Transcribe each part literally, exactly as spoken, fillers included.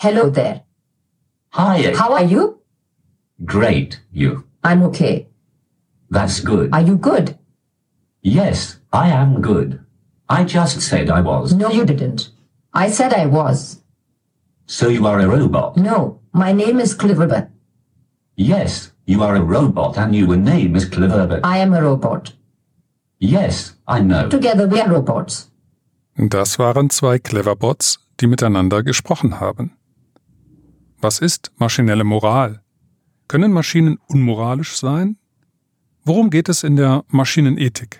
Hello there. Hi. How are you? Great. You? I'm okay. That's good. Are you good? Yes, I am good. I just said I was. No, you didn't. I said I was. So you are a robot? No, my name is Cliverbert. Yes, you are a robot and your name is Cliverbert. I am a robot. Yes, I know. Together we are robots. Das waren zwei Cleverbots, die miteinander gesprochen haben. Was ist maschinelle Moral? Können Maschinen unmoralisch sein? Worum geht es in der Maschinenethik?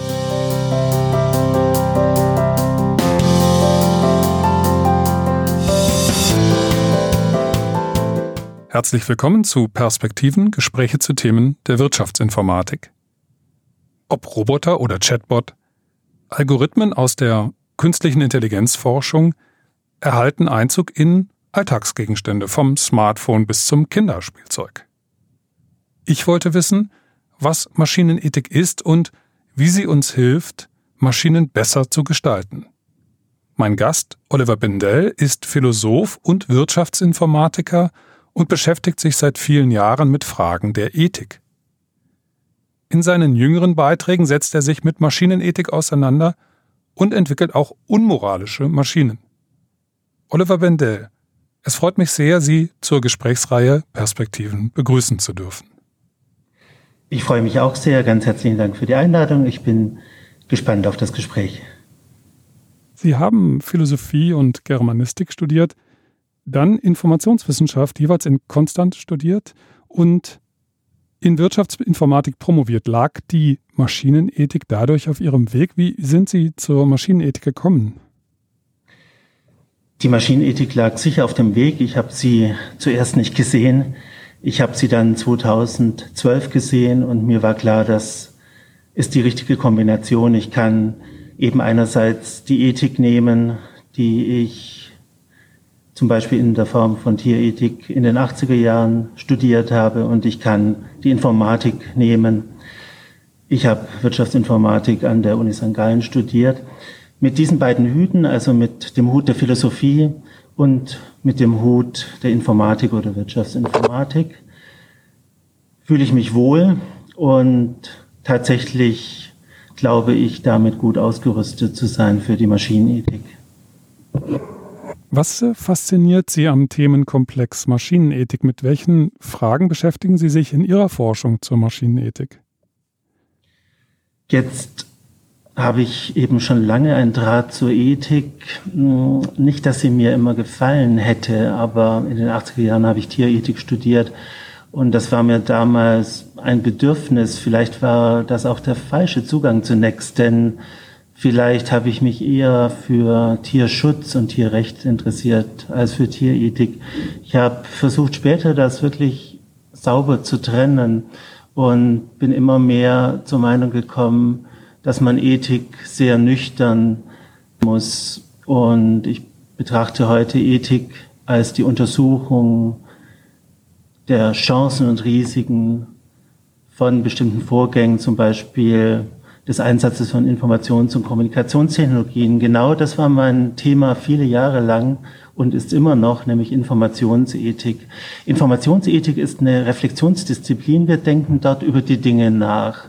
Herzlich willkommen zu Perspektiven, Gespräche zu Themen der Wirtschaftsinformatik. Ob Roboter oder Chatbot, Algorithmen aus der künstlichen Intelligenzforschung erhalten Einzug in Alltagsgegenstände, vom Smartphone bis zum Kinderspielzeug. Ich wollte wissen, was Maschinenethik ist und wie sie uns hilft, Maschinen besser zu gestalten. Mein Gast, Oliver Bindell, ist Philosoph und Wirtschaftsinformatiker und beschäftigt sich seit vielen Jahren mit Fragen der Ethik. In seinen jüngeren Beiträgen setzt er sich mit Maschinenethik auseinander und entwickelt auch unmoralische Maschinen. Oliver Bindell, es freut mich sehr, Sie zur Gesprächsreihe Perspektiven begrüßen zu dürfen. Ich freue mich auch sehr. Ganz herzlichen Dank für die Einladung. Ich bin gespannt auf das Gespräch. Sie haben Philosophie und Germanistik studiert, dann Informationswissenschaft jeweils in Konstanz studiert und in Wirtschaftsinformatik promoviert. Lag die Maschinenethik dadurch auf Ihrem Weg? Wie sind Sie zur Maschinenethik gekommen? Die Maschinenethik lag sicher auf dem Weg. Ich habe sie zuerst nicht gesehen. Ich habe sie dann zweitausendzwölf gesehen und mir war klar, das ist die richtige Kombination. Ich kann eben einerseits die Ethik nehmen, die ich zum Beispiel in der Form von Tierethik in den achtziger Jahren studiert habe, und ich kann die Informatik nehmen. Ich habe Wirtschaftsinformatik an der Uni Sankt Gallen studiert. Mit diesen beiden Hüten, also mit dem Hut der Philosophie und mit dem Hut der Informatik oder Wirtschaftsinformatik, fühle ich mich wohl und tatsächlich glaube ich, damit gut ausgerüstet zu sein für die Maschinenethik. Was fasziniert Sie am Themenkomplex Maschinenethik? Mit welchen Fragen beschäftigen Sie sich in Ihrer Forschung zur Maschinenethik? Jetzt habe ich eben schon lange einen Draht zur Ethik. Nicht, dass sie mir immer gefallen hätte, aber in den achtziger Jahren habe ich Tierethik studiert und das war mir damals ein Bedürfnis. Vielleicht war das auch der falsche Zugang zunächst, denn vielleicht habe ich mich eher für Tierschutz und Tierrecht interessiert als für Tierethik. Ich habe versucht später, das wirklich sauber zu trennen und bin immer mehr zur Meinung gekommen, dass man Ethik sehr nüchtern muss. Und ich betrachte heute Ethik als die Untersuchung der Chancen und Risiken von bestimmten Vorgängen, zum Beispiel des Einsatzes von Informations- und Kommunikationstechnologien. Genau das war mein Thema viele Jahre lang und ist immer noch, nämlich Informationsethik. Informationsethik ist eine Reflexionsdisziplin. Wir denken dort über die Dinge nach.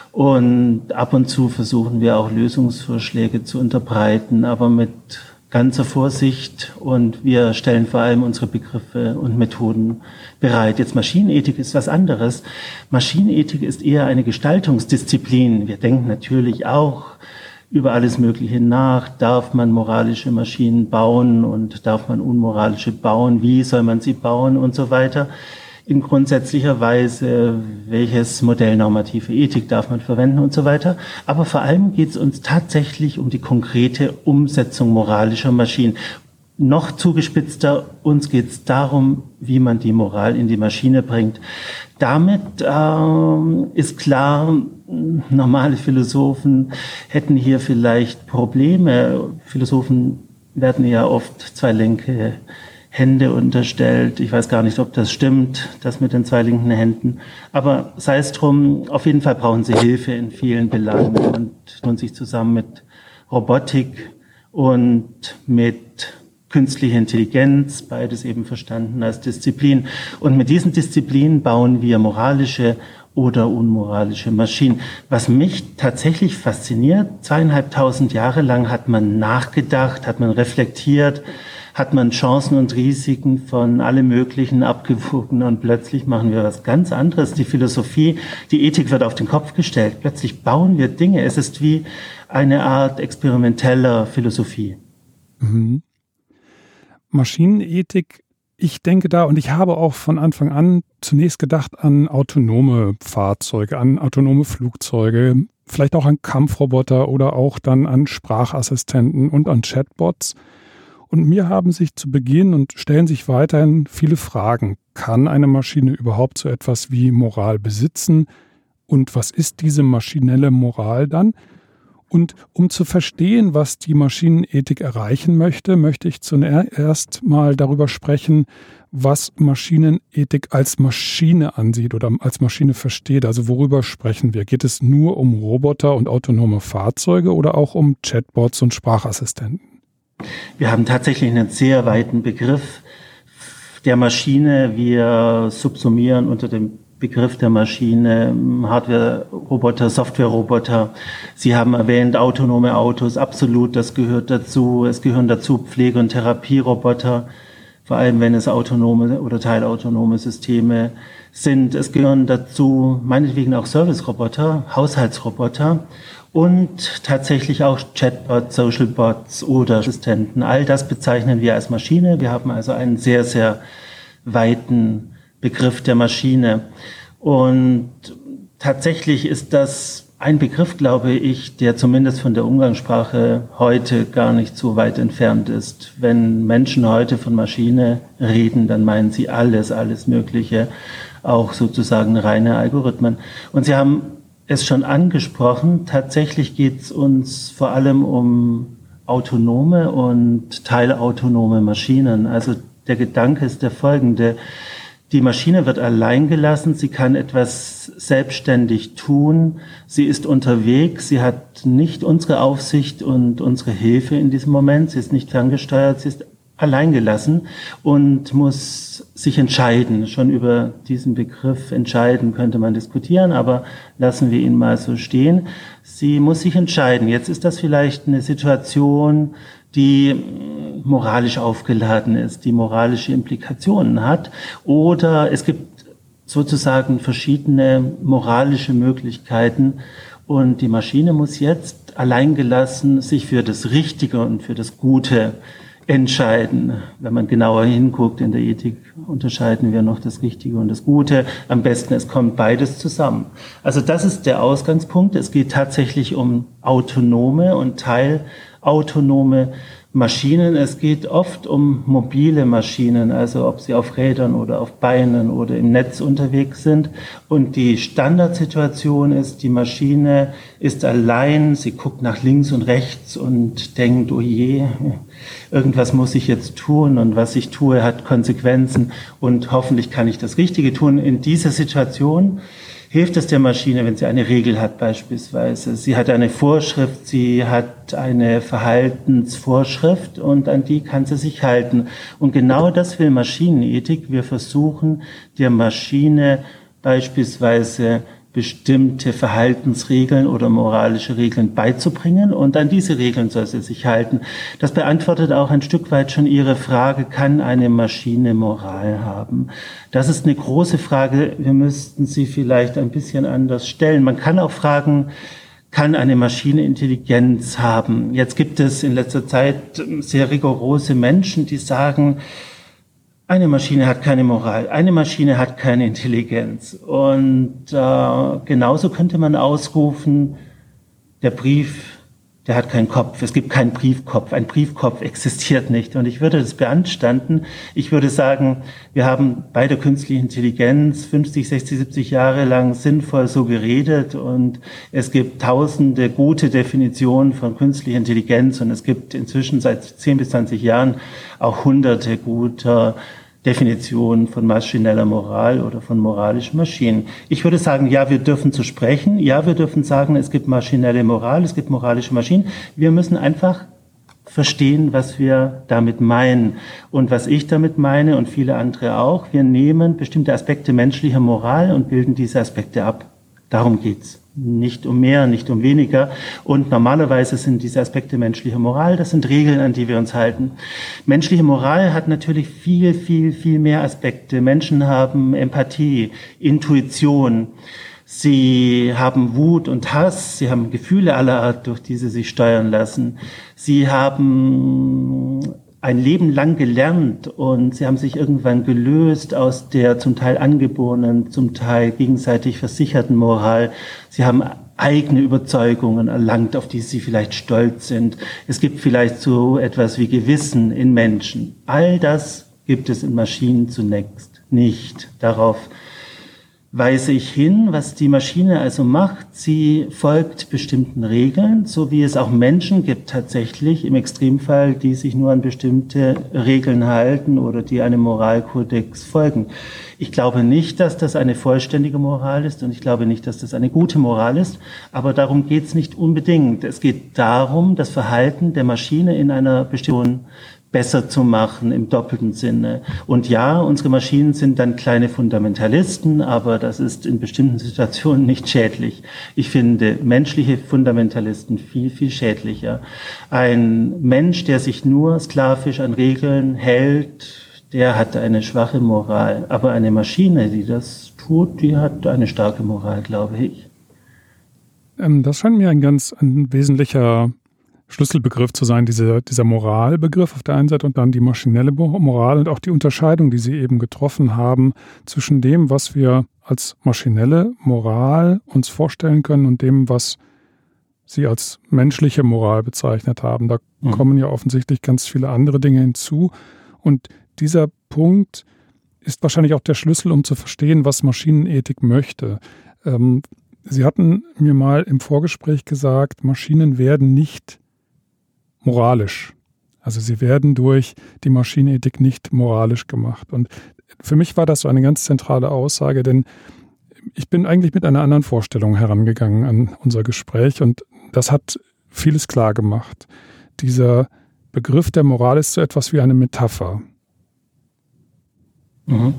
Und ab und zu versuchen wir auch Lösungsvorschläge zu unterbreiten, aber mit ganzer Vorsicht, und wir stellen vor allem unsere Begriffe und Methoden bereit. Jetzt Maschinenethik ist was anderes. Maschinenethik ist eher eine Gestaltungsdisziplin. Wir denken natürlich auch über alles Mögliche nach. Darf man moralische Maschinen bauen und darf man unmoralische bauen? Wie soll man sie bauen und so weiter? In grundsätzlicher Weise, welches Modell normative Ethik darf man verwenden und so weiter. Aber vor allem geht es uns tatsächlich um die konkrete Umsetzung moralischer Maschinen. Noch zugespitzter, uns geht es darum, wie man die Moral in die Maschine bringt. Damit ähm, ist klar, normale Philosophen hätten hier vielleicht Probleme. Philosophen werden ja oft zwei linke Hände unterstellt. Ich weiß gar nicht, ob das stimmt, das mit den zwei linken Händen. Aber sei es drum, auf jeden Fall brauchen sie Hilfe in vielen Belangen und tun sich zusammen mit Robotik und mit künstliche Intelligenz, beides eben verstanden als Disziplin. Und mit diesen Disziplinen bauen wir moralische oder unmoralische Maschinen. Was mich tatsächlich fasziniert, zweieinhalbtausend Jahre lang hat man nachgedacht, hat man reflektiert, hat man Chancen und Risiken von allem Möglichen abgewogen und plötzlich machen wir was ganz anderes. Die Philosophie, die Ethik wird auf den Kopf gestellt. Plötzlich bauen wir Dinge. Es ist wie eine Art experimenteller Philosophie. Mhm. Maschinenethik, ich denke da und ich habe auch von Anfang an zunächst gedacht an autonome Fahrzeuge, an autonome Flugzeuge, vielleicht auch an Kampfroboter oder auch dann an Sprachassistenten und an Chatbots. Und mir haben sich zu Beginn und stellen sich weiterhin viele Fragen. Kann eine Maschine überhaupt so etwas wie Moral besitzen? Und was ist diese maschinelle Moral dann? Und um zu verstehen, was die Maschinenethik erreichen möchte, möchte ich zuerst mal darüber sprechen, was Maschinenethik als Maschine ansieht oder als Maschine versteht. Also worüber sprechen wir? Geht es nur um Roboter und autonome Fahrzeuge oder auch um Chatbots und Sprachassistenten? Wir haben tatsächlich einen sehr weiten Begriff der Maschine. Wir subsumieren unter dem Begriff der Maschine Hardware-Roboter, Software-Roboter. Sie haben erwähnt, autonome Autos, absolut, das gehört dazu. Es gehören dazu Pflege- und Therapieroboter, vor allem wenn es autonome oder teilautonome Systeme sind. Es gehören dazu meinetwegen auch Service-Roboter, Haushaltsroboter und tatsächlich auch Chatbots, Social Bots oder Assistenten. All das bezeichnen wir als Maschine. Wir haben also einen sehr, sehr weiten Begriff der Maschine. Und tatsächlich ist das ein Begriff, glaube ich, der zumindest von der Umgangssprache heute gar nicht so weit entfernt ist. Wenn Menschen heute von Maschine reden, dann meinen sie alles, alles Mögliche, auch sozusagen reine Algorithmen. Und Sie haben es schon angesprochen, tatsächlich geht es uns vor allem um autonome und teilautonome Maschinen. Also der Gedanke ist der folgende: Die Maschine wird allein gelassen, sie kann etwas selbstständig tun, sie ist unterwegs, sie hat nicht unsere Aufsicht und unsere Hilfe in diesem Moment, sie ist nicht ferngesteuert, sie ist allein gelassen und muss sich entscheiden. Schon über diesen Begriff entscheiden könnte man diskutieren, aber lassen wir ihn mal so stehen. Sie muss sich entscheiden. Jetzt ist das vielleicht eine Situation, die moralisch aufgeladen ist, die moralische Implikationen hat. Oder es gibt sozusagen verschiedene moralische Möglichkeiten und die Maschine muss jetzt alleingelassen sich für das Richtige und für das Gute entscheiden. Wenn man genauer hinguckt, in der Ethik unterscheiden wir noch das Richtige und das Gute. Am besten, es kommt beides zusammen. Also das ist der Ausgangspunkt. Es geht tatsächlich um autonome und teilautonome Maschinen. Es geht oft um mobile Maschinen, also ob sie auf Rädern oder auf Beinen oder im Netz unterwegs sind. Und die Standardsituation ist, die Maschine ist allein, sie guckt nach links und rechts und denkt, oh je, irgendwas muss ich jetzt tun und was ich tue, hat Konsequenzen und hoffentlich kann ich das Richtige tun. In dieser Situation hilft es der Maschine, wenn sie eine Regel hat beispielsweise. Sie hat eine Vorschrift, sie hat eine Verhaltensvorschrift und an die kann sie sich halten. Und genau das will Maschinenethik. Wir versuchen der Maschine beispielsweise bestimmte Verhaltensregeln oder moralische Regeln beizubringen und an diese Regeln soll sie sich halten. Das beantwortet auch ein Stück weit schon Ihre Frage, kann eine Maschine Moral haben? Das ist eine große Frage, wir müssten sie vielleicht ein bisschen anders stellen. Man kann auch fragen, kann eine Maschine Intelligenz haben? Jetzt gibt es in letzter Zeit sehr rigorose Menschen, die sagen, eine Maschine hat keine Moral, eine Maschine hat keine Intelligenz. Und äh, genauso könnte man ausrufen, der Brief, der hat keinen Kopf. Es gibt keinen Briefkopf. Ein Briefkopf existiert nicht. Und ich würde das beanstanden. Ich würde sagen, wir haben bei der künstlichen Intelligenz fünfzig, sechzig, siebzig Jahre lang sinnvoll so geredet. Und es gibt tausende gute Definitionen von künstlicher Intelligenz. Und es gibt inzwischen seit zehn bis zwanzig Jahren auch hunderte guter Definition von maschineller Moral oder von moralischen Maschinen. Ich würde sagen, ja, wir dürfen zu sprechen. Ja, wir dürfen sagen, es gibt maschinelle Moral, es gibt moralische Maschinen. Wir müssen einfach verstehen, was wir damit meinen. Und was ich damit meine und viele andere auch, wir nehmen bestimmte Aspekte menschlicher Moral und bilden diese Aspekte ab. Darum geht's. Nicht um mehr, nicht um weniger. Und normalerweise sind diese Aspekte menschlicher Moral, das sind Regeln, an die wir uns halten. Menschliche Moral hat natürlich viel, viel, viel mehr Aspekte. Menschen haben Empathie, Intuition. Sie haben Wut und Hass, sie haben Gefühle aller Art, durch die sie sich steuern lassen. Sie haben ein Leben lang gelernt und sie haben sich irgendwann gelöst aus der zum Teil angeborenen, zum Teil gegenseitig versicherten Moral. Sie haben eigene Überzeugungen erlangt, auf die sie vielleicht stolz sind. Es gibt vielleicht so etwas wie Gewissen in Menschen. All das gibt es in Maschinen zunächst nicht. Darauf weise ich hin, was die Maschine also macht. Sie folgt bestimmten Regeln, so wie es auch Menschen gibt tatsächlich, im Extremfall, die sich nur an bestimmte Regeln halten oder die einem Moralkodex folgen. Ich glaube nicht, dass das eine vollständige Moral ist und ich glaube nicht, dass das eine gute Moral ist, aber darum geht es nicht unbedingt. Es geht darum, das Verhalten der Maschine in einer bestimmten besser zu machen im doppelten Sinne. Und ja, unsere Maschinen sind dann kleine Fundamentalisten, aber das ist in bestimmten Situationen nicht schädlich. Ich finde menschliche Fundamentalisten viel, viel schädlicher. Ein Mensch, der sich nur sklavisch an Regeln hält, der hat eine schwache Moral. Aber eine Maschine, die das tut, die hat eine starke Moral, glaube ich. Ähm, das scheint mir ein ganz ein wesentlicher Schlüsselbegriff zu sein, dieser, dieser Moralbegriff auf der einen Seite und dann die maschinelle Moral und auch die Unterscheidung, die Sie eben getroffen haben, zwischen dem, was wir als maschinelle Moral uns vorstellen können und dem, was Sie als menschliche Moral bezeichnet haben. Da mhm. kommen ja offensichtlich ganz viele andere Dinge hinzu. Und dieser Punkt ist wahrscheinlich auch der Schlüssel, um zu verstehen, was Maschinenethik möchte. Ähm, Sie hatten mir mal im Vorgespräch gesagt, Maschinen werden nicht moralisch. Also sie werden durch die Maschinenethik nicht moralisch gemacht. Und für mich war das so eine ganz zentrale Aussage, denn ich bin eigentlich mit einer anderen Vorstellung herangegangen an unser Gespräch und das hat vieles klar gemacht. Dieser Begriff der Moral ist so etwas wie eine Metapher. Mhm.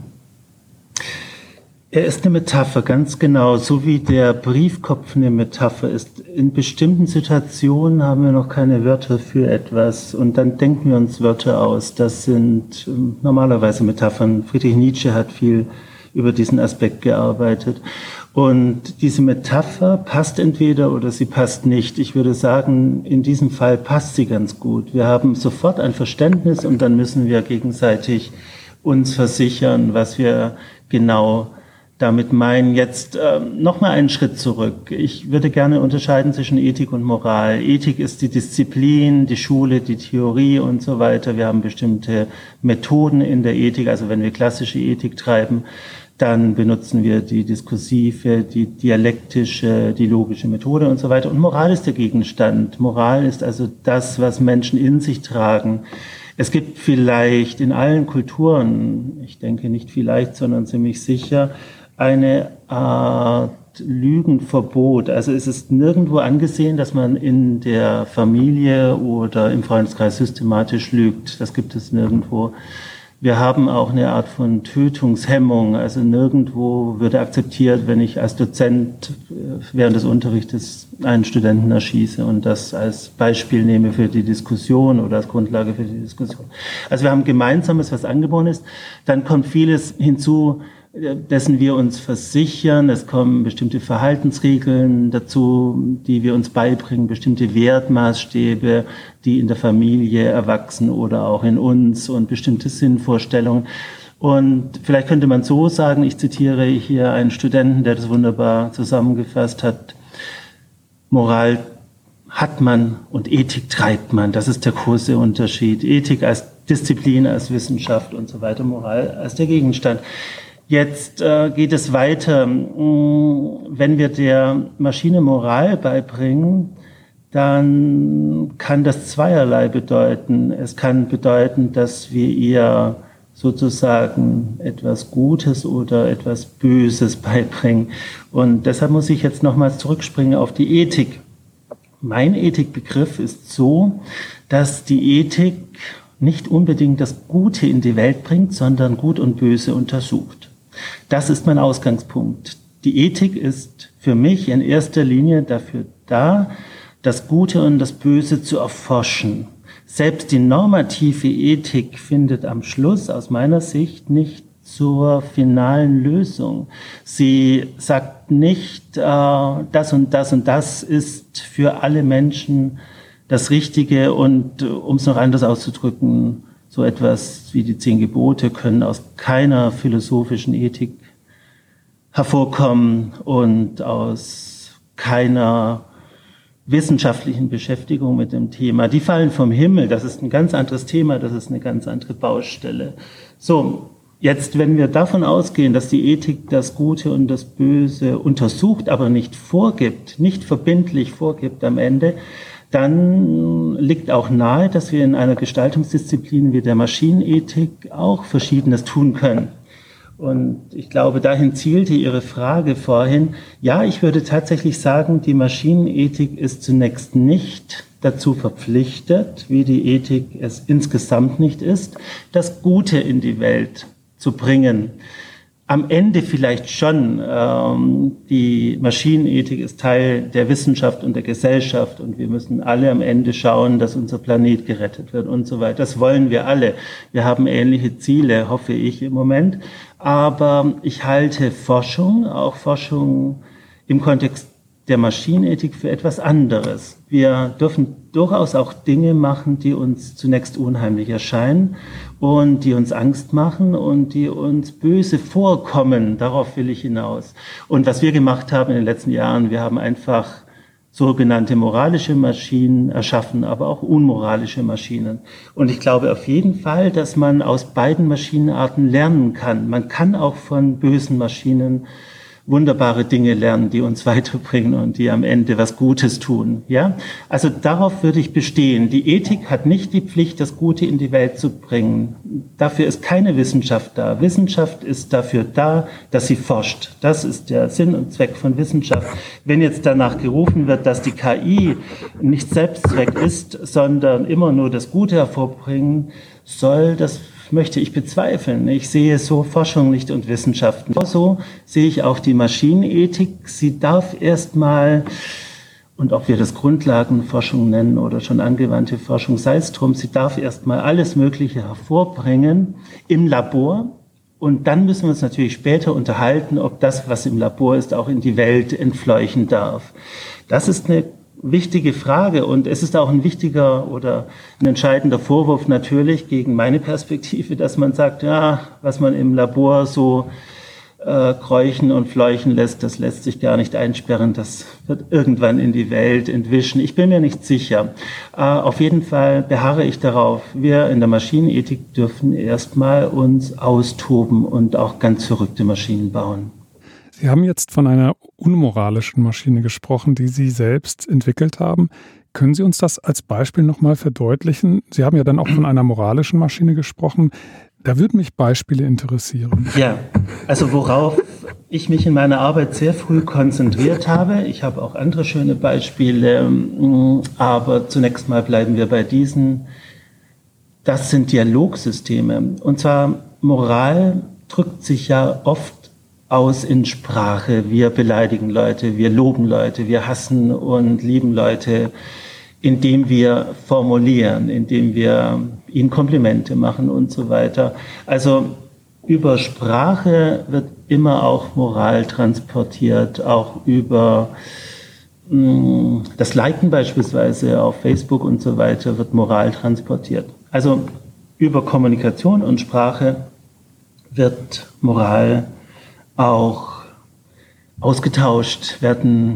Er ist eine Metapher, ganz genau, so wie der Briefkopf eine Metapher ist. In bestimmten Situationen haben wir noch keine Wörter für etwas und dann denken wir uns Wörter aus. Das sind normalerweise Metaphern. Friedrich Nietzsche hat viel über diesen Aspekt gearbeitet. Und diese Metapher passt entweder oder sie passt nicht. Ich würde sagen, in diesem Fall passt sie ganz gut. Wir haben sofort ein Verständnis und dann müssen wir gegenseitig uns versichern, was wir genau damit meinen. Jetzt äh, nochmal einen Schritt zurück. Ich würde gerne unterscheiden zwischen Ethik und Moral. Ethik ist die Disziplin, die Schule, die Theorie und so weiter. Wir haben bestimmte Methoden in der Ethik. Also wenn wir klassische Ethik treiben, dann benutzen wir die diskursive, die dialektische, die logische Methode und so weiter. Und Moral ist der Gegenstand. Moral ist also das, was Menschen in sich tragen. Es gibt vielleicht in allen Kulturen, ich denke nicht vielleicht, sondern ziemlich sicher, eine Art Lügenverbot. Also es ist nirgendwo angesehen, dass man in der Familie oder im Freundeskreis systematisch lügt. Das gibt es nirgendwo. Wir haben auch eine Art von Tötungshemmung. Also nirgendwo würde akzeptiert, wenn ich als Dozent während des Unterrichtes einen Studenten erschieße und das als Beispiel nehme für die Diskussion oder als Grundlage für die Diskussion. Also wir haben Gemeinsames, was angeboren ist. Dann kommt vieles hinzu, dessen wir uns versichern. Es kommen bestimmte Verhaltensregeln dazu, die wir uns beibringen, bestimmte Wertmaßstäbe, die in der Familie erwachsen oder auch in uns und bestimmte Sinnvorstellungen. Und vielleicht könnte man so sagen, ich zitiere hier einen Studenten, der das wunderbar zusammengefasst hat: Moral hat man und Ethik treibt man. Das ist der große Unterschied. Ethik als Disziplin, als Wissenschaft und so weiter, Moral als der Gegenstand. Jetzt äh, geht es weiter. Wenn wir der Maschine Moral beibringen, dann kann das zweierlei bedeuten. Es kann bedeuten, dass wir ihr sozusagen etwas Gutes oder etwas Böses beibringen. Und deshalb muss ich jetzt nochmals zurückspringen auf die Ethik. Mein Ethikbegriff ist so, dass die Ethik nicht unbedingt das Gute in die Welt bringt, sondern Gut und Böse untersucht. Das ist mein Ausgangspunkt. Die Ethik ist für mich in erster Linie dafür da, das Gute und das Böse zu erforschen. Selbst die normative Ethik findet am Schluss aus meiner Sicht nicht zur finalen Lösung. Sie sagt nicht, äh, das und das und das ist für alle Menschen das Richtige und, um es noch anders auszudrücken, so etwas wie die zehn Gebote können aus keiner philosophischen Ethik hervorkommen und aus keiner wissenschaftlichen Beschäftigung mit dem Thema. Die fallen vom Himmel, das ist ein ganz anderes Thema, das ist eine ganz andere Baustelle. So, jetzt, wenn wir davon ausgehen, dass die Ethik das Gute und das Böse untersucht, aber nicht vorgibt, nicht verbindlich vorgibt am Ende, dann liegt auch nahe, dass wir in einer Gestaltungsdisziplin wie der Maschinenethik auch Verschiedenes tun können. Und ich glaube, dahin zielte Ihre Frage vorhin. Ja, ich würde tatsächlich sagen, die Maschinenethik ist zunächst nicht dazu verpflichtet, wie die Ethik es insgesamt nicht ist, das Gute in die Welt zu bringen. Am Ende vielleicht schon. Ähm, die Maschinenethik ist Teil der Wissenschaft und der Gesellschaft und wir müssen alle am Ende schauen, dass unser Planet gerettet wird und so weiter. Das wollen wir alle. Wir haben ähnliche Ziele, hoffe ich im Moment. Aber ich halte Forschung, auch Forschung im Kontext der Maschinenethik für etwas anderes. Wir dürfen durchaus auch Dinge machen, die uns zunächst unheimlich erscheinen und die uns Angst machen und die uns böse vorkommen. Darauf will ich hinaus. Und was wir gemacht haben in den letzten Jahren, wir haben einfach sogenannte moralische Maschinen erschaffen, aber auch unmoralische Maschinen. Und ich glaube auf jeden Fall, dass man aus beiden Maschinenarten lernen kann. Man kann auch von bösen Maschinen wunderbare Dinge lernen, die uns weiterbringen und die am Ende was Gutes tun. Ja, also darauf würde ich bestehen. Die Ethik hat nicht die Pflicht, das Gute in die Welt zu bringen. Dafür ist keine Wissenschaft da. Wissenschaft ist dafür da, dass sie forscht. Das ist der Sinn und Zweck von Wissenschaft. Wenn jetzt danach gerufen wird, dass die K I nicht Selbstzweck ist, sondern immer nur das Gute hervorbringen soll, das möchte ich bezweifeln. Ich sehe so Forschung nicht und Wissenschaften. So sehe ich auch die Maschinenethik. Sie darf erstmal, und ob wir das Grundlagenforschung nennen oder schon angewandte Forschung, sei es drum, sie darf erstmal alles Mögliche hervorbringen im Labor. Und dann müssen wir uns natürlich später unterhalten, ob das, was im Labor ist, auch in die Welt entfleuchen darf. Das ist eine wichtige Frage und es ist auch ein wichtiger oder ein entscheidender Vorwurf natürlich gegen meine Perspektive, dass man sagt, ja, was man im Labor so äh, kräuchen und fleuchen lässt, das lässt sich gar nicht einsperren, das wird irgendwann in die Welt entwischen. Ich bin mir nicht sicher. Äh, auf jeden Fall beharre ich darauf, wir in der Maschinenethik dürfen erstmal uns austoben und auch ganz verrückte Maschinen bauen. Sie haben jetzt von einer unmoralischen Maschine gesprochen, die Sie selbst entwickelt haben. Können Sie uns das als Beispiel nochmal verdeutlichen? Sie haben ja dann auch von einer moralischen Maschine gesprochen. Da würden mich Beispiele interessieren. Ja, also worauf ich mich in meiner Arbeit sehr früh konzentriert habe. Ich habe auch andere schöne Beispiele, aber zunächst mal bleiben wir bei diesen. Das sind Dialogsysteme. Und zwar Moral drückt sich ja oft aus in Sprache. Wir beleidigen Leute, wir loben Leute, wir hassen und lieben Leute, indem wir formulieren, indem wir ihnen Komplimente machen und so weiter. Also über Sprache wird immer auch Moral transportiert, auch über mh, das Liken beispielsweise auf Facebook und so weiter wird Moral transportiert. Also über Kommunikation und Sprache wird Moral auch ausgetauscht, werden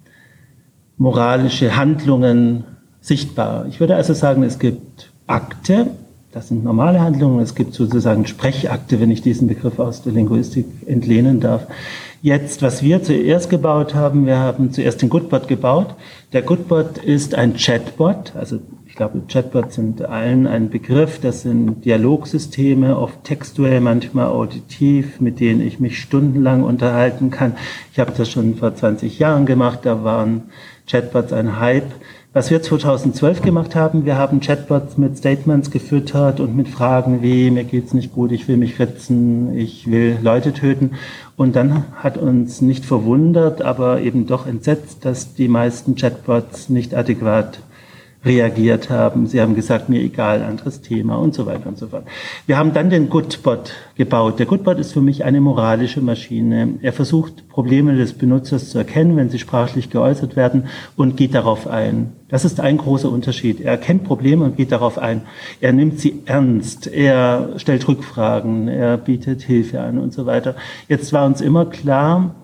moralische Handlungen sichtbar. Ich würde also sagen, es gibt Akte, das sind normale Handlungen, es gibt sozusagen Sprechakte, wenn ich diesen Begriff aus der Linguistik entlehnen darf. Jetzt, was wir zuerst gebaut haben, wir haben zuerst den Goodbot gebaut. Der Goodbot ist ein Chatbot, also ich glaube, Chatbots sind allen ein Begriff. Das sind Dialogsysteme, oft textuell, manchmal auditiv, mit denen ich mich stundenlang unterhalten kann. Ich habe das schon vor zwanzig Jahren gemacht, da waren Chatbots ein Hype. Was wir zweitausendzwölf gemacht haben, wir haben Chatbots mit Statements gefüttert und mit Fragen wie, mir geht's nicht gut, ich will mich ritzen, ich will Leute töten. Und dann hat uns nicht verwundert, aber eben doch entsetzt, dass die meisten Chatbots nicht adäquat reagiert haben. Sie haben gesagt, mir egal, anderes Thema und so weiter und so fort. Wir haben dann den Goodbot gebaut. Der Goodbot ist für mich eine moralische Maschine. Er versucht, Probleme des Benutzers zu erkennen, wenn sie sprachlich geäußert werden, und geht darauf ein. Das ist ein großer Unterschied. Er erkennt Probleme und geht darauf ein. Er nimmt sie ernst. Er stellt Rückfragen. Er bietet Hilfe an und so weiter. Jetzt war uns immer klar,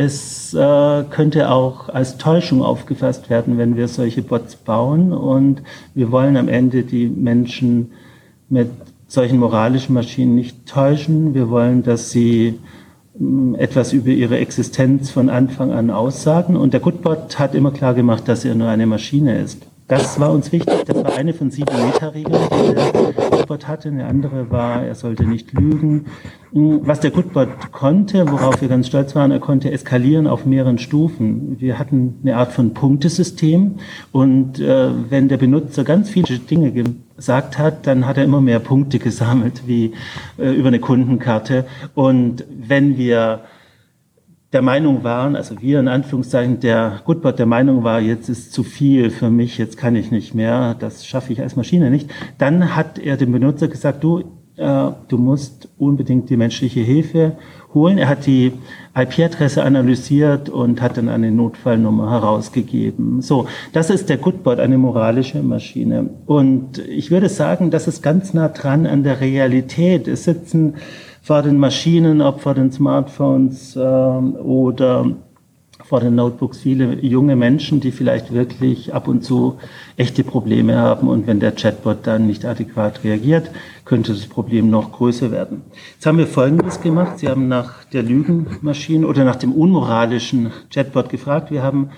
es äh, könnte auch als Täuschung aufgefasst werden, wenn wir solche Bots bauen. Und wir wollen am Ende die Menschen mit solchen moralischen Maschinen nicht täuschen. Wir wollen, dass sie mh, etwas über ihre Existenz von Anfang an aussagen. Und der Goodbot hat immer klar gemacht, dass er nur eine Maschine ist. Das war uns wichtig. Das war eine von sieben Meta-Regeln, die der Goodbot hatte. Eine andere war, er sollte nicht lügen. Was der Goodbot konnte, worauf wir ganz stolz waren, er konnte eskalieren auf mehreren Stufen. Wir hatten eine Art von Punktesystem, und äh, wenn der Benutzer ganz viele Dinge gesagt hat, dann hat er immer mehr Punkte gesammelt, wie äh, über eine Kundenkarte. Und wenn wir der Meinung waren, also wir in Anführungszeichen, der Goodbot der Meinung war, jetzt ist zu viel für mich, jetzt kann ich nicht mehr, das schaffe ich als Maschine nicht, dann hat er dem Benutzer gesagt, du, äh, du musst unbedingt die menschliche Hilfe holen. Er hat die I P-Adresse analysiert und hat dann eine Notfallnummer herausgegeben. So, das ist der Goodbot, eine moralische Maschine. Und ich würde sagen, das ist ganz nah dran an der Realität. Es sitzen vor den Maschinen, ob vor den Smartphones äh, oder vor den Notebooks viele junge Menschen, die vielleicht wirklich ab und zu echte Probleme haben. Und wenn der Chatbot dann nicht adäquat reagiert, könnte das Problem noch größer werden. Jetzt haben wir Folgendes gemacht. Sie haben nach der Lügenmaschine oder nach dem unmoralischen Chatbot gefragt. Wir haben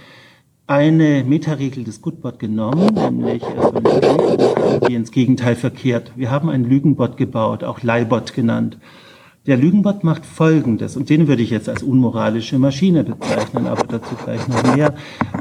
eine Metaregel des Goodbot genommen, nämlich er soll nicht lügen, die ins Gegenteil verkehrt. Wir haben einen Lügenbot gebaut, auch Liebot genannt. Der Lügenbot macht Folgendes, und den würde ich jetzt als unmoralische Maschine bezeichnen, aber dazu gleich noch mehr.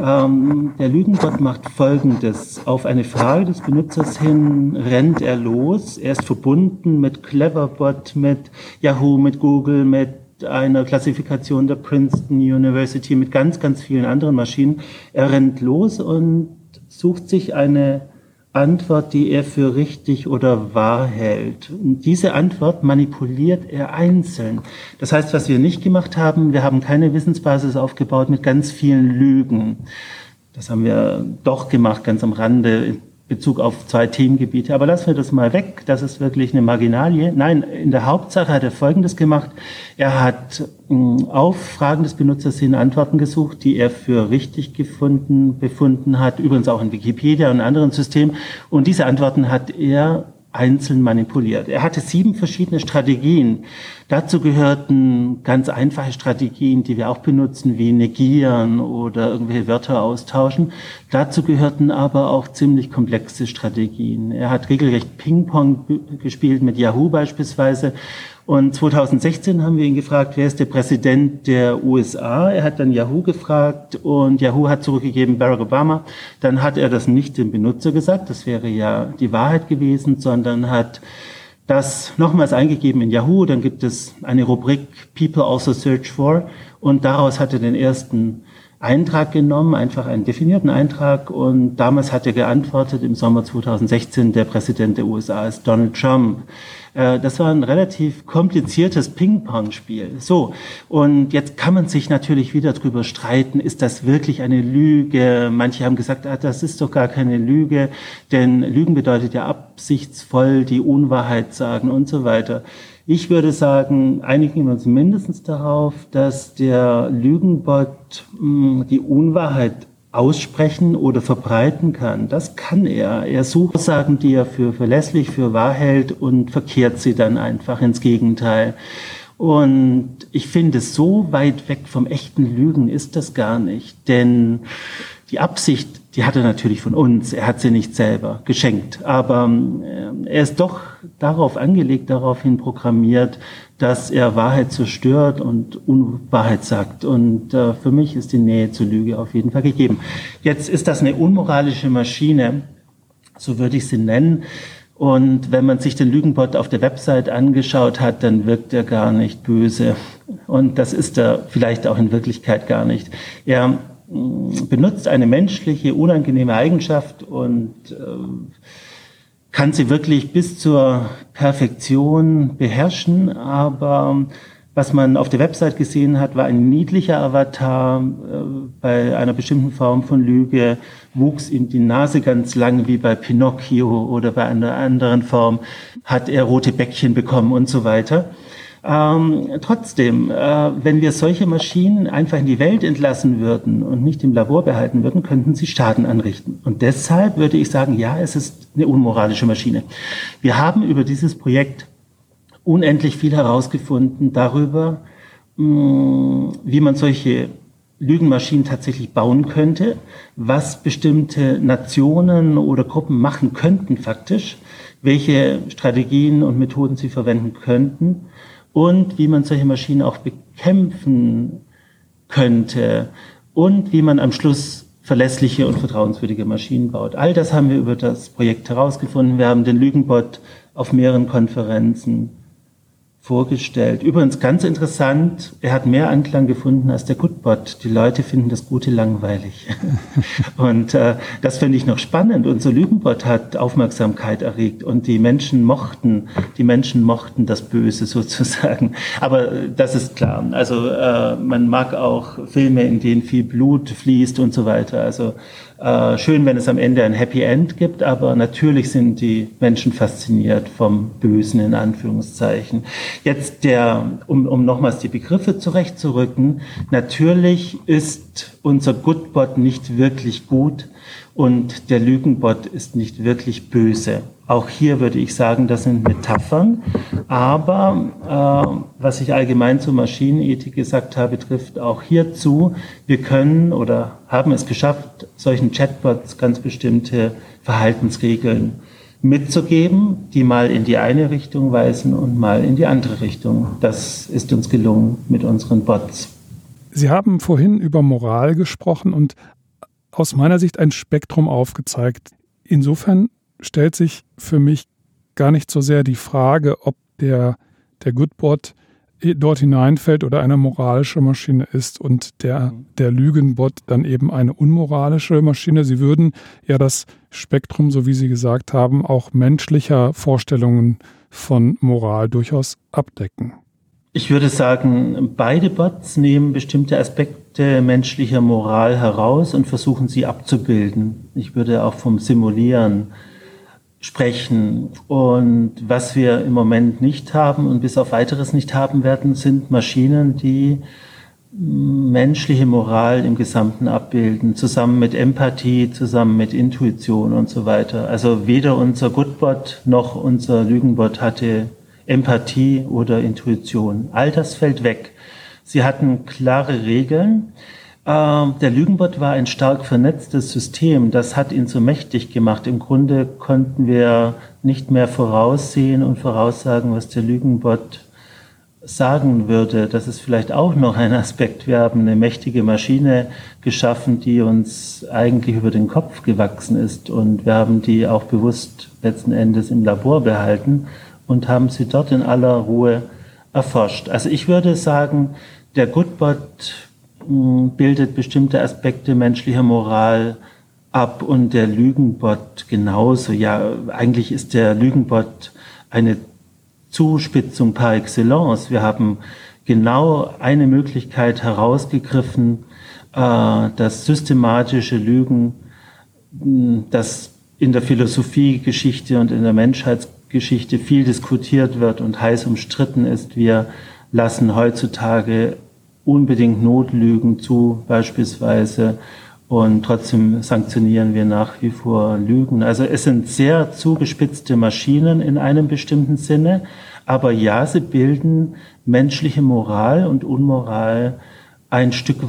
Ähm, der Lügenbot macht Folgendes. Auf eine Frage des Benutzers hin rennt er los. Er ist verbunden mit Cleverbot, mit Yahoo, mit Google, mit einer Klassifikation der Princeton University, mit ganz, ganz vielen anderen Maschinen. Er rennt los und sucht sich eine Antwort, die er für richtig oder wahr hält. Und diese Antwort manipuliert er einzeln. Das heißt, was wir nicht gemacht haben, wir haben keine Wissensbasis aufgebaut mit ganz vielen Lügen. Das haben wir doch gemacht, ganz am Rande, in Bezug auf zwei Themengebiete. Aber lassen wir das mal weg, das ist wirklich eine Marginalie. Nein, in der Hauptsache hat er Folgendes gemacht. Er hat mh, auf Fragen des Benutzers hin Antworten gesucht, die er für richtig gefunden, befunden hat, übrigens auch in Wikipedia und anderen Systemen. Und diese Antworten hat er einzeln manipuliert. Er hatte sieben verschiedene Strategien. Dazu gehörten ganz einfache Strategien, die wir auch benutzen, wie negieren oder irgendwelche Wörter austauschen. Dazu gehörten aber auch ziemlich komplexe Strategien. Er hat regelrecht Ping-Pong gespielt mit Yahoo beispielsweise. Und zweitausendsechzehn haben wir ihn gefragt, wer ist der Präsident der U S A? Er hat dann Yahoo gefragt und Yahoo hat zurückgegeben Barack Obama. Dann hat er das nicht dem Benutzer gesagt, das wäre ja die Wahrheit gewesen, sondern hat das nochmals eingegeben in Yahoo. Dann gibt es eine Rubrik People also search for, und daraus hat er den ersten Eintrag genommen, einfach einen definierten Eintrag, und damals hat er geantwortet im Sommer zweitausendsechzehn, der Präsident der U S A ist Donald Trump. Das war ein relativ kompliziertes Ping-Pong-Spiel. So, und jetzt kann man sich natürlich wieder drüber streiten, ist das wirklich eine Lüge? Manche haben gesagt, ah, das ist doch gar keine Lüge, denn Lügen bedeutet ja absichtsvoll die Unwahrheit sagen und so weiter. Ich würde sagen, einigen wir uns mindestens darauf, dass der Lügenbot mh, die Unwahrheit aussprechen oder verbreiten kann. Das kann er. Er sucht Aussagen, die er für verlässlich, für wahr hält, und verkehrt sie dann einfach ins Gegenteil. Und ich finde, so weit weg vom echten Lügen ist das gar nicht. Denn die Absicht die hat er natürlich von uns, er hat sie nicht selber geschenkt, aber äh, er ist doch darauf angelegt, daraufhin programmiert, dass er Wahrheit zerstört und Unwahrheit sagt. Und äh, für mich ist die Nähe zur Lüge auf jeden Fall gegeben. Jetzt ist das eine unmoralische Maschine, so würde ich sie nennen. Und wenn man sich den Lügenbot auf der Website angeschaut hat, dann wirkt er gar nicht böse. Und das ist er vielleicht auch in Wirklichkeit gar nicht. Er mh, benutzt eine menschliche, unangenehme Eigenschaft und äh, kann sie wirklich bis zur Perfektion beherrschen, aber was man auf der Website gesehen hat, war ein niedlicher Avatar. Bei einer bestimmten Form von Lüge wuchs ihm die Nase ganz lang, wie bei Pinocchio, oder bei einer anderen Form hat er rote Bäckchen bekommen und so weiter. Ähm, trotzdem, äh, wenn wir solche Maschinen einfach in die Welt entlassen würden und nicht im Labor behalten würden, könnten sie Schaden anrichten. Und deshalb würde ich sagen, ja, es ist eine unmoralische Maschine. Wir haben über dieses Projekt unendlich viel herausgefunden darüber, mh, wie man solche Lügenmaschinen tatsächlich bauen könnte, was bestimmte Nationen oder Gruppen machen könnten faktisch, welche Strategien und Methoden sie verwenden könnten und wie man solche Maschinen auch bekämpfen könnte und wie man am Schluss verlässliche und vertrauenswürdige Maschinen baut. All das haben wir über das Projekt herausgefunden. Wir haben den Lügenbot auf mehreren Konferenzen vorgestellt. Übrigens ganz interessant, er hat mehr Anklang gefunden als der Goodbot. Die Leute finden das Gute langweilig. Und äh, das finde ich noch spannend. Unser Lügenbot hat Aufmerksamkeit erregt und die Menschen mochten, die Menschen mochten das Böse sozusagen. Aber äh, das ist klar. Also äh, man mag auch Filme, in denen viel Blut fließt und so weiter. Also äh, schön, wenn es am Ende ein Happy End gibt, aber natürlich sind die Menschen fasziniert vom Bösen in Anführungszeichen. Jetzt der, um, um nochmals die Begriffe zurechtzurücken, natürlich ist unser Goodbot nicht wirklich gut und der Lügenbot ist nicht wirklich böse. Auch hier würde ich sagen, das sind Metaphern, aber äh, was ich allgemein zur Maschinenethik gesagt habe, trifft auch hierzu. Wir können oder haben es geschafft, solchen Chatbots ganz bestimmte Verhaltensregeln mitzugeben, die mal in die eine Richtung weisen und mal in die andere Richtung. Das ist uns gelungen mit unseren Bots. Sie haben vorhin über Moral gesprochen und aus meiner Sicht ein Spektrum aufgezeigt. Insofern stellt sich für mich gar nicht so sehr die Frage, ob der, der Goodbot dort hineinfällt oder eine moralische Maschine ist und der, der Lügenbot dann eben eine unmoralische Maschine. Sie würden ja das Spektrum, so wie Sie gesagt haben, auch menschlicher Vorstellungen von Moral durchaus abdecken. Ich würde sagen, beide Bots nehmen bestimmte Aspekte menschlicher Moral heraus und versuchen sie abzubilden. Ich würde auch vom Simulieren sprechen. Und was wir im Moment nicht haben und bis auf weiteres nicht haben werden, sind Maschinen, die menschliche Moral im Gesamten abbilden, zusammen mit Empathie, zusammen mit Intuition und so weiter. Also weder unser Goodbot noch unser Lügenbot hatte Empathie oder Intuition. All das fällt weg. Sie hatten klare Regeln. Der Lügenbot war ein stark vernetztes System. Das hat ihn so mächtig gemacht. Im Grunde konnten wir nicht mehr voraussehen und voraussagen, was der Lügenbot sagen würde. Das ist vielleicht auch noch ein Aspekt. Wir haben eine mächtige Maschine geschaffen, die uns eigentlich über den Kopf gewachsen ist. Und wir haben die auch bewusst letzten Endes im Labor behalten und haben sie dort in aller Ruhe erforscht. Also ich würde sagen, der Goodbot bildet bestimmte Aspekte menschlicher Moral ab und der Lügenbot genauso. Ja, eigentlich ist der Lügenbot eine Zuspitzung par excellence. Wir haben genau eine Möglichkeit herausgegriffen, das systematische Lügen, das in der Philosophiegeschichte und in der Menschheitsgeschichte viel diskutiert wird und heiß umstritten ist. Wir lassen heutzutage unbedingt Notlügen zu, beispielsweise, und trotzdem sanktionieren wir nach wie vor Lügen. Also es sind sehr zugespitzte Maschinen in einem bestimmten Sinne, aber ja, sie bilden menschliche Moral und Unmoral ein Stück weit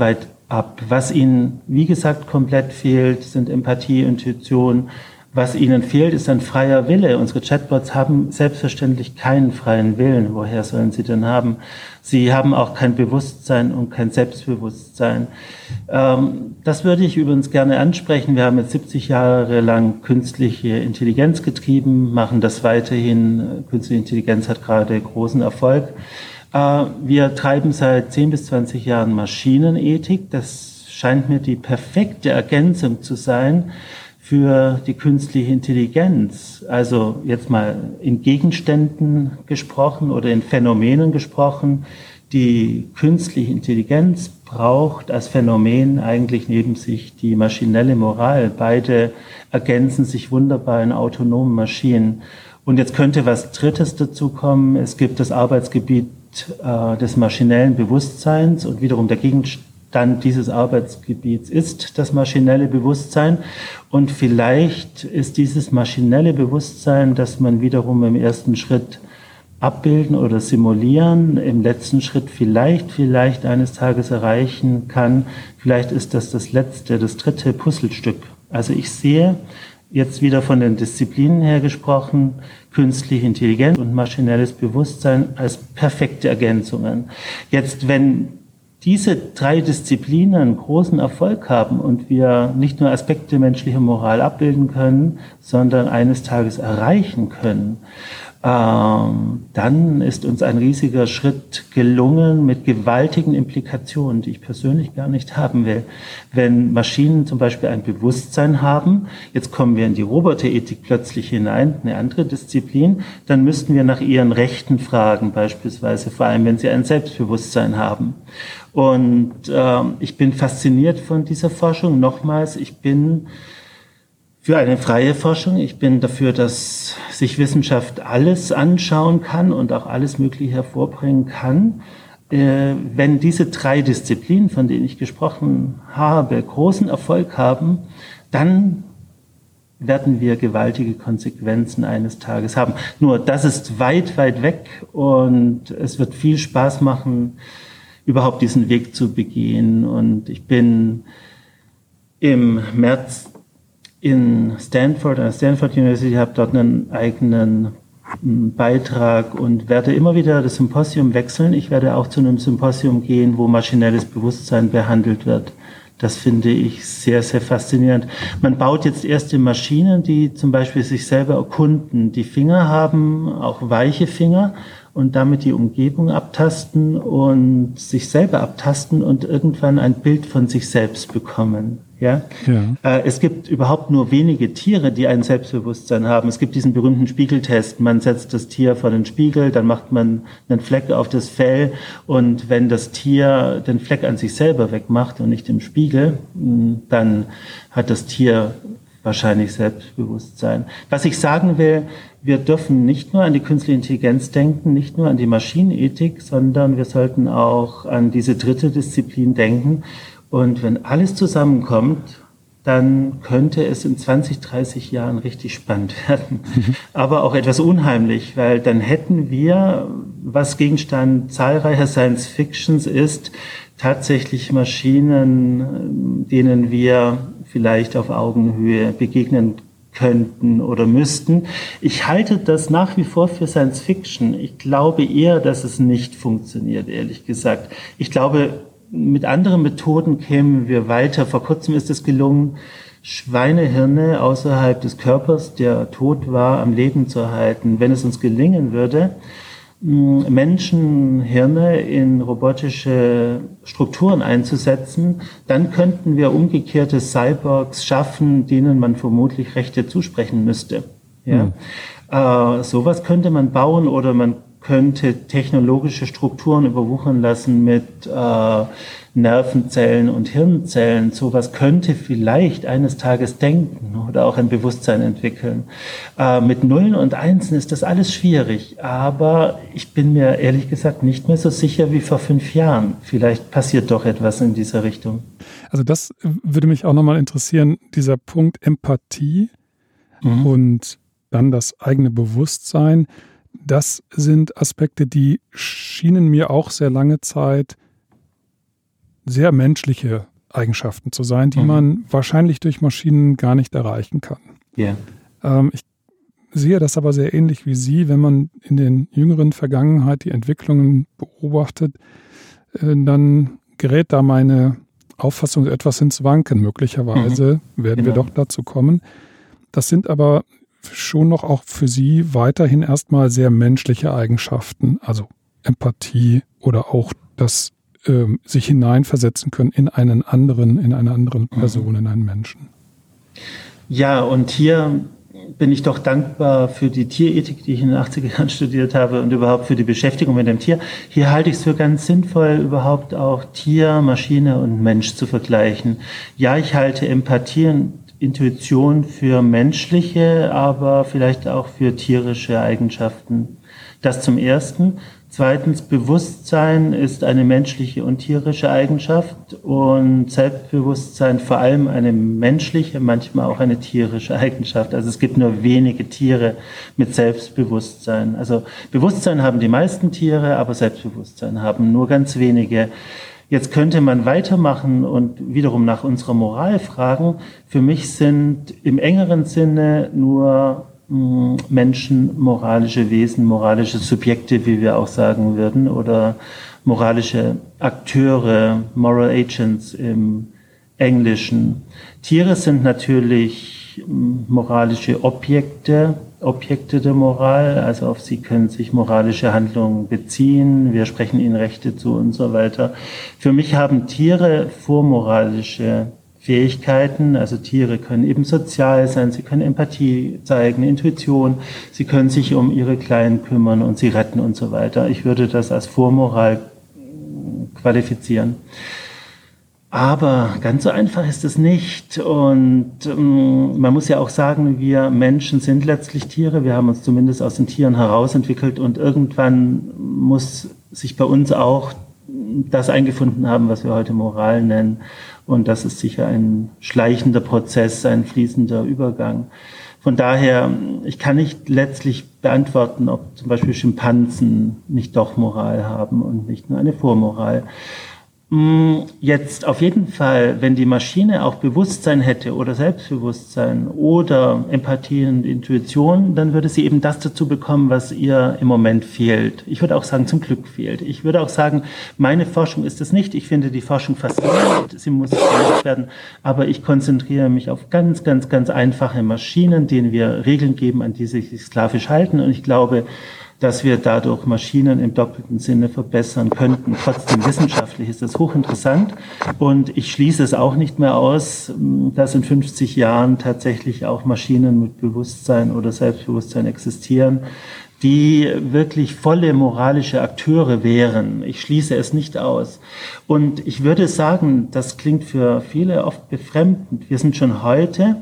ab. Was ihnen, wie gesagt, komplett fehlt, sind Empathie, Intuition. Was ihnen fehlt, ist ein freier Wille. Unsere Chatbots haben selbstverständlich keinen freien Willen. Woher sollen sie denn haben? Sie haben auch kein Bewusstsein und kein Selbstbewusstsein. Ähm, das würde ich übrigens gerne ansprechen. Wir haben jetzt siebzig Jahre lang künstliche Intelligenz getrieben, machen das weiterhin. Künstliche Intelligenz hat gerade großen Erfolg. Äh, wir treiben seit zehn bis zwanzig Jahren Maschinenethik. Das scheint mir die perfekte Ergänzung zu sein für die künstliche Intelligenz, also jetzt mal in Gegenständen gesprochen oder in Phänomenen gesprochen, die künstliche Intelligenz braucht als Phänomen eigentlich neben sich die maschinelle Moral. Beide ergänzen sich wunderbar in autonomen Maschinen. Und jetzt könnte was Drittes dazu kommen. Es gibt das Arbeitsgebiet äh, des maschinellen Bewusstseins und wiederum der Gegenstand Dann dieses Arbeitsgebiets ist das maschinelle Bewusstsein. Und vielleicht ist dieses maschinelle Bewusstsein, das man wiederum im ersten Schritt abbilden oder simulieren, im letzten Schritt vielleicht, vielleicht eines Tages erreichen kann. Vielleicht ist das das letzte, das dritte Puzzlestück. Also ich sehe jetzt wieder von den Disziplinen her gesprochen, künstliche Intelligenz und maschinelles Bewusstsein als perfekte Ergänzungen. Jetzt, wenn diese drei Disziplinen großen Erfolg haben und wir nicht nur Aspekte menschlicher Moral abbilden können, sondern eines Tages erreichen können, ähm, dann ist uns ein riesiger Schritt gelungen mit gewaltigen Implikationen, die ich persönlich gar nicht haben will. Wenn Maschinen zum Beispiel ein Bewusstsein haben, jetzt kommen wir in die Roboterethik plötzlich hinein, eine andere Disziplin, dann müssten wir nach ihren Rechten fragen, beispielsweise, vor allem wenn sie ein Selbstbewusstsein haben. Und äh, ich bin fasziniert von dieser Forschung. Nochmals, ich bin für eine freie Forschung. Ich bin dafür, dass sich Wissenschaft alles anschauen kann und auch alles Mögliche hervorbringen kann. Äh, wenn diese drei Disziplinen, von denen ich gesprochen habe, großen Erfolg haben, dann werden wir gewaltige Konsequenzen eines Tages haben. Nur das ist weit, weit weg und es wird viel Spaß machen, überhaupt diesen Weg zu begehen. Und ich bin im März in Stanford, an der Stanford University, habe dort einen eigenen Beitrag und werde immer wieder das Symposium wechseln. Ich werde auch zu einem Symposium gehen, wo maschinelles Bewusstsein behandelt wird. Das finde ich sehr, sehr faszinierend. Man baut jetzt erste Maschinen, die zum Beispiel sich selber erkunden, die Finger haben, auch weiche Finger, und damit die Umgebung abtasten und sich selber abtasten und irgendwann ein Bild von sich selbst bekommen. Ja? Ja. Äh, es gibt überhaupt nur wenige Tiere, die ein Selbstbewusstsein haben. Es gibt diesen berühmten Spiegeltest. Man setzt das Tier vor den Spiegel, dann macht man einen Fleck auf das Fell und wenn das Tier den Fleck an sich selber wegmacht und nicht im Spiegel, dann hat das Tier wahrscheinlich Selbstbewusstsein. Was ich sagen will, wir dürfen nicht nur an die künstliche Intelligenz denken, nicht nur an die Maschinenethik, sondern wir sollten auch an diese dritte Disziplin denken. Und wenn alles zusammenkommt, dann könnte es in zwanzig, dreißig Jahren richtig spannend werden. Mhm. Aber auch etwas unheimlich, weil dann hätten wir, was Gegenstand zahlreicher Science-Fictions ist, tatsächlich Maschinen, denen wir vielleicht auf Augenhöhe begegnen könnten oder müssten. Ich halte das nach wie vor für Science Fiction. Ich glaube eher, dass es nicht funktioniert, ehrlich gesagt. Ich glaube, mit anderen Methoden kämen wir weiter. Vor kurzem ist es gelungen, Schweinehirne außerhalb des Körpers, der tot war, am Leben zu erhalten. Wenn es uns gelingen würde, Menschenhirne in robotische Strukturen einzusetzen, dann könnten wir umgekehrte Cyborgs schaffen, denen man vermutlich Rechte zusprechen müsste. Ja? Mhm. Äh, sowas könnte man bauen oder man könnte technologische Strukturen überwuchern lassen mit äh, Nervenzellen und Hirnzellen. Sowas könnte vielleicht eines Tages denken oder auch ein Bewusstsein entwickeln. Äh, mit Nullen und Einsen ist das alles schwierig, aber ich bin mir ehrlich gesagt nicht mehr so sicher wie vor fünf Jahren. Vielleicht passiert doch etwas in dieser Richtung. Also das würde mich auch nochmal interessieren, dieser Punkt Empathie mhm. und dann das eigene Bewusstsein. Das sind Aspekte, die schienen mir auch sehr lange Zeit sehr menschliche Eigenschaften zu sein, die Mhm. man wahrscheinlich durch Maschinen gar nicht erreichen kann. Ja. Ähm, ich sehe das aber sehr ähnlich wie Sie, wenn man in den jüngeren Vergangenheit die Entwicklungen beobachtet, äh, dann gerät da meine Auffassung etwas ins Wanken. Möglicherweise mhm. werden genau. wir doch dazu kommen. Das sind aber schon noch auch für Sie weiterhin erstmal sehr menschliche Eigenschaften, also Empathie oder auch das ähm, sich hineinversetzen können in einen anderen, in eine andere Person, in einen Menschen. Ja, und hier bin ich doch dankbar für die Tierethik, die ich in den achtziger Jahren studiert habe und überhaupt für die Beschäftigung mit dem Tier. Hier halte ich es für ganz sinnvoll, überhaupt auch Tier, Maschine und Mensch zu vergleichen. Ja, ich halte Empathie und Intuition für menschliche, aber vielleicht auch für tierische Eigenschaften. Das zum Ersten. Zweitens, Bewusstsein ist eine menschliche und tierische Eigenschaft und Selbstbewusstsein vor allem eine menschliche, manchmal auch eine tierische Eigenschaft. Also es gibt nur wenige Tiere mit Selbstbewusstsein. Also Bewusstsein haben die meisten Tiere, aber Selbstbewusstsein haben nur ganz wenige. Jetzt könnte man weitermachen und wiederum nach unserer Moral fragen. Für mich sind im engeren Sinne nur Menschen moralische Wesen, moralische Subjekte, wie wir auch sagen würden, oder moralische Akteure, Moral Agents im Englischen. Tiere sind natürlich moralische Objekte, Objekte der Moral, also auf sie können sich moralische Handlungen beziehen, wir sprechen ihnen Rechte zu und so weiter. Für mich haben Tiere vormoralische Fähigkeiten, also Tiere können eben sozial sein, sie können Empathie zeigen, Intuition, sie können sich um ihre Kleinen kümmern und sie retten und so weiter. Ich würde das als Vormoral qualifizieren. Aber ganz so einfach ist es nicht und ähm, man muss ja auch sagen, wir Menschen sind letztlich Tiere, wir haben uns zumindest aus den Tieren herausentwickelt und irgendwann muss sich bei uns auch das eingefunden haben, was wir heute Moral nennen. Und das ist sicher ein schleichender Prozess, ein fließender Übergang. Von daher, ich kann nicht letztlich beantworten, ob zum Beispiel Schimpansen nicht doch Moral haben und nicht nur eine Vormoral. Jetzt auf jeden Fall, wenn die Maschine auch Bewusstsein hätte oder Selbstbewusstsein oder Empathie und Intuition, dann würde sie eben das dazu bekommen, was ihr im Moment fehlt. Ich würde auch sagen, zum Glück fehlt. Ich würde auch sagen, meine Forschung ist es nicht. Ich finde die Forschung faszinierend, sie muss gemacht werden, aber ich konzentriere mich auf ganz, ganz, ganz einfache Maschinen, denen wir Regeln geben, an die sie sich sklavisch halten. Und ich glaube, dass wir dadurch Maschinen im doppelten Sinne verbessern könnten. Trotzdem wissenschaftlich ist das hochinteressant und ich schließe es auch nicht mehr aus, dass in fünfzig Jahren tatsächlich auch Maschinen mit Bewusstsein oder Selbstbewusstsein existieren, die wirklich volle moralische Akteure wären. Ich schließe es nicht aus. Und ich würde sagen, das klingt für viele oft befremdend. Wir sind schon heute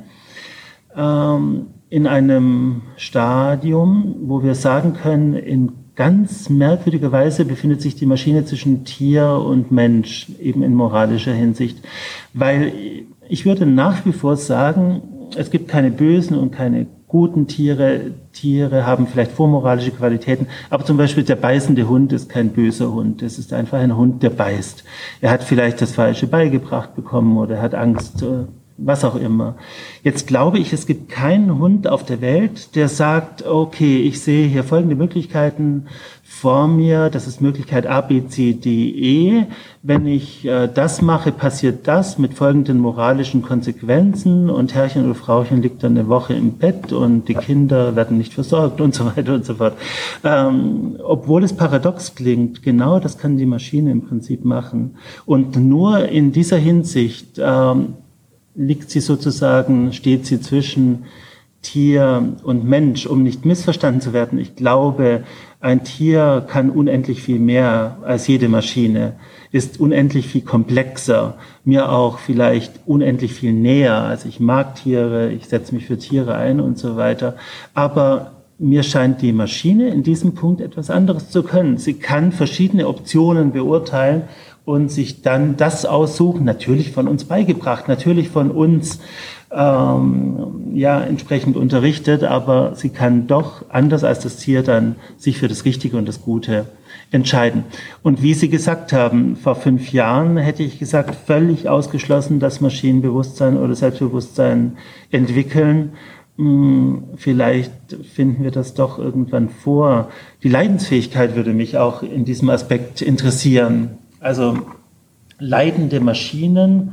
ähm, in einem Stadium, wo wir sagen können, in ganz merkwürdiger Weise befindet sich die Maschine zwischen Tier und Mensch, eben in moralischer Hinsicht. Weil ich würde nach wie vor sagen, es gibt keine bösen und keine guten Tiere. Tiere haben vielleicht vormoralische Qualitäten, aber zum Beispiel der beißende Hund ist kein böser Hund. Es ist einfach ein Hund, der beißt. Er hat vielleicht das Falsche beigebracht bekommen oder er hat Angst, was auch immer. Jetzt glaube ich, es gibt keinen Hund auf der Welt, der sagt, okay, ich sehe hier folgende Möglichkeiten vor mir, das ist Möglichkeit A, B, C, D, E. Wenn ich äh, das mache, passiert das mit folgenden moralischen Konsequenzen und Herrchen oder Frauchen liegt dann eine Woche im Bett und die Kinder werden nicht versorgt und so weiter und so fort. Ähm, obwohl es paradox klingt, genau das kann die Maschine im Prinzip machen. Und nur in dieser Hinsicht ähm, liegt sie sozusagen, steht sie zwischen Tier und Mensch, um nicht missverstanden zu werden. Ich glaube, ein Tier kann unendlich viel mehr als jede Maschine, ist unendlich viel komplexer, mir auch vielleicht unendlich viel näher. Also ich mag Tiere, ich setze mich für Tiere ein und so weiter. Aber mir scheint die Maschine in diesem Punkt etwas anderes zu können. Sie kann verschiedene Optionen beurteilen und sich dann das aussuchen, natürlich von uns beigebracht, natürlich von uns ähm, ja entsprechend unterrichtet, aber sie kann doch, anders als das Tier, dann sich für das Richtige und das Gute entscheiden. Und wie Sie gesagt haben, vor fünf Jahren hätte ich gesagt, völlig ausgeschlossen, dass Maschinen Bewusstsein oder Selbstbewusstsein entwickeln. Vielleicht finden wir das doch irgendwann vor. Die Leidensfähigkeit würde mich auch in diesem Aspekt interessieren. Also leidende Maschinen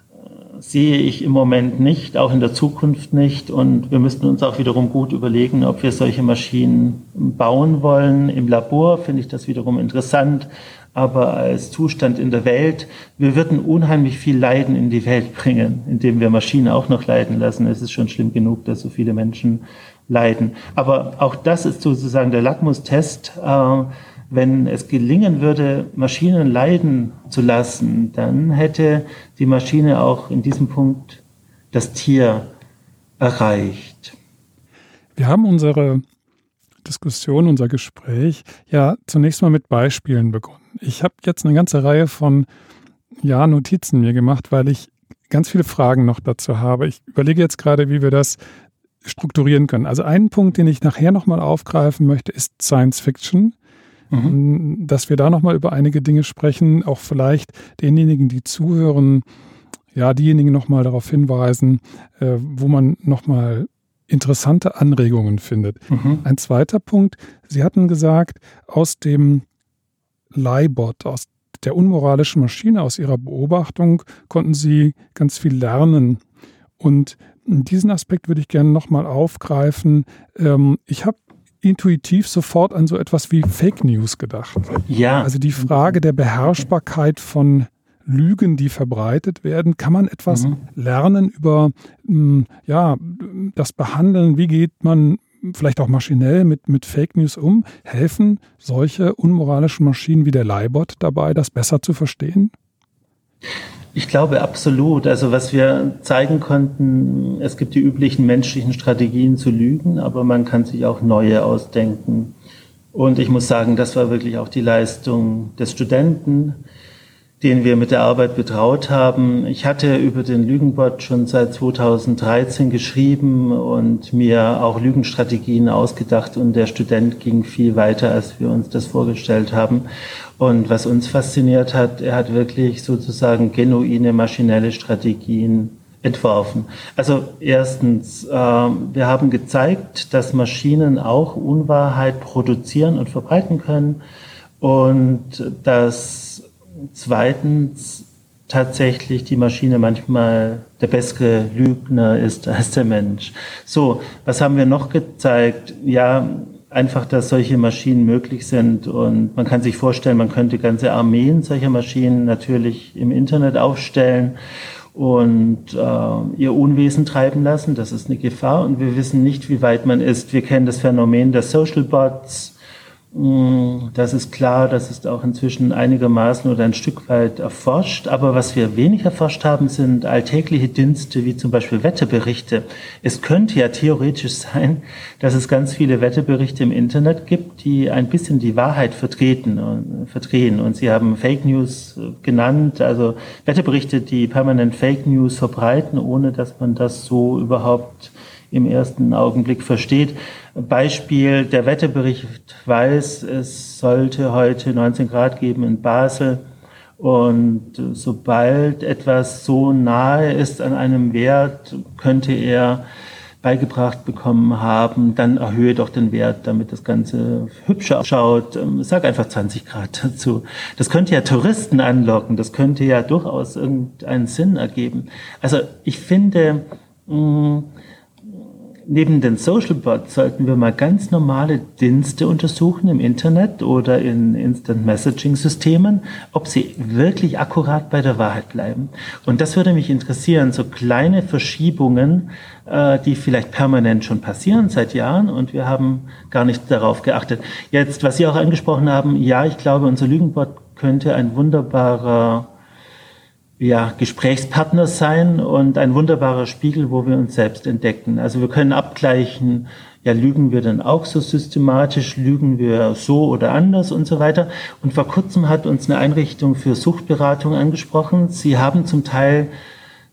sehe ich im Moment nicht, auch in der Zukunft nicht. Und wir müssten uns auch wiederum gut überlegen, ob wir solche Maschinen bauen wollen. Im Labor finde ich das wiederum interessant. Aber als Zustand in der Welt, wir würden unheimlich viel Leiden in die Welt bringen, indem wir Maschinen auch noch leiden lassen. Es ist schon schlimm genug, dass so viele Menschen leiden. Aber auch das ist sozusagen der Lackmustest. Äh, wenn es gelingen würde, Maschinen leiden zu lassen, dann hätte die Maschine auch in diesem Punkt das Tier erreicht. Wir haben unsere Diskussion, unser Gespräch ja zunächst mal mit Beispielen begonnen. Ich habe jetzt eine ganze Reihe von ja, Notizen mir gemacht, weil ich ganz viele Fragen noch dazu habe. Ich überlege jetzt gerade, wie wir das strukturieren können. Also einen Punkt, den ich nachher nochmal aufgreifen möchte, ist Science Fiction. Mhm. Dass wir da nochmal über einige Dinge sprechen, auch vielleicht denjenigen, die zuhören, ja, diejenigen nochmal darauf hinweisen, äh, wo man nochmal interessante Anregungen findet. Mhm. Ein zweiter Punkt, Sie hatten gesagt, aus dem Lie-Bot, aus der unmoralischen Maschine, aus Ihrer Beobachtung konnten Sie ganz viel lernen. Und diesen Aspekt würde ich gerne nochmal aufgreifen. Ähm, ich habe intuitiv sofort an so etwas wie Fake News gedacht. Ja. Also die Frage der Beherrschbarkeit von Lügen, die verbreitet werden. Kann man etwas mhm. lernen über mh, ja, das Behandeln? Wie geht man vielleicht auch maschinell mit, mit Fake News um? Helfen solche unmoralischen Maschinen wie der Lie-Bot dabei, das besser zu verstehen? Ich glaube absolut. Also was wir zeigen konnten, es gibt die üblichen menschlichen Strategien zu lügen, aber man kann sich auch neue ausdenken. Und ich muss sagen, das war wirklich auch die Leistung des Studenten, den wir mit der Arbeit betraut haben. Ich hatte über den Lügenbot schon seit zweitausenddreizehn geschrieben und mir auch Lügenstrategien ausgedacht, und der Student ging viel weiter, als wir uns das vorgestellt haben. Und was uns fasziniert hat, er hat wirklich sozusagen genuine maschinelle Strategien entworfen. Also erstens, äh, wir haben gezeigt, dass Maschinen auch Unwahrheit produzieren und verbreiten können, und dass zweitens tatsächlich die Maschine manchmal der bessere Lügner ist als der Mensch. So, was haben wir noch gezeigt? Ja, einfach, dass solche Maschinen möglich sind, und man kann sich vorstellen, man könnte ganze Armeen solcher Maschinen natürlich im Internet aufstellen und äh, ihr Unwesen treiben lassen. Das ist eine Gefahr, und wir wissen nicht, wie weit man ist. Wir kennen das Phänomen der Social Bots. Das ist klar, das ist auch inzwischen einigermaßen oder ein Stück weit erforscht. Aber was wir wenig erforscht haben, sind alltägliche Dienste, wie zum Beispiel Wetteberichte. Es könnte ja theoretisch sein, dass es ganz viele Wetteberichte im Internet gibt, die ein bisschen die Wahrheit vertreten und verdrehen. Und Sie haben Fake News genannt, also Wetteberichte, die permanent Fake News verbreiten, ohne dass man das so überhaupt im ersten Augenblick versteht. Beispiel, der Wetterbericht weiß, es sollte heute neunzehn Grad geben in Basel, und sobald etwas so nahe ist an einem Wert, könnte er beigebracht bekommen haben, dann erhöhe doch den Wert, damit das Ganze hübscher ausschaut. Sag einfach zwanzig Grad dazu. Das könnte ja Touristen anlocken, das könnte ja durchaus irgendeinen Sinn ergeben. Also ich finde, mh, neben den Social Bots sollten wir mal ganz normale Dienste untersuchen im Internet oder in Instant Messaging Systemen, ob sie wirklich akkurat bei der Wahrheit bleiben. Und das würde mich interessieren, so kleine Verschiebungen, äh, die vielleicht permanent schon passieren seit Jahren, und wir haben gar nicht darauf geachtet. Jetzt, was Sie auch angesprochen haben, ja, ich glaube, unser Lügenbot könnte ein wunderbarer ja, Gesprächspartner sein und ein wunderbarer Spiegel, wo wir uns selbst entdecken. Also wir können abgleichen, ja, lügen wir denn auch so systematisch, lügen wir so oder anders und so weiter. Und vor kurzem hat uns eine Einrichtung für Suchtberatung angesprochen. Sie haben zum Teil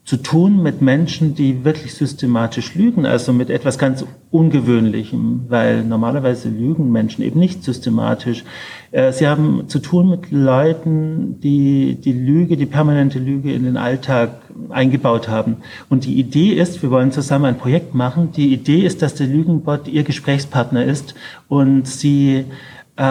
zu tun mit Menschen, die wirklich systematisch lügen, also mit etwas ganz Ungewöhnlichem, weil normalerweise lügen Menschen eben nicht systematisch. Sie haben zu tun mit Leuten, die die Lüge, die permanente Lüge in den Alltag eingebaut haben. Und die Idee ist, wir wollen zusammen ein Projekt machen, die Idee ist, dass der Lügenbot ihr Gesprächspartner ist und sie äh,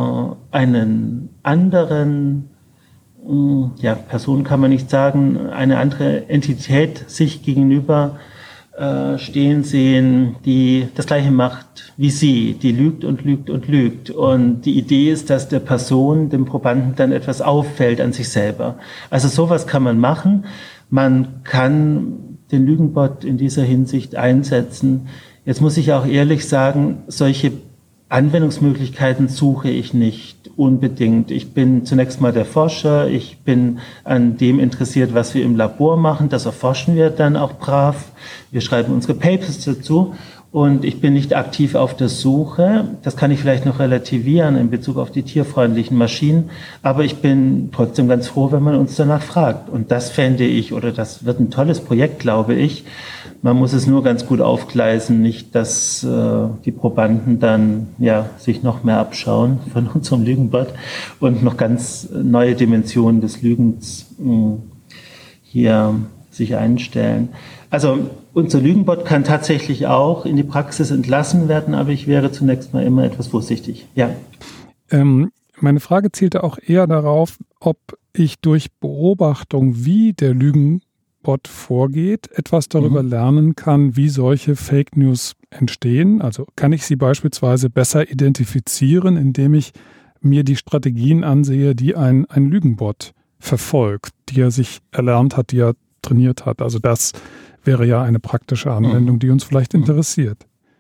einen anderen ja, Person kann man nicht sagen, eine andere Entität sich gegenüber äh, stehen sehen, die das Gleiche macht wie sie, die lügt und lügt und lügt. Und die Idee ist, dass der Person, dem Probanden dann etwas auffällt an sich selber. Also sowas kann man machen. Man kann den Lügenbot in dieser Hinsicht einsetzen. Jetzt muss ich auch ehrlich sagen, solche Anwendungsmöglichkeiten suche ich nicht unbedingt. Ich bin zunächst mal der Forscher, ich bin an dem interessiert, was wir im Labor machen, das erforschen wir dann auch brav. Wir schreiben unsere Papers dazu und ich bin nicht aktiv auf der Suche. Das kann ich vielleicht noch relativieren in Bezug auf die tierfreundlichen Maschinen, aber ich bin trotzdem ganz froh, wenn man uns danach fragt. Und das fände ich, oder das wird ein tolles Projekt, glaube ich. Man muss es nur ganz gut aufgleisen, nicht, dass äh, die Probanden dann ja sich noch mehr abschauen von unserem Lügenbot und noch ganz neue Dimensionen des Lügens mh, hier sich einstellen. Also unser Lügenbot kann tatsächlich auch in die Praxis entlassen werden, aber ich wäre zunächst mal immer etwas vorsichtig. Ja. Ähm, meine Frage zielte auch eher darauf, ob ich durch Beobachtung, wie der Lügenbot vorgeht, etwas darüber mhm. lernen kann, wie solche Fake News entstehen. Also kann ich sie beispielsweise besser identifizieren, indem ich mir die Strategien ansehe, die ein, ein Lügenbot verfolgt, die er sich erlernt hat, die er trainiert hat. Also das wäre ja eine praktische Anwendung, die uns vielleicht interessiert.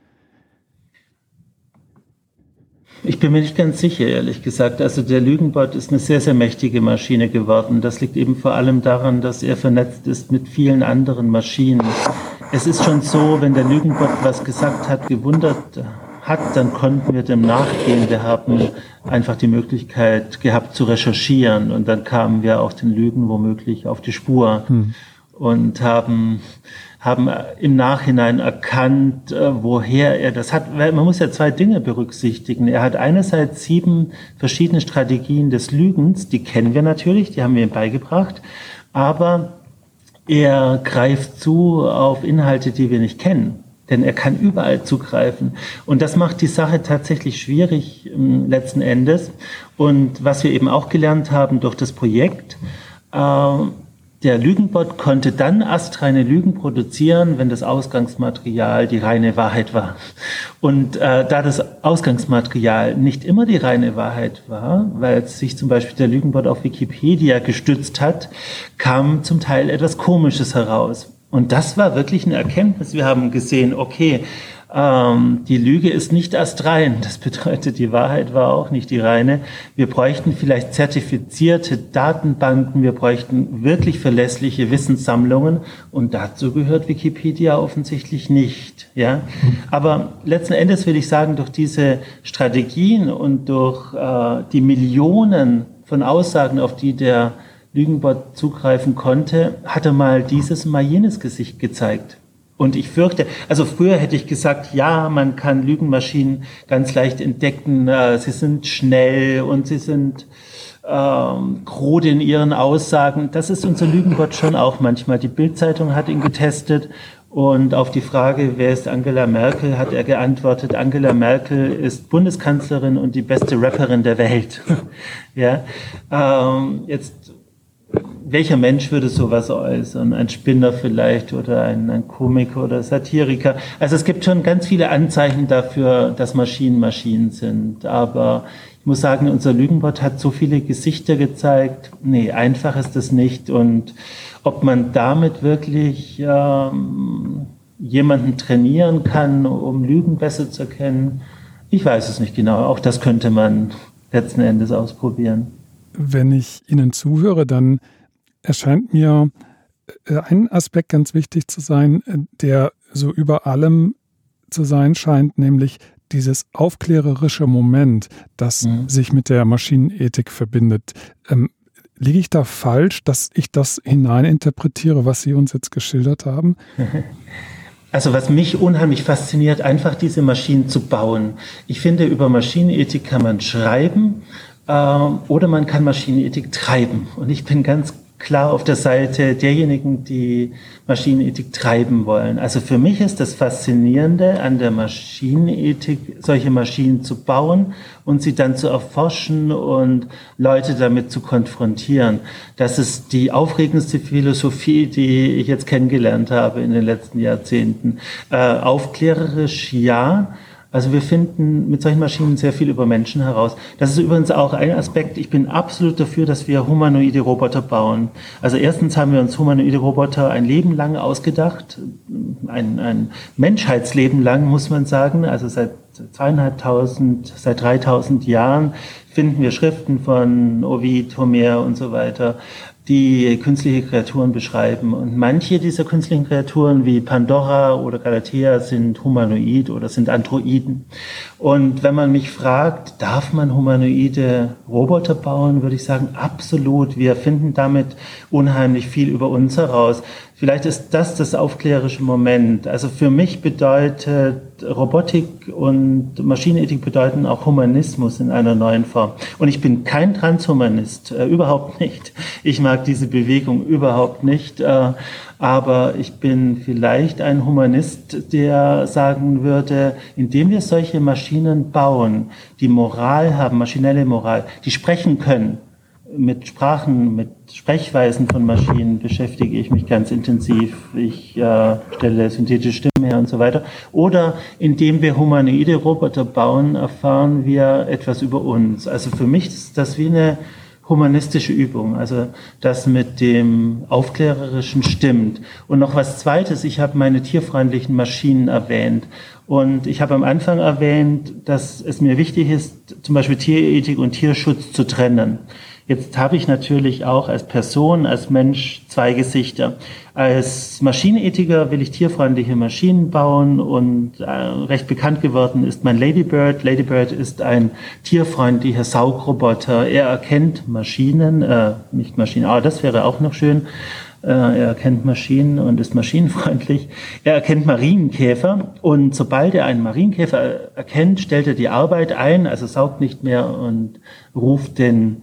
Ich bin mir nicht ganz sicher, ehrlich gesagt. Also der Lügenbot ist eine sehr, sehr mächtige Maschine geworden. Das liegt eben vor allem daran, dass er vernetzt ist mit vielen anderen Maschinen. Es ist schon so, wenn der Lügenbot was gesagt hat, gewundert hat, dann konnten wir dem nachgehen. Wir haben einfach die Möglichkeit gehabt zu recherchieren und dann kamen wir auch den Lügen womöglich auf die Spur hm. und haben haben im Nachhinein erkannt, äh, woher er das hat. Weil man muss ja zwei Dinge berücksichtigen. Er hat einerseits sieben verschiedene Strategien des Lügens, die kennen wir natürlich, die haben wir ihm beigebracht, aber er greift zu auf Inhalte, die wir nicht kennen. Denn er kann überall zugreifen. Und das macht die Sache tatsächlich schwierig ähm, letzten Endes. Und was wir eben auch gelernt haben durch das Projekt, äh, der Lügenbot konnte dann astreine Lügen produzieren, wenn das Ausgangsmaterial die reine Wahrheit war. Und äh, da das Ausgangsmaterial nicht immer die reine Wahrheit war, weil sich zum Beispiel der Lügenbot auf Wikipedia gestützt hat, kam zum Teil etwas Komisches heraus. Und das war wirklich eine Erkenntnis. Wir haben gesehen, okay, ähm, die Lüge ist nicht astrein. Das bedeutet, die Wahrheit war auch nicht die reine. Wir bräuchten vielleicht zertifizierte Datenbanken. Wir bräuchten wirklich verlässliche Wissenssammlungen. Und dazu gehört Wikipedia offensichtlich nicht. Ja? Aber letzten Endes will ich sagen, durch diese Strategien und durch äh, die Millionen von Aussagen, auf die der Lügenbot zugreifen konnte, hat er mal dieses, mal jenes Gesicht gezeigt. Und ich fürchte, also früher hätte ich gesagt, ja, man kann Lügenmaschinen ganz leicht entdecken, äh, sie sind schnell und sie sind ähm, krude in ihren Aussagen. Das ist unser Lügenbot schon auch manchmal. Die Bild-Zeitung hat ihn getestet und auf die Frage, wer ist Angela Merkel, hat er geantwortet, Angela Merkel ist Bundeskanzlerin und die beste Rapperin der Welt. Ja, ähm, jetzt welcher Mensch würde sowas äußern? Ein Spinner vielleicht oder ein, ein Komiker oder Satiriker? Also es gibt schon ganz viele Anzeichen dafür, dass Maschinen Maschinen sind. Aber ich muss sagen, unser Lügenbot hat so viele Gesichter gezeigt. Nee, einfach ist das nicht. Und ob man damit wirklich ähm, jemanden trainieren kann, um Lügen besser zu erkennen, ich weiß es nicht genau. Auch das könnte man letzten Endes ausprobieren. Wenn ich Ihnen zuhöre, dann erscheint mir ein Aspekt ganz wichtig zu sein, der so über allem zu sein scheint, nämlich dieses aufklärerische Moment, das mhm. sich mit der Maschinenethik verbindet. Liege ich da falsch, dass ich das hineininterpretiere, was Sie uns jetzt geschildert haben? Also was mich unheimlich fasziniert, einfach diese Maschinen zu bauen. Ich finde, über Maschinenethik kann man schreiben äh, oder man kann Maschinenethik treiben. Und ich bin ganz klar auf der Seite derjenigen, die Maschinenethik treiben wollen. Also für mich ist das Faszinierende an der Maschinenethik, solche Maschinen zu bauen und sie dann zu erforschen und Leute damit zu konfrontieren. Das ist die aufregendste Philosophie, die ich jetzt kennengelernt habe in den letzten Jahrzehnten. Äh, aufklärerisch ja. Also wir finden mit solchen Maschinen sehr viel über Menschen heraus. Das ist übrigens auch ein Aspekt. Ich bin absolut dafür, dass wir humanoide Roboter bauen. Also erstens haben wir uns humanoide Roboter ein Leben lang ausgedacht. Ein, ein Menschheitsleben lang, muss man sagen. Also seit zweieinhalbtausend, seit dreitausend Jahren finden wir Schriften von Ovid, Homer und so weiter, die künstliche Kreaturen beschreiben. Und manche dieser künstlichen Kreaturen wie Pandora oder Galatea sind humanoid oder sind Androiden. Und wenn man mich fragt, darf man humanoide Roboter bauen, würde ich sagen, absolut. Wir finden damit unheimlich viel über uns heraus. Vielleicht ist das das aufklärerische Moment. Also für mich bedeutet Robotik und Maschinenethik bedeuten auch Humanismus in einer neuen Form. Und ich bin kein Transhumanist, äh, überhaupt nicht. Ich mag diese Bewegung überhaupt nicht. Äh, aber ich bin vielleicht ein Humanist, der sagen würde, indem wir solche Maschinen bauen, die Moral haben, maschinelle Moral, die sprechen können, mit Sprachen, mit Sprechweisen von Maschinen beschäftige ich mich ganz intensiv. Ich äh, stelle synthetische Stimmen her und so weiter. Oder indem wir humanoide Roboter bauen, erfahren wir etwas über uns. Also für mich ist das wie eine humanistische Übung, also das mit dem Aufklärerischen stimmt. Und noch was Zweites, ich habe meine tierfreundlichen Maschinen erwähnt. Und ich habe am Anfang erwähnt, dass es mir wichtig ist, zum Beispiel Tierethik und Tierschutz zu trennen. Jetzt habe ich natürlich auch als Person, als Mensch zwei Gesichter. Als Maschinenethiker will ich tierfreundliche Maschinen bauen und äh, recht bekannt geworden ist mein Ladybird. Ladybird ist ein tierfreundlicher Saugroboter. Er erkennt Maschinen, äh, nicht Maschinen, aber das wäre auch noch schön. Äh, er erkennt Maschinen und ist maschinenfreundlich. Er erkennt Marienkäfer und sobald er einen Marienkäfer erkennt, stellt er die Arbeit ein, also saugt nicht mehr und ruft den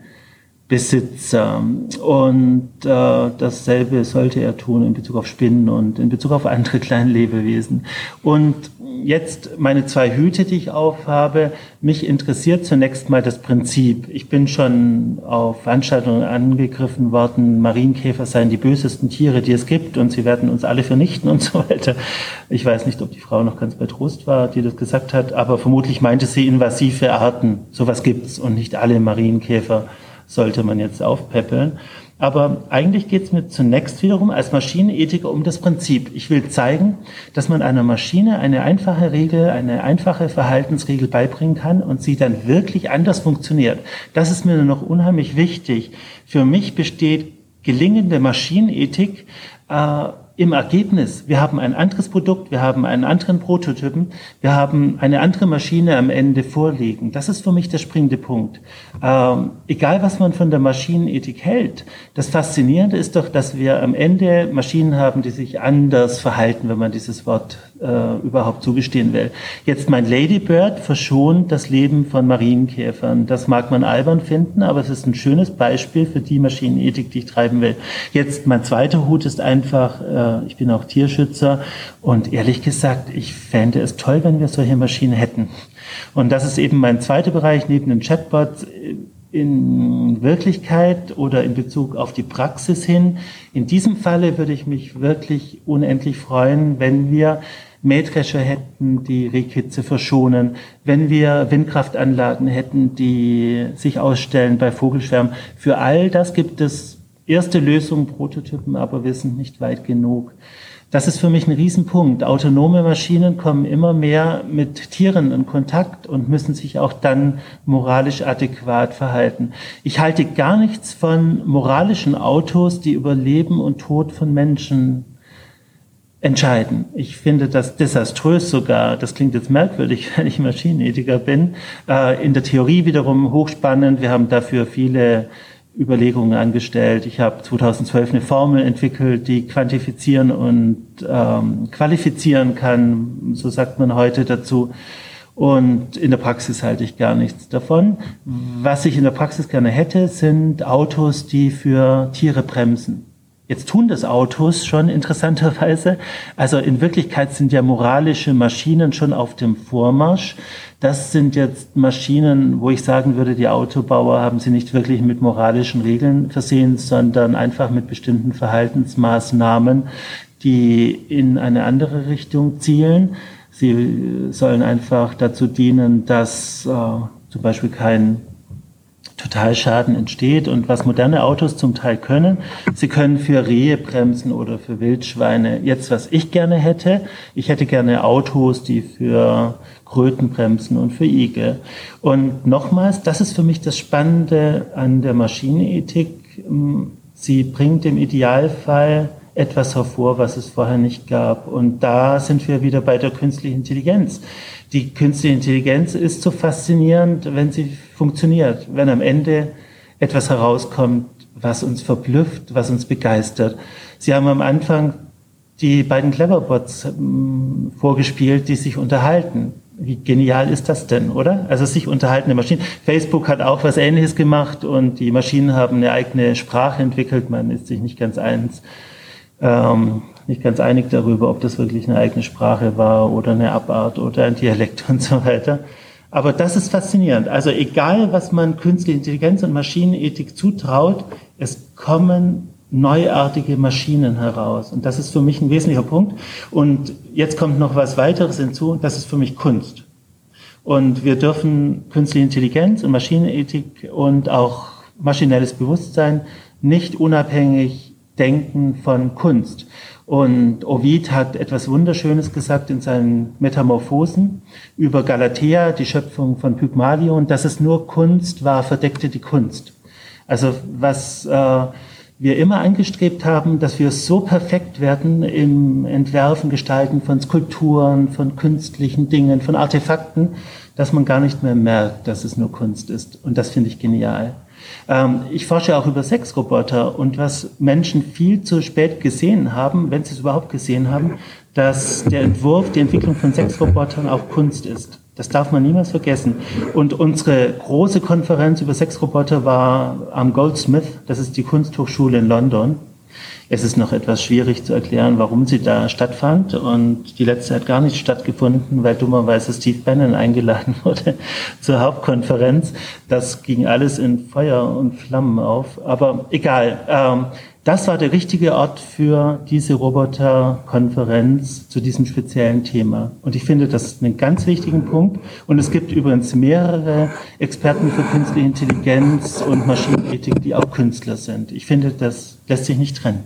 Besitzer. Und äh, dasselbe sollte er tun in Bezug auf Spinnen und in Bezug auf andere kleine Lebewesen. Und jetzt meine zwei Hüte, die ich aufhabe. Mich interessiert zunächst mal das Prinzip. Ich bin schon auf Veranstaltungen angegriffen worden, Marienkäfer seien die bösesten Tiere, die es gibt und sie werden uns alle vernichten und so weiter. Ich weiß nicht, ob die Frau noch ganz bei Trost war, die das gesagt hat, aber vermutlich meinte sie invasive Arten. Sowas gibt's und nicht alle Marienkäfer sollte man jetzt aufpäppeln. Aber eigentlich geht es mir zunächst wiederum als Maschinenethiker um das Prinzip. Ich will zeigen, dass man einer Maschine eine einfache Regel, eine einfache Verhaltensregel beibringen kann und sie dann wirklich anders funktioniert. Das ist mir noch unheimlich wichtig. Für mich besteht gelingende Maschinenethik äh, im Ergebnis. Wir haben ein anderes Produkt, wir haben einen anderen Prototypen, wir haben eine andere Maschine am Ende vorliegen. Das ist für mich der springende Punkt. Ähm, egal, was man von der Maschinenethik hält, das Faszinierende ist doch, dass wir am Ende Maschinen haben, die sich anders verhalten, wenn man dieses Wort äh, überhaupt zugestehen will. Jetzt mein Ladybird verschont das Leben von Marienkäfern. Das mag man albern finden, aber es ist ein schönes Beispiel für die Maschinenethik, die ich treiben will. Jetzt mein zweiter Hut ist einfach, äh, ich bin auch Tierschützer und ehrlich gesagt, ich fände es toll, wenn wir solche Maschinen hätten. Und das ist eben mein zweiter Bereich neben den Chatbots in Wirklichkeit oder in Bezug auf die Praxis hin. In diesem Falle würde ich mich wirklich unendlich freuen, wenn wir Mähdrescher hätten, die Rehkitze verschonen, wenn wir Windkraftanlagen hätten, die sich ausstellen bei Vogelschwärmen. Für all das gibt es erste Lösungen, Prototypen, aber wir sind nicht weit genug. Das ist für mich ein Riesenpunkt. Autonome Maschinen kommen immer mehr mit Tieren in Kontakt und müssen sich auch dann moralisch adäquat verhalten. Ich halte gar nichts von moralischen Autos, die über Leben und Tod von Menschen entscheiden. Ich finde das desaströs sogar. Das klingt jetzt merkwürdig, wenn ich Maschinenethiker bin. In der Theorie wiederum hochspannend. Wir haben dafür viele Überlegungen angestellt. Ich habe zweitausendzwölf eine Formel entwickelt, die quantifizieren und ähm, qualifizieren kann, so sagt man heute dazu. Und in der Praxis halte ich gar nichts davon. Was ich in der Praxis gerne hätte, sind Autos, die für Tiere bremsen. Jetzt tun das Autos schon interessanterweise. Also in Wirklichkeit sind ja moralische Maschinen schon auf dem Vormarsch. Das sind jetzt Maschinen, wo ich sagen würde, die Autobauer haben sie nicht wirklich mit moralischen Regeln versehen, sondern einfach mit bestimmten Verhaltensmaßnahmen, die in eine andere Richtung zielen. Sie sollen einfach dazu dienen, dass äh, zum Beispiel kein Totalschaden entsteht. Und was moderne Autos zum Teil können, sie können für Rehe bremsen oder für Wildschweine. Jetzt, was ich gerne hätte, ich hätte gerne Autos, die für Kröten bremsen und für Igel. Und nochmals, das ist für mich das Spannende an der Maschinenethik. Sie bringt im Idealfall etwas hervor, was es vorher nicht gab. Und da sind wir wieder bei der künstlichen Intelligenz. Die künstliche Intelligenz ist so faszinierend, wenn sie funktioniert, wenn am Ende etwas herauskommt, was uns verblüfft, was uns begeistert. Sie haben am Anfang die beiden Cleverbots ähm, vorgespielt, die sich unterhalten. Wie genial ist das denn, oder? Also sich unterhaltende Maschinen. Facebook hat auch was Ähnliches gemacht und die Maschinen haben eine eigene Sprache entwickelt. Man ist sich nicht ganz eins. Ähm, nicht ganz einig darüber, ob das wirklich eine eigene Sprache war oder eine Abart oder ein Dialekt und so weiter. Aber das ist faszinierend. Also egal, was man künstliche Intelligenz und Maschinenethik zutraut, es kommen neuartige Maschinen heraus. Und das ist für mich ein wesentlicher Punkt. Und jetzt kommt noch was weiteres hinzu, das ist für mich Kunst. Und wir dürfen künstliche Intelligenz und Maschinenethik und auch maschinelles Bewusstsein nicht unabhängig denken von Kunst. Und Ovid hat etwas Wunderschönes gesagt in seinen Metamorphosen über Galatea, die Schöpfung von Pygmalion, dass es nur Kunst war, verdeckte die Kunst. Also was äh, wir immer angestrebt haben, dass wir so perfekt werden im Entwerfen, Gestalten von Skulpturen, von künstlichen Dingen, von Artefakten, dass man gar nicht mehr merkt, dass es nur Kunst ist. Und das finde ich genial. Ich forsche auch über Sexroboter und was Menschen viel zu spät gesehen haben, wenn sie es überhaupt gesehen haben, dass der Entwurf, die Entwicklung von Sexrobotern auch Kunst ist. Das darf man niemals vergessen. Und unsere große Konferenz über Sexroboter war am Goldsmith, das ist die Kunsthochschule in London. Es ist noch etwas schwierig zu erklären, warum sie da stattfand. Und die letzte hat gar nicht stattgefunden, weil dummerweise Steve Bannon eingeladen wurde zur Hauptkonferenz. Das ging alles in Feuer und Flammen auf. Aber egal. Ähm, das war der richtige Ort für diese Roboterkonferenz zu diesem speziellen Thema. Und ich finde, das ist einen ganz wichtigen Punkt. Und es gibt übrigens mehrere Experten für künstliche Intelligenz und Maschinenethik, die auch Künstler sind. Ich finde, das lässt sich nicht trennen.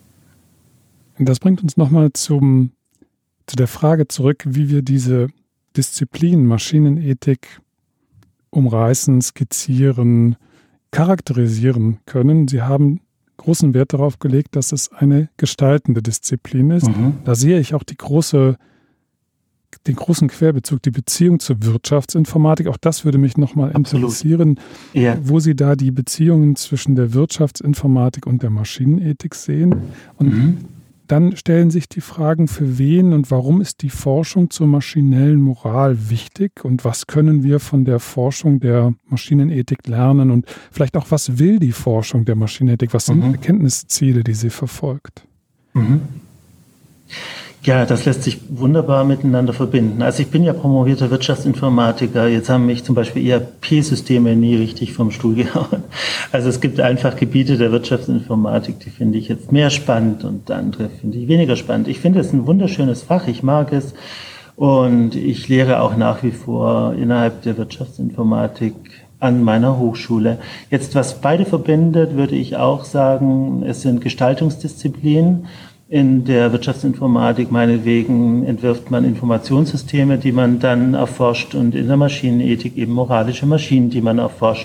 Das bringt uns nochmal zum, zu der Frage zurück, wie wir diese Disziplin Maschinenethik umreißen, skizzieren, charakterisieren können. Sie haben großen Wert darauf gelegt, dass es eine gestaltende Disziplin ist. Mhm. Da sehe ich auch die große, den großen Querbezug, die Beziehung zur Wirtschaftsinformatik. Auch das würde mich nochmal interessieren, ja. Wo Sie da die Beziehungen zwischen der Wirtschaftsinformatik und der Maschinenethik sehen. Und mhm. dann stellen sich die Fragen, für wen und warum ist die Forschung zur maschinellen Moral wichtig und was können wir von der Forschung der Maschinenethik lernen und vielleicht auch, was will die Forschung der Maschinenethik, was sind mhm. Erkenntnisziele, die sie verfolgt? Mhm. Ja, das lässt sich wunderbar miteinander verbinden. Also ich bin ja promovierter Wirtschaftsinformatiker. Jetzt haben mich zum Beispiel E R P-Systeme nie richtig vom Stuhl gehauen. Also es gibt einfach Gebiete der Wirtschaftsinformatik, die finde ich jetzt mehr spannend und andere finde ich weniger spannend. Ich finde es ein wunderschönes Fach, ich mag es und ich lehre auch nach wie vor innerhalb der Wirtschaftsinformatik an meiner Hochschule. Jetzt, was beide verbindet, würde ich auch sagen, es sind Gestaltungsdisziplinen. In der Wirtschaftsinformatik meinetwegen entwirft man Informationssysteme, die man dann erforscht und in der Maschinenethik eben moralische Maschinen, die man erforscht.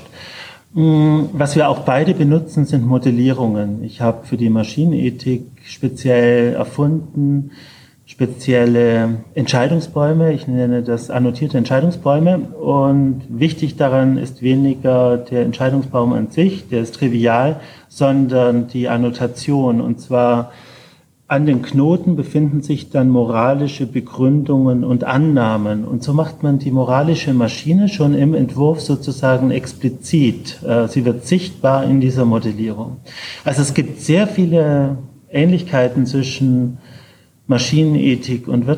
Was wir auch beide benutzen, sind Modellierungen. Ich habe für die Maschinenethik speziell erfunden spezielle Entscheidungsbäume, ich nenne das annotierte Entscheidungsbäume, und wichtig daran ist weniger der Entscheidungsbaum an sich, der ist trivial, sondern die Annotation, und zwar an den Knoten befinden sich dann moralische Begründungen und Annahmen, und so macht man die moralische Maschine schon im Entwurf sozusagen explizit. Sie wird sichtbar in dieser Modellierung. Also es gibt sehr viele Ähnlichkeiten zwischen Maschinenethik und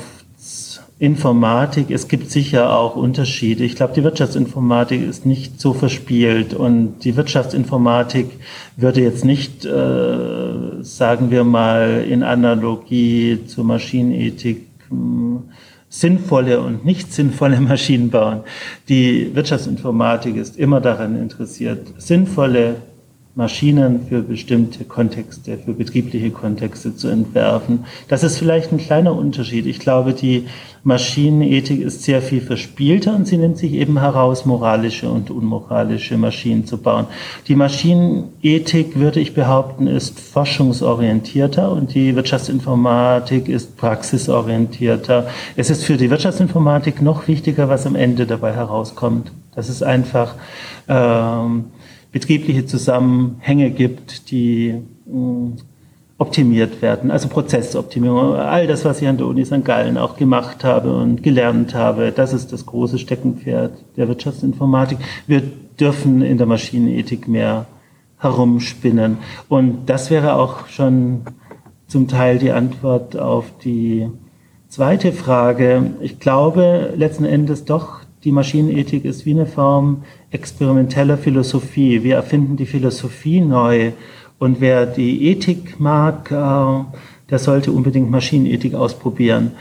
Wirtschaftsinformatik. Es gibt sicher auch Unterschiede. Ich glaube, die Wirtschaftsinformatik ist nicht so verspielt, und die Wirtschaftsinformatik würde jetzt nicht, äh, sagen wir mal, in Analogie zur Maschinenethik mh, sinnvolle und nicht sinnvolle Maschinen bauen. Die Wirtschaftsinformatik ist immer daran interessiert, sinnvolle Maschinen für bestimmte Kontexte, für betriebliche Kontexte zu entwerfen. Das ist vielleicht ein kleiner Unterschied. Ich glaube, die Maschinenethik ist sehr viel verspielter, und sie nimmt sich eben heraus, moralische und unmoralische Maschinen zu bauen. Die Maschinenethik, würde ich behaupten, ist forschungsorientierter, und die Wirtschaftsinformatik ist praxisorientierter. Es ist für die Wirtschaftsinformatik noch wichtiger, was am Ende dabei herauskommt. Das ist einfach ähm, betriebliche Zusammenhänge gibt, die mh, optimiert werden, also Prozessoptimierung. All das, was ich an der Uni Sankt Gallen auch gemacht habe und gelernt habe, das ist das große Steckenpferd der Wirtschaftsinformatik. Wir dürfen in der Maschinenethik mehr herumspinnen. Und das wäre auch schon zum Teil die Antwort auf die zweite Frage. Ich glaube letzten Endes doch, die Maschinenethik ist wie eine Form experimenteller Philosophie. Wir erfinden die Philosophie neu, und wer die Ethik mag, der sollte unbedingt Maschinenethik ausprobieren.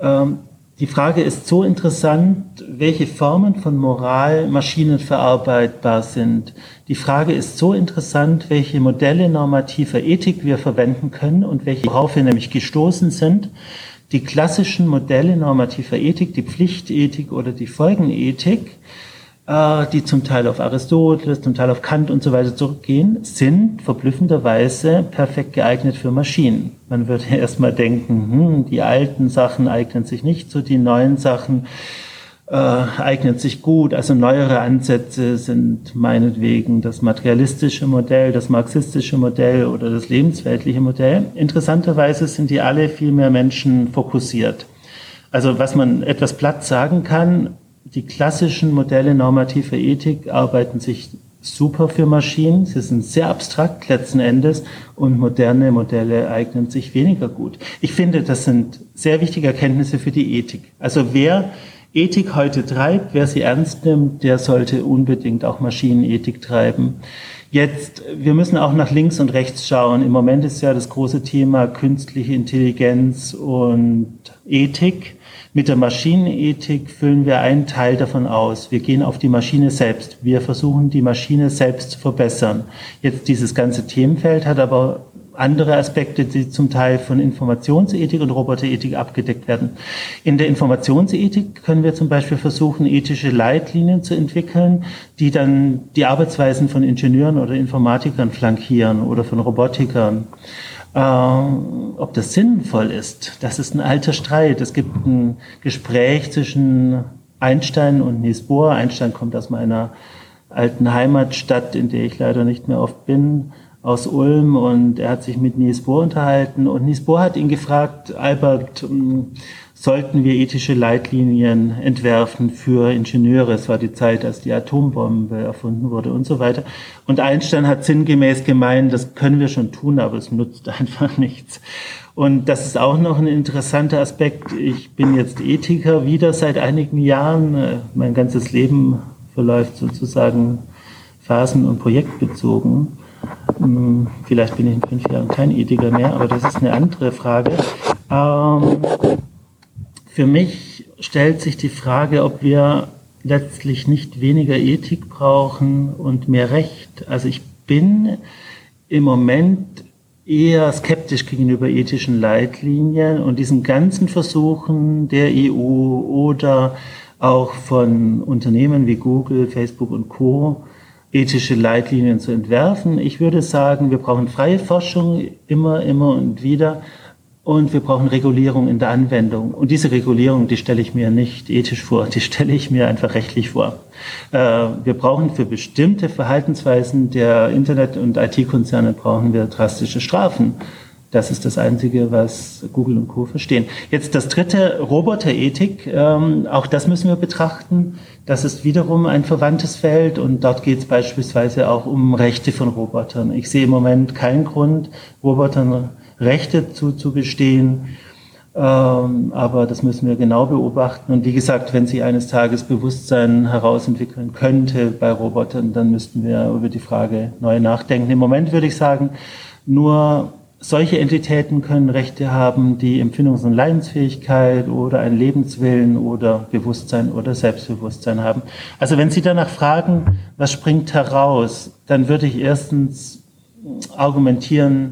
Die Frage ist so interessant, welche Formen von Moral maschinenverarbeitbar sind. Die Frage ist so interessant, welche Modelle normativer Ethik wir verwenden können und welche, worauf wir nämlich gestoßen sind. Die klassischen Modelle normativer Ethik, die Pflichtethik oder die Folgenethik, die zum Teil auf Aristoteles, zum Teil auf Kant und so weiter zurückgehen, sind verblüffenderweise perfekt geeignet für Maschinen. Man würde ja erstmal denken, hm, die alten Sachen eignen sich nicht so, die neuen Sachen äh, eignen sich gut. Also neuere Ansätze sind meinetwegen das materialistische Modell, das marxistische Modell oder das lebensweltliche Modell. Interessanterweise sind die alle viel mehr Menschen fokussiert. Also was man etwas platt sagen kann, die klassischen Modelle normativer Ethik arbeiten sich super für Maschinen. Sie sind sehr abstrakt letzten Endes, und moderne Modelle eignen sich weniger gut. Ich finde, das sind sehr wichtige Erkenntnisse für die Ethik. Also wer Ethik heute treibt, wer sie ernst nimmt, der sollte unbedingt auch Maschinenethik treiben. Jetzt, wir müssen auch nach links und rechts schauen. Im Moment ist ja das große Thema künstliche Intelligenz und Ethik. Mit der Maschinenethik füllen wir einen Teil davon aus. Wir gehen auf die Maschine selbst. Wir versuchen, die Maschine selbst zu verbessern. Jetzt dieses ganze Themenfeld hat aber andere Aspekte, die zum Teil von Informationsethik und Roboterethik abgedeckt werden. In der Informationsethik können wir zum Beispiel versuchen, ethische Leitlinien zu entwickeln, die dann die Arbeitsweisen von Ingenieuren oder Informatikern flankieren oder von Robotikern. Ähm, ob das sinnvoll ist, das ist ein alter Streit. Es gibt ein Gespräch zwischen Einstein und Niels Bohr. Einstein kommt aus meiner alten Heimatstadt, in der ich leider nicht mehr oft bin, aus Ulm, und er hat sich mit Niels Bohr unterhalten, und Niels Bohr hat ihn gefragt, Albert, sollten wir ethische Leitlinien entwerfen für Ingenieure? Es war die Zeit, als die Atombombe erfunden wurde und so weiter. Und Einstein hat sinngemäß gemeint, das können wir schon tun, aber es nutzt einfach nichts. Und das ist auch noch ein interessanter Aspekt. Ich bin jetzt Ethiker wieder seit einigen Jahren. Mein ganzes Leben verläuft sozusagen phasen- und projektbezogen. Vielleicht bin ich in fünf Jahren kein Ethiker mehr, aber das ist eine andere Frage. Ähm, für mich stellt sich die Frage, ob wir letztlich nicht weniger Ethik brauchen und mehr Recht. Also ich bin im Moment eher skeptisch gegenüber ethischen Leitlinien und diesen ganzen Versuchen der E U oder auch von Unternehmen wie Google, Facebook und Co., ethische Leitlinien zu entwerfen. Ich würde sagen, wir brauchen freie Forschung immer, immer und wieder. und wir brauchen Regulierung in der Anwendung. Und diese Regulierung, die stelle ich mir nicht ethisch vor, die stelle ich mir einfach rechtlich vor. Wir brauchen für bestimmte Verhaltensweisen der Internet- und I T-Konzerne brauchen wir drastische Strafen. Das ist das Einzige, was Google und Co. verstehen. Jetzt das dritte, Roboterethik. Ähm, auch das müssen wir betrachten. Das ist wiederum ein verwandtes Feld und dort geht es beispielsweise auch um Rechte von Robotern. Ich sehe im Moment keinen Grund, Robotern Rechte zuzugestehen, ähm, aber das müssen wir genau beobachten. Und wie gesagt, wenn sich eines Tages Bewusstsein herausentwickeln könnte bei Robotern, dann müssten wir über die Frage neu nachdenken. Im Moment würde ich sagen, nur solche Entitäten können Rechte haben, die Empfindungs- und Leidensfähigkeit oder einen Lebenswillen oder Bewusstsein oder Selbstbewusstsein haben. Also wenn Sie danach fragen, was springt heraus, dann würde ich erstens argumentieren,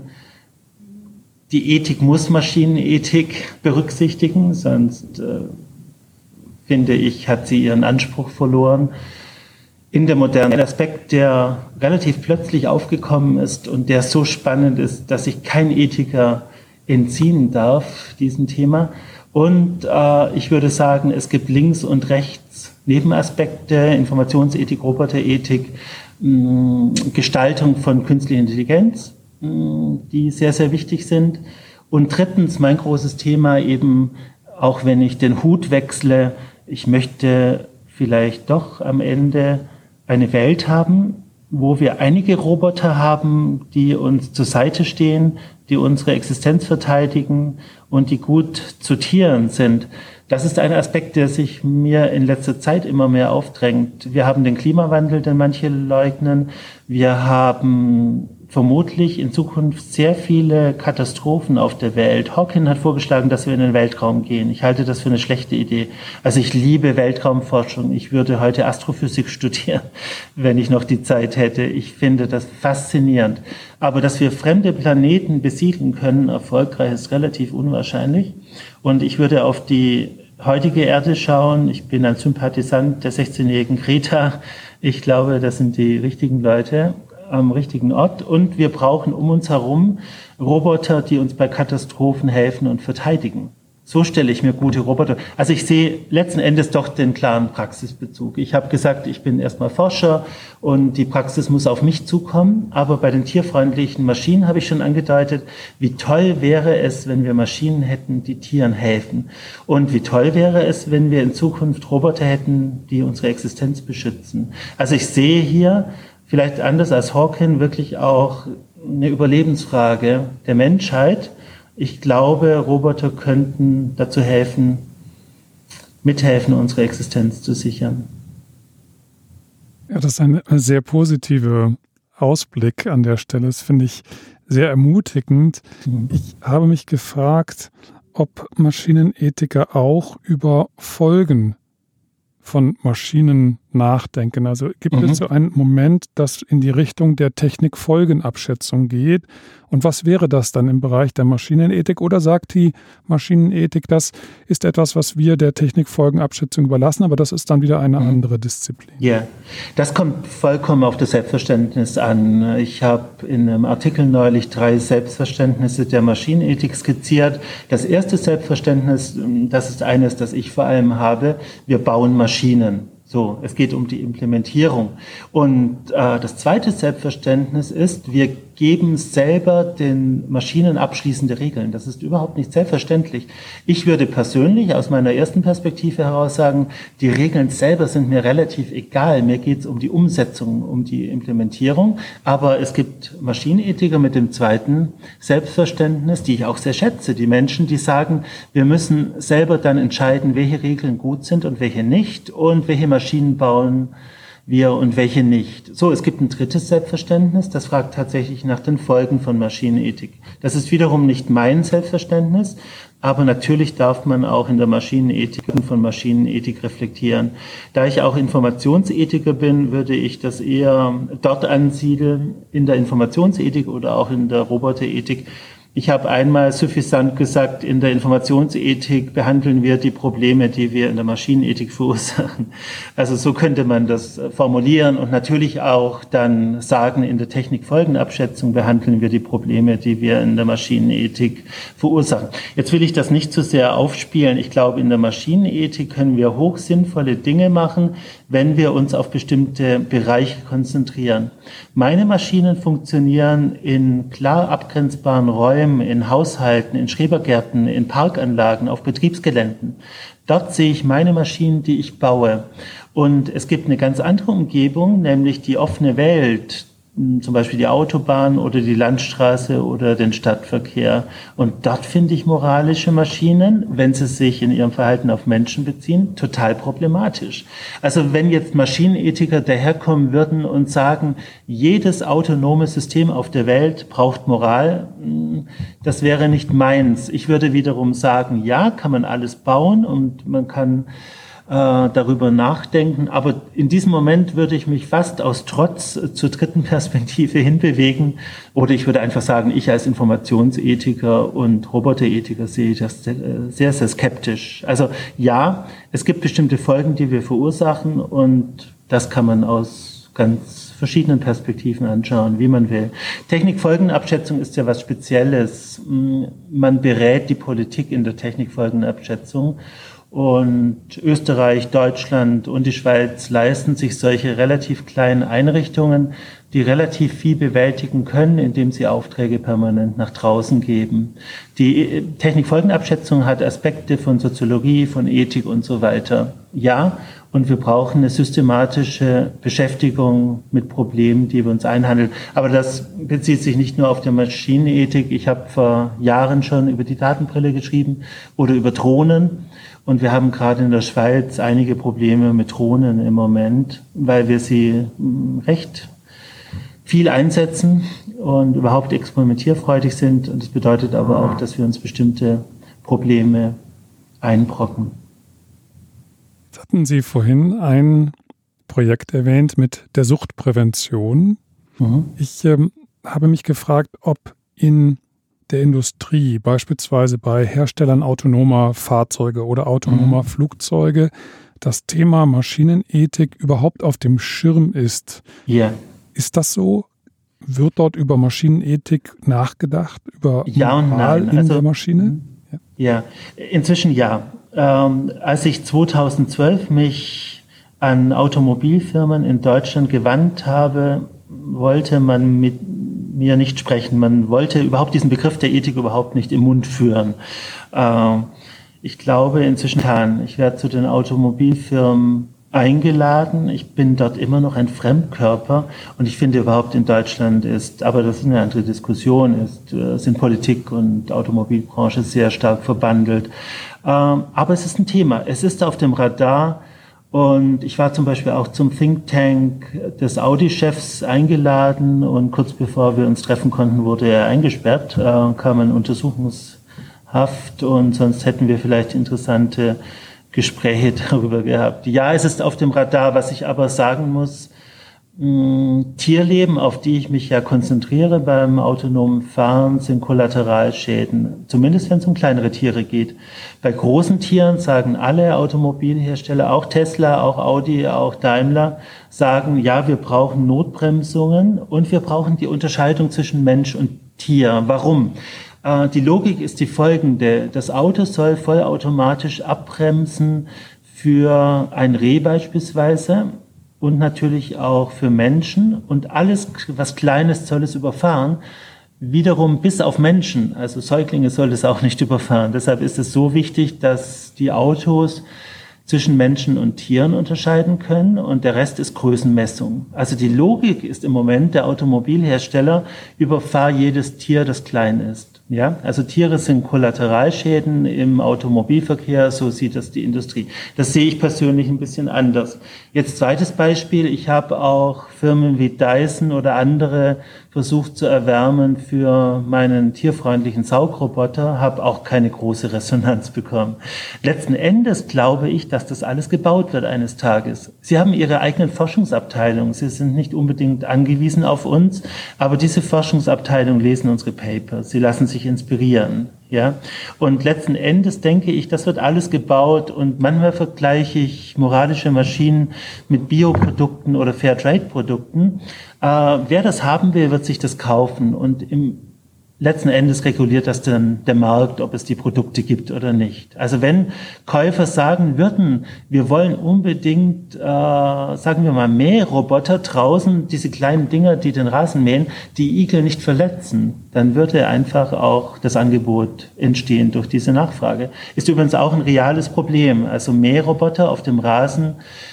die Ethik muss Maschinenethik berücksichtigen, sonst äh, finde ich, hat sie ihren Anspruch verloren. In der modernen Aspekt, der relativ plötzlich aufgekommen ist und der so spannend ist, dass sich kein Ethiker entziehen darf, diesem Thema. Und äh, ich würde sagen, es gibt links und rechts Nebenaspekte, Informationsethik, Roboterethik, mh, Gestaltung von künstlicher Intelligenz, mh, die sehr, sehr wichtig sind. Und drittens, mein großes Thema eben, auch wenn ich den Hut wechsle, ich möchte vielleicht doch am Ende eine Welt haben, wo wir einige Roboter haben, die uns zur Seite stehen, die unsere Existenz verteidigen und die gut zu Tieren sind. Das ist ein Aspekt, der sich mir in letzter Zeit immer mehr aufdrängt. Wir haben den Klimawandel, den manche leugnen. Wir haben vermutlich in Zukunft sehr viele Katastrophen auf der Welt. Hawking hat vorgeschlagen, dass wir in den Weltraum gehen. Ich halte das für eine schlechte Idee. Also ich liebe Weltraumforschung. Ich würde heute Astrophysik studieren, wenn ich noch die Zeit hätte. Ich finde das faszinierend. Aber dass wir fremde Planeten besiedeln können, erfolgreich, ist relativ unwahrscheinlich. Und ich würde auf die heutige Erde schauen. Ich bin ein Sympathisant der sechzehnjährigen Greta. Ich glaube, das sind die richtigen Leute am richtigen Ort. Und wir brauchen um uns herum Roboter, die uns bei Katastrophen helfen und verteidigen. So stelle ich mir gute Roboter. Also ich sehe letzten Endes doch den klaren Praxisbezug. Ich habe gesagt, ich bin erstmal Forscher und die Praxis muss auf mich zukommen. Aber bei den tierfreundlichen Maschinen habe ich schon angedeutet, wie toll wäre es, wenn wir Maschinen hätten, die Tieren helfen. Und wie toll wäre es, wenn wir in Zukunft Roboter hätten, die unsere Existenz beschützen. Also ich sehe hier, vielleicht anders als Hawking, wirklich auch eine Überlebensfrage der Menschheit. Ich glaube, Roboter könnten dazu helfen, mithelfen, unsere Existenz zu sichern. Ja, das ist ein sehr positiver Ausblick an der Stelle. Das finde ich sehr ermutigend. Mhm. Ich habe mich gefragt, ob Maschinenethiker auch über Folgen von Maschinen nachdenken. Also gibt mhm. es so einen Moment, das in die Richtung der Technikfolgenabschätzung geht? Und was wäre das dann im Bereich der Maschinenethik? Oder sagt die Maschinenethik, das ist etwas, was wir der Technikfolgenabschätzung überlassen, aber das ist dann wieder eine mhm. andere Disziplin? Ja, das kommt vollkommen auf das Selbstverständnis an. Ich habe in einem Artikel neulich drei Selbstverständnisse der Maschinenethik skizziert. Das erste Selbstverständnis, das ist eines, das ich vor allem habe, wir bauen Maschinen. So, es geht um die Implementierung. Und äh, das zweite Selbstverständnis ist, wir geben selber den Maschinen abschließende Regeln. Das ist überhaupt nicht selbstverständlich. Ich würde persönlich aus meiner ersten Perspektive heraus sagen, die Regeln selber sind mir relativ egal. Mir geht es um die Umsetzung, um die Implementierung. Aber es gibt Maschinenethiker mit dem zweiten Selbstverständnis, die ich auch sehr schätze. Die Menschen, die sagen, wir müssen selber dann entscheiden, welche Regeln gut sind und welche nicht und welche Maschinen bauen wir und welche nicht. So, es gibt ein drittes Selbstverständnis, das fragt tatsächlich nach den Folgen von Maschinenethik. Das ist wiederum nicht mein Selbstverständnis, aber natürlich darf man auch in der Maschinenethik von Maschinenethik reflektieren. Da ich auch Informationsethiker bin, würde ich das eher dort ansiedeln, in der Informationsethik oder auch in der Roboterethik, Ich habe einmal suffisant gesagt, in der Informationsethik behandeln wir die Probleme, die wir in der Maschinenethik verursachen. Also so könnte man das formulieren und natürlich auch dann sagen, in der Technikfolgenabschätzung behandeln wir die Probleme, die wir in der Maschinenethik verursachen. Jetzt will ich das nicht zu sehr aufspielen. Ich glaube, in der Maschinenethik können wir hochsinnvolle Dinge machen, wenn wir uns auf bestimmte Bereiche konzentrieren. Meine Maschinen funktionieren in klar abgrenzbaren Räumen, in Haushalten, in Schrebergärten, in Parkanlagen, auf Betriebsgeländen. Dort sehe ich meine Maschinen, die ich baue. Und es gibt eine ganz andere Umgebung, nämlich die offene Welt, zum Beispiel die Autobahn oder die Landstraße oder den Stadtverkehr. Und dort finde ich moralische Maschinen, wenn sie sich in ihrem Verhalten auf Menschen beziehen, total problematisch. Also wenn jetzt Maschinenethiker daherkommen würden und sagen, jedes autonome System auf der Welt braucht Moral, das wäre nicht meins. Ich würde wiederum sagen, ja, kann man alles bauen und man kann darüber nachdenken, aber in diesem Moment würde ich mich fast aus Trotz zur dritten Perspektive hinbewegen oder ich würde einfach sagen, ich als Informationsethiker und Roboterethiker sehe das sehr, sehr skeptisch. Also ja, es gibt bestimmte Folgen, die wir verursachen und das kann man aus ganz verschiedenen Perspektiven anschauen, wie man will. Technikfolgenabschätzung ist ja was Spezielles. Man berät die Politik in der Technikfolgenabschätzung. Und Österreich, Deutschland und die Schweiz leisten sich solche relativ kleinen Einrichtungen, die relativ viel bewältigen können, indem sie Aufträge permanent nach draußen geben. Die Technikfolgenabschätzung hat Aspekte von Soziologie, von Ethik und so weiter. Ja, und wir brauchen eine systematische Beschäftigung mit Problemen, die wir uns einhandeln. Aber das bezieht sich nicht nur auf die Maschinenethik. Ich habe vor Jahren schon über die Datenbrille geschrieben oder über Drohnen. Und wir haben gerade in der Schweiz einige Probleme mit Drohnen im Moment, weil wir sie recht viel einsetzen und überhaupt experimentierfreudig sind. Und das bedeutet aber auch, dass wir uns bestimmte Probleme einbrocken. Jetzt hatten Sie vorhin ein Projekt erwähnt mit der Suchtprävention. Mhm. Ich ähm, habe mich gefragt, ob in der Industrie, beispielsweise bei Herstellern autonomer Fahrzeuge oder autonomer mhm. Flugzeuge, das Thema Maschinenethik überhaupt auf dem Schirm ist. Ja. Ist das so? Wird dort über Maschinenethik nachgedacht? Über ja und Moral nein. in Also, der Maschine? Ja. ja, inzwischen ja. Ähm, als ich zweitausendzwölf mich an Automobilfirmen in Deutschland gewandt habe, wollte man mit mir nicht sprechen. Man wollte überhaupt diesen Begriff der Ethik überhaupt nicht im Mund führen. Äh, ich glaube inzwischen kann. Ich werde zu den Automobilfirmen eingeladen. Ich bin dort immer noch ein Fremdkörper und ich finde überhaupt in Deutschland ist, aber das ist eine andere Diskussion, ist, sind Politik und Automobilbranche sehr stark verbandelt. Äh, aber es ist ein Thema. Es ist auf dem Radar. Und ich war zum Beispiel auch zum Think Tank des Audi-Chefs eingeladen und kurz bevor wir uns treffen konnten, wurde er eingesperrt, äh, kam in Untersuchungshaft und sonst hätten wir vielleicht interessante Gespräche darüber gehabt. Ja, es ist auf dem Radar, was ich aber sagen muss, mh, Tierleben, auf die ich mich ja konzentriere beim autonomen Fahren, sind Kollateralschäden, zumindest wenn es um kleinere Tiere geht. Bei großen Tieren sagen alle Automobilhersteller, auch Tesla, auch Audi, auch Daimler, sagen, ja, wir brauchen Notbremsungen und wir brauchen die Unterscheidung zwischen Mensch und Tier. Warum? Äh, die Logik ist die folgende. Das Auto soll vollautomatisch abbremsen für ein Reh beispielsweise und natürlich auch für Menschen und alles, was Kleines soll es überfahren. Wiederum bis auf Menschen, also Säuglinge soll es auch nicht überfahren. Deshalb ist es so wichtig, dass die Autos zwischen Menschen und Tieren unterscheiden können und der Rest ist Größenmessung. Also die Logik ist im Moment der Automobilhersteller, überfahr jedes Tier, das klein ist. Ja, also Tiere sind Kollateralschäden im Automobilverkehr, so sieht das die Industrie. Das sehe ich persönlich ein bisschen anders. Jetzt zweites Beispiel, ich habe auch Firmen wie Dyson oder andere versucht zu erwärmen für meinen tierfreundlichen Saugroboter, habe auch keine große Resonanz bekommen. Letzten Endes glaube ich, dass das alles gebaut wird eines Tages. Sie haben ihre eigenen Forschungsabteilungen, sie sind nicht unbedingt angewiesen auf uns, aber diese Forschungsabteilungen lesen unsere Papers, sie lassen sich sich inspirieren. Ja, und letzten Endes denke ich, das wird alles gebaut und manchmal vergleiche ich moralische Maschinen mit Bioprodukten oder Fairtrade-Produkten. Äh, wer das haben will, wird sich das kaufen und im letzten Endes reguliert das dann der Markt, ob es die Produkte gibt oder nicht. Also wenn Käufer sagen würden, wir wollen unbedingt, äh, sagen wir mal, Mähroboter draußen, diese kleinen Dinger, die den Rasen mähen, die Igel nicht verletzen, dann würde einfach auch das Angebot entstehen durch diese Nachfrage. Ist übrigens auch ein reales Problem. Also Mähroboter auf dem Rasen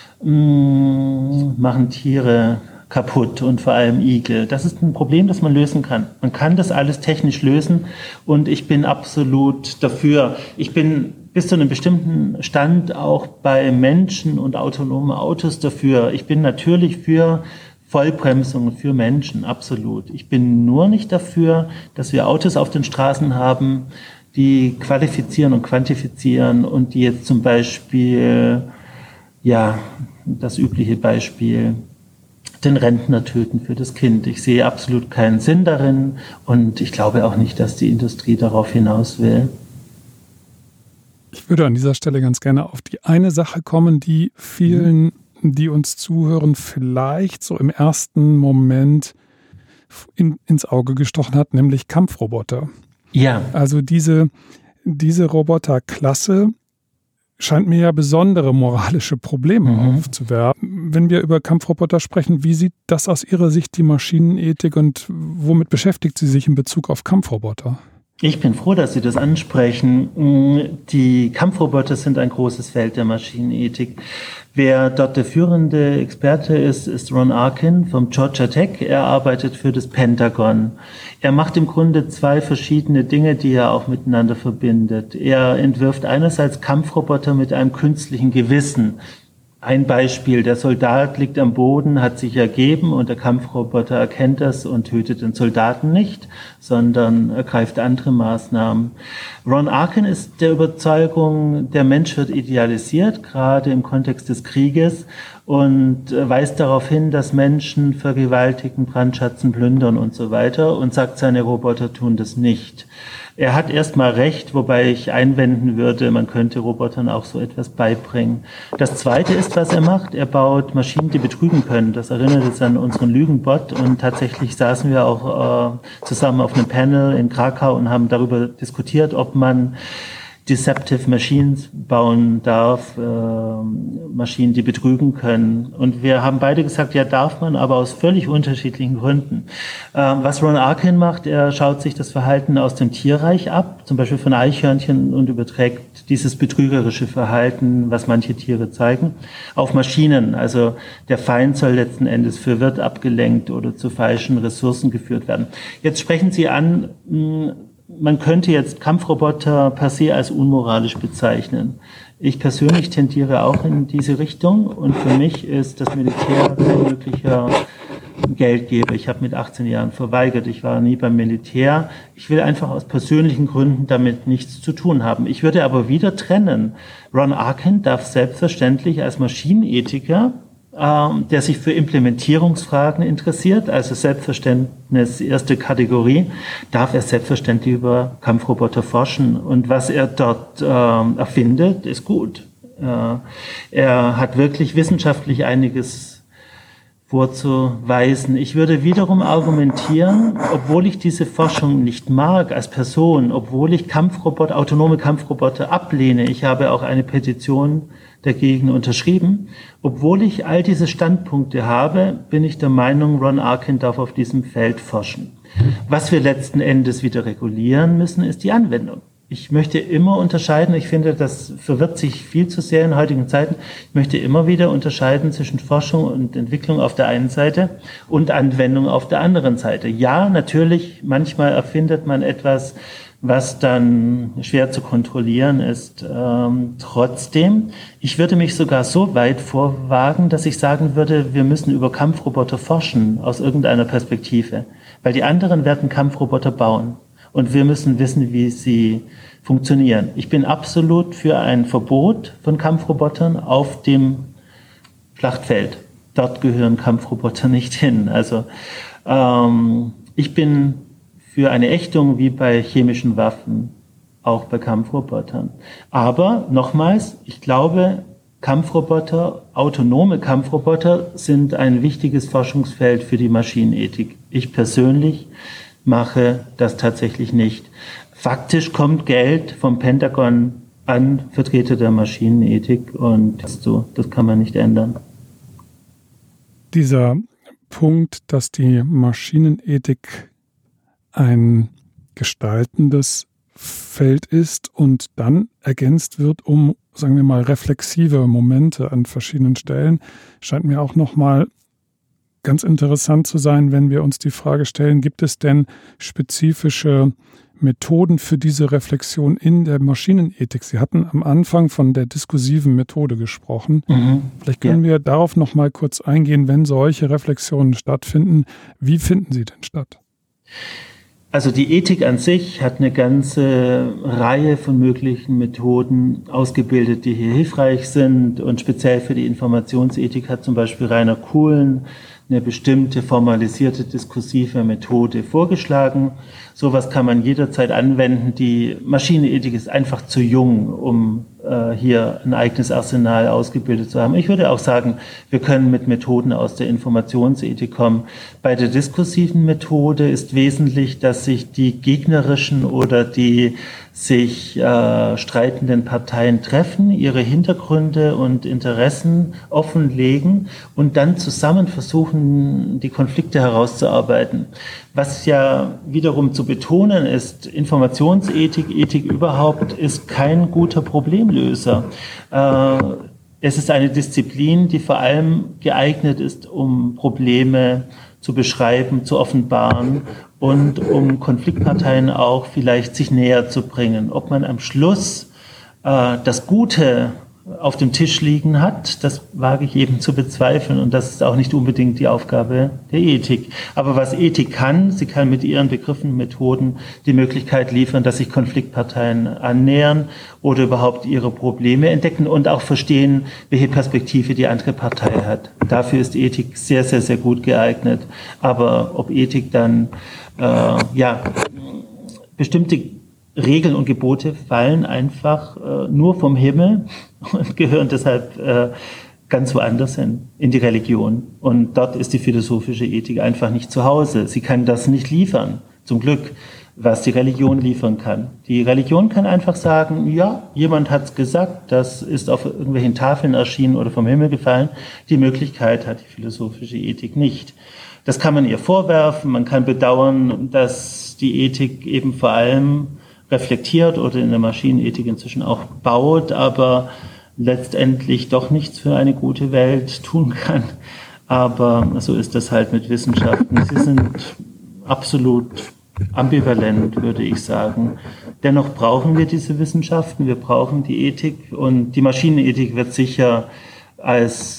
mh, machen Tiere kaputt und vor allem Igel. Das ist ein Problem, das man lösen kann. Man kann das alles technisch lösen und ich bin absolut dafür. Ich bin bis zu einem bestimmten Stand auch bei Menschen und autonomen Autos dafür. Ich bin natürlich für Vollbremsung für Menschen, absolut. Ich bin nur nicht dafür, dass wir Autos auf den Straßen haben, die qualifizieren und quantifizieren und die jetzt zum Beispiel, ja, das übliche Beispiel, den Rentner töten für das Kind. Ich sehe absolut keinen Sinn darin und ich glaube auch nicht, dass die Industrie darauf hinaus will. Ich würde an dieser Stelle ganz gerne auf die eine Sache kommen, die vielen, die uns zuhören, vielleicht so im ersten Moment in, ins Auge gestochen hat, nämlich Kampfroboter. Ja. Also diese, diese Roboterklasse scheint mir ja besondere moralische Probleme mhm. aufzuwerfen. Wenn wir über Kampfroboter sprechen, wie sieht das aus Ihrer Sicht die Maschinenethik und womit beschäftigt sie sich in Bezug auf Kampfroboter? Ich bin froh, dass Sie das ansprechen. Die Kampfroboter sind ein großes Feld der Maschinenethik. Wer dort der führende Experte ist, ist Ron Arkin vom Georgia Tech. Er arbeitet für das Pentagon. Er macht im Grunde zwei verschiedene Dinge, die er auch miteinander verbindet. Er entwirft einerseits Kampfroboter mit einem künstlichen Gewissen. Ein Beispiel, der Soldat liegt am Boden, hat sich ergeben und der Kampfroboter erkennt das und tötet den Soldaten nicht, sondern ergreift andere Maßnahmen. Ron Arkin ist der Überzeugung, der Mensch wird idealisiert, gerade im Kontext des Krieges, und weist darauf hin, dass Menschen vergewaltigen, brandschatzen, plündern und so weiter und sagt, seine Roboter tun das nicht. Er hat erstmal recht, wobei ich einwenden würde, man könnte Robotern auch so etwas beibringen. Das Zweite ist, was er macht, er baut Maschinen, die betrügen können. Das erinnert uns an unseren Lügenbot und tatsächlich saßen wir auch äh, zusammen auf einem Panel in Krakau und haben darüber diskutiert, ob man Deceptive Machines bauen darf, äh, Maschinen, die betrügen können. Und wir haben beide gesagt, ja, darf man, aber aus völlig unterschiedlichen Gründen. Ähm, was Ron Arkin macht, er schaut sich das Verhalten aus dem Tierreich ab, zum Beispiel von Eichhörnchen, und überträgt dieses betrügerische Verhalten, was manche Tiere zeigen, auf Maschinen. Also der Feind soll letzten Endes verwirrt, abgelenkt oder zu falschen Ressourcen geführt werden. Jetzt sprechen Sie an, mh, man könnte jetzt Kampfroboter per se als unmoralisch bezeichnen. Ich persönlich tendiere auch in diese Richtung und für mich ist das Militär kein möglicher Geldgeber. Ich habe mit achtzehn Jahren verweigert, ich war nie beim Militär. Ich will einfach aus persönlichen Gründen damit nichts zu tun haben. Ich würde aber wieder trennen. Ron Arkin darf selbstverständlich als Maschinenethiker, der sich für Implementierungsfragen interessiert, also Selbstverständnis erste Kategorie, darf er selbstverständlich über Kampfroboter forschen. Und was er dort äh, erfindet, ist gut. Äh, er hat wirklich wissenschaftlich einiges vorzuweisen. Ich würde wiederum argumentieren, obwohl ich diese Forschung nicht mag als Person, obwohl ich Kampfroboter, autonome Kampfroboter ablehne, ich habe auch eine Petition dagegen unterschrieben. Obwohl ich all diese Standpunkte habe, bin ich der Meinung, Ron Arkin darf auf diesem Feld forschen. Was wir letzten Endes wieder regulieren müssen, ist die Anwendung. Ich möchte immer unterscheiden, ich finde, das verwirrt sich viel zu sehr in heutigen Zeiten, ich möchte immer wieder unterscheiden zwischen Forschung und Entwicklung auf der einen Seite und Anwendung auf der anderen Seite. Ja, natürlich, manchmal erfindet man etwas, was dann schwer zu kontrollieren ist. Ähm, trotzdem, ich würde mich sogar so weit vorwagen, dass ich sagen würde, wir müssen über Kampfroboter forschen, aus irgendeiner Perspektive. Weil die anderen werden Kampfroboter bauen. Und wir müssen wissen, wie sie funktionieren. Ich bin absolut für ein Verbot von Kampfrobotern auf dem Schlachtfeld. Dort gehören Kampfroboter nicht hin. Also ähm, ich bin für eine Ächtung wie bei chemischen Waffen, auch bei Kampfrobotern. Aber nochmals, ich glaube, Kampfroboter, autonome Kampfroboter sind ein wichtiges Forschungsfeld für die Maschinenethik. Ich persönlich mache das tatsächlich nicht. Faktisch kommt Geld vom Pentagon an Vertreter der Maschinenethik und so, das kann man nicht ändern. Dieser Punkt, dass die Maschinenethik ein gestaltendes Feld ist und dann ergänzt wird um, sagen wir mal, reflexive Momente an verschiedenen Stellen, scheint mir auch nochmal ganz interessant zu sein, wenn wir uns die Frage stellen, gibt es denn spezifische Methoden für diese Reflexion in der Maschinenethik? Sie hatten am Anfang von der diskursiven Methode gesprochen. Mhm. Vielleicht können ja. wir darauf noch mal kurz eingehen, wenn solche Reflexionen stattfinden. Wie finden sie denn statt? Also die Ethik an sich hat eine ganze Reihe von möglichen Methoden ausgebildet, die hier hilfreich sind. Und speziell für die Informationsethik hat zum Beispiel Rainer Kuhlen eine bestimmte formalisierte diskursive Methode vorgeschlagen. Sowas kann man jederzeit anwenden. Die Maschinenethik ist einfach zu jung, um äh, hier ein eigenes Arsenal ausgebildet zu haben. Ich würde auch sagen, wir können mit Methoden aus der Informationsethik kommen. Bei der diskursiven Methode ist wesentlich, dass sich die gegnerischen oder die sich äh, streitenden Parteien treffen, ihre Hintergründe und Interessen offenlegen und dann zusammen versuchen, die Konflikte herauszuarbeiten. Was ja wiederum zu betonen ist, Informationsethik, Ethik überhaupt, ist kein guter Problemlöser. Äh, es ist eine Disziplin, die vor allem geeignet ist, um Probleme zu beschreiben, zu offenbaren und um Konfliktparteien auch vielleicht sich näher zu bringen. Ob man am Schluss äh, das Gute auf dem Tisch liegen hat, das wage ich eben zu bezweifeln und das ist auch nicht unbedingt die Aufgabe der Ethik. Aber was Ethik kann, sie kann mit ihren Begriffen, Methoden die Möglichkeit liefern, dass sich Konfliktparteien annähern oder überhaupt ihre Probleme entdecken und auch verstehen, welche Perspektive die andere Partei hat. Dafür ist Ethik sehr, sehr, sehr gut geeignet. Aber ob Ethik dann äh, ja bestimmte Regeln und Gebote fallen einfach äh, nur vom Himmel und gehören deshalb äh, ganz woanders hin, in die Religion. Und dort ist die philosophische Ethik einfach nicht zu Hause. Sie kann das nicht liefern, zum Glück, was die Religion liefern kann. Die Religion kann einfach sagen, ja, jemand hat es gesagt, das ist auf irgendwelchen Tafeln erschienen oder vom Himmel gefallen. Die Möglichkeit hat die philosophische Ethik nicht. Das kann man ihr vorwerfen, man kann bedauern, dass die Ethik eben vor allem reflektiert oder in der Maschinenethik inzwischen auch baut, aber letztendlich doch nichts für eine gute Welt tun kann. Aber so ist das halt mit Wissenschaften. Sie sind absolut ambivalent, würde ich sagen. Dennoch brauchen wir diese Wissenschaften, wir brauchen die Ethik und die Maschinenethik wird sicher als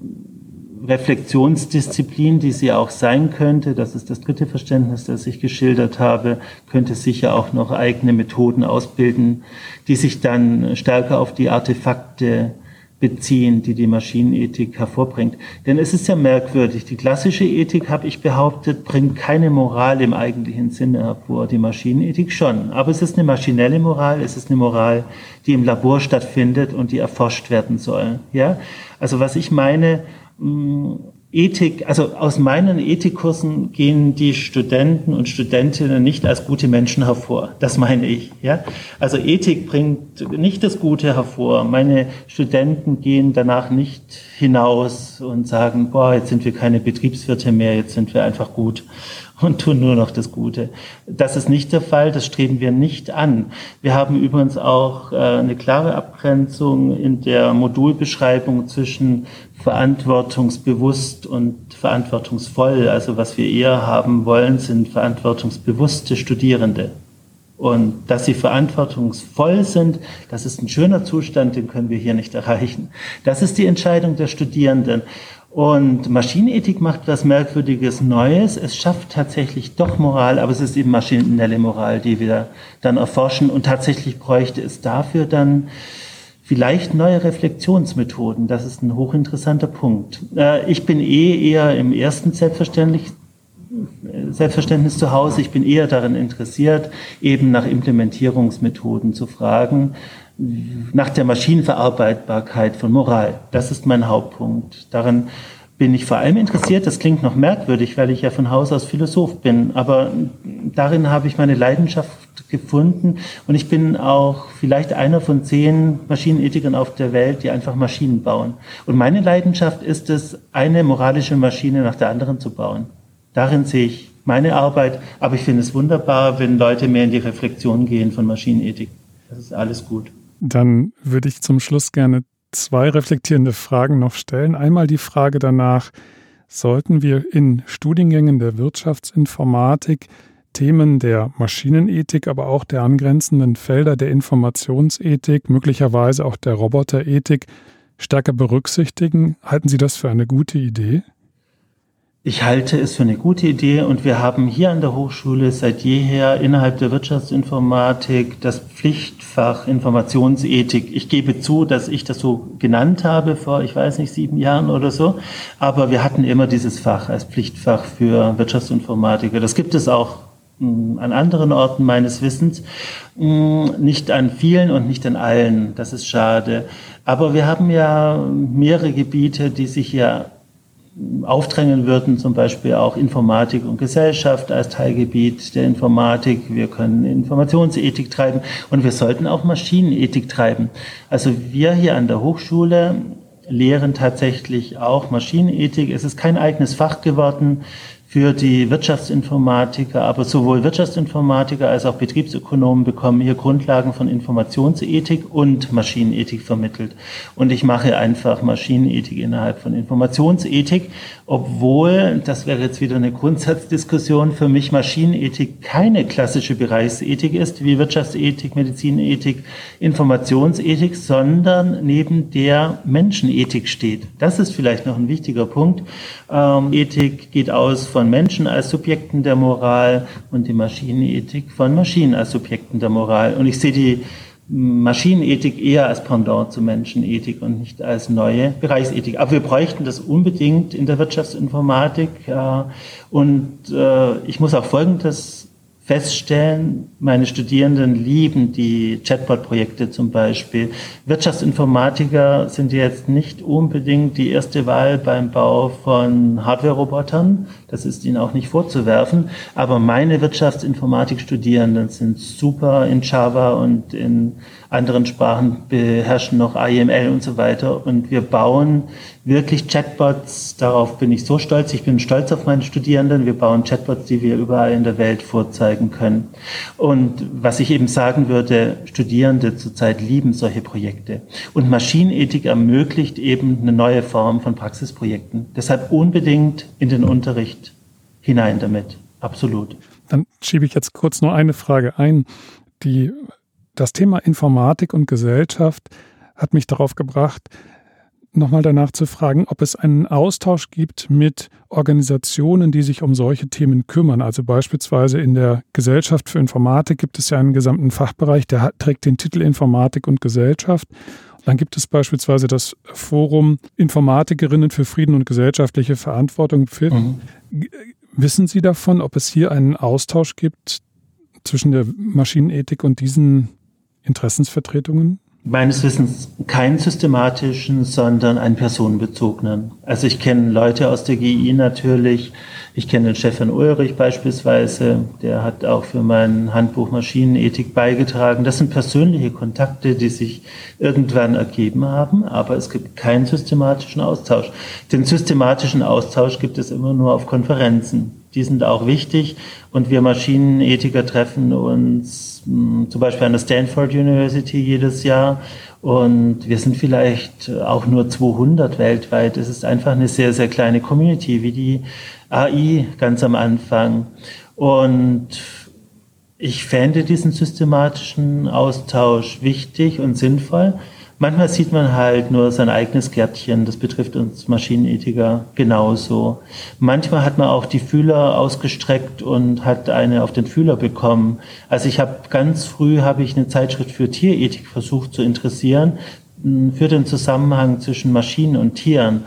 Reflexionsdisziplin, die sie auch sein könnte, das ist das dritte Verständnis, das ich geschildert habe, könnte sicher auch noch eigene Methoden ausbilden, die sich dann stärker auf die Artefakte beziehen, die die Maschinenethik hervorbringt. Denn es ist ja merkwürdig, die klassische Ethik, habe ich behauptet, bringt keine Moral im eigentlichen Sinne hervor, die Maschinenethik schon. Aber es ist eine maschinelle Moral, es ist eine Moral, die im Labor stattfindet und die erforscht werden soll. Ja? Also was ich meine, Ethik, also aus meinen Ethikkursen gehen die Studenten und Studentinnen nicht als gute Menschen hervor. Das meine ich, ja. Also Ethik bringt nicht das Gute hervor. Meine Studenten gehen danach nicht hinaus und sagen, boah, jetzt sind wir keine Betriebswirte mehr, jetzt sind wir einfach gut und tun nur noch das Gute. Das ist nicht der Fall, das streben wir nicht an. Wir haben übrigens auch äh, eine klare Abgrenzung in der Modulbeschreibung zwischen verantwortungsbewusst und verantwortungsvoll. Also was wir eher haben wollen, sind verantwortungsbewusste Studierende. Und dass sie verantwortungsvoll sind, das ist ein schöner Zustand, den können wir hier nicht erreichen. Das ist die Entscheidung der Studierenden. Und Maschinenethik macht was Merkwürdiges Neues. Es schafft tatsächlich doch Moral, aber es ist eben maschinelle Moral, die wir dann erforschen. Und tatsächlich bräuchte es dafür dann vielleicht neue Reflexionsmethoden. Das ist ein hochinteressanter Punkt. Ich bin eh eher im ersten selbstverständlich Selbstverständnis zu Hause. Ich bin eher daran interessiert, eben nach Implementierungsmethoden zu fragen, nach der Maschinenverarbeitbarkeit von Moral. Das ist mein Hauptpunkt. Daran bin ich vor allem interessiert. Das klingt noch merkwürdig, weil ich ja von Haus aus Philosoph bin. Aber darin habe ich meine Leidenschaft gefunden. Und ich bin auch vielleicht einer von zehn Maschinenethikern auf der Welt, die einfach Maschinen bauen. Und meine Leidenschaft ist es, eine moralische Maschine nach der anderen zu bauen. Darin sehe ich meine Arbeit. Aber ich finde es wunderbar, wenn Leute mehr in die Reflexion gehen von Maschinenethik. Das ist alles gut. Dann würde ich zum Schluss gerne zwei reflektierende Fragen noch stellen. Einmal die Frage danach, sollten wir in Studiengängen der Wirtschaftsinformatik Themen der Maschinenethik, aber auch der angrenzenden Felder der Informationsethik, möglicherweise auch der Roboterethik stärker berücksichtigen? Halten Sie das für eine gute Idee? Ich halte es für eine gute Idee und wir haben hier an der Hochschule seit jeher innerhalb der Wirtschaftsinformatik das Pflichtfach Informationsethik. Ich gebe zu, dass ich das so genannt habe vor, ich weiß nicht, sieben Jahren oder so, aber wir hatten immer dieses Fach als Pflichtfach für Wirtschaftsinformatiker. Das gibt es auch mh, an anderen Orten meines Wissens, mh, nicht an vielen und nicht an allen. Das ist schade. Aber wir haben ja mehrere Gebiete, die sich hier aufdrängen würden, zum Beispiel auch Informatik und Gesellschaft als Teilgebiet der Informatik. Wir können Informationsethik treiben und wir sollten auch Maschinenethik treiben. Also wir hier an der Hochschule lehren tatsächlich auch Maschinenethik. Es ist kein eigenes Fach geworden für die Wirtschaftsinformatiker, aber sowohl Wirtschaftsinformatiker als auch Betriebsökonomen bekommen hier Grundlagen von Informationsethik und Maschinenethik vermittelt. Und ich mache einfach Maschinenethik innerhalb von Informationsethik, obwohl, das wäre jetzt wieder eine Grundsatzdiskussion, für mich Maschinenethik keine klassische Bereichsethik ist, wie Wirtschaftsethik, Medizinethik, Informationsethik, sondern neben der Menschenethik steht. Das ist vielleicht noch ein wichtiger Punkt. Ähm, Ethik geht aus von Menschen als Subjekten der Moral und die Maschinenethik von Maschinen als Subjekten der Moral. Und ich sehe die Maschinenethik eher als Pendant zur Menschenethik und nicht als neue Bereichsethik. Aber wir bräuchten das unbedingt in der Wirtschaftsinformatik. Und ich muss auch Folgendes feststellen, meine Studierenden lieben die Chatbot-Projekte zum Beispiel. Wirtschaftsinformatiker sind jetzt nicht unbedingt die erste Wahl beim Bau von Hardware-Robotern. Das ist ihnen auch nicht vorzuwerfen. Aber meine Wirtschaftsinformatik-Studierenden sind super in Java und in anderen Sprachen, beherrschen noch I M L und so weiter. Und wir bauen wirklich Chatbots. Darauf bin ich so stolz. Ich bin stolz auf meine Studierenden. Wir bauen Chatbots, die wir überall in der Welt vorzeigen können. Und was ich eben sagen würde, Studierende zurzeit lieben solche Projekte. Und Maschinenethik ermöglicht eben eine neue Form von Praxisprojekten. Deshalb unbedingt in den Unterricht hinein damit. Absolut. Dann schiebe ich jetzt kurz noch eine Frage ein. Die, das Thema Informatik und Gesellschaft hat mich darauf gebracht, nochmal danach zu fragen, ob es einen Austausch gibt mit Organisationen, die sich um solche Themen kümmern. Also beispielsweise in der Gesellschaft für Informatik gibt es ja einen gesamten Fachbereich, der hat, trägt den Titel Informatik und Gesellschaft. Dann gibt es beispielsweise das Forum Informatikerinnen für Frieden und gesellschaftliche Verantwortung. Mhm. Wissen Sie davon, ob es hier einen Austausch gibt zwischen der Maschinenethik und diesen Interessensvertretungen? Meines Wissens keinen systematischen, sondern einen personenbezogenen. Also ich kenne Leute aus der G I natürlich. Ich kenne den Stefan Ulrich beispielsweise. Der hat auch für mein Handbuch Maschinenethik beigetragen. Das sind persönliche Kontakte, die sich irgendwann ergeben haben. Aber es gibt keinen systematischen Austausch. Den systematischen Austausch gibt es immer nur auf Konferenzen. Die sind auch wichtig. Und wir Maschinenethiker treffen uns mh, zum Beispiel an der Stanford University jedes Jahr. Und wir sind vielleicht auch nur zweihundert weltweit. Es ist einfach eine sehr, sehr kleine Community, wie die A I ganz am Anfang. Und ich fände diesen systematischen Austausch wichtig und sinnvoll. Manchmal sieht man halt nur sein eigenes Gärtchen, das betrifft uns Maschinenethiker genauso. Manchmal hat man auch die Fühler ausgestreckt und hat eine auf den Fühler bekommen. Also ich habe ganz früh habe ich eine Zeitschrift für Tierethik versucht zu interessieren, für den Zusammenhang zwischen Maschinen und Tieren.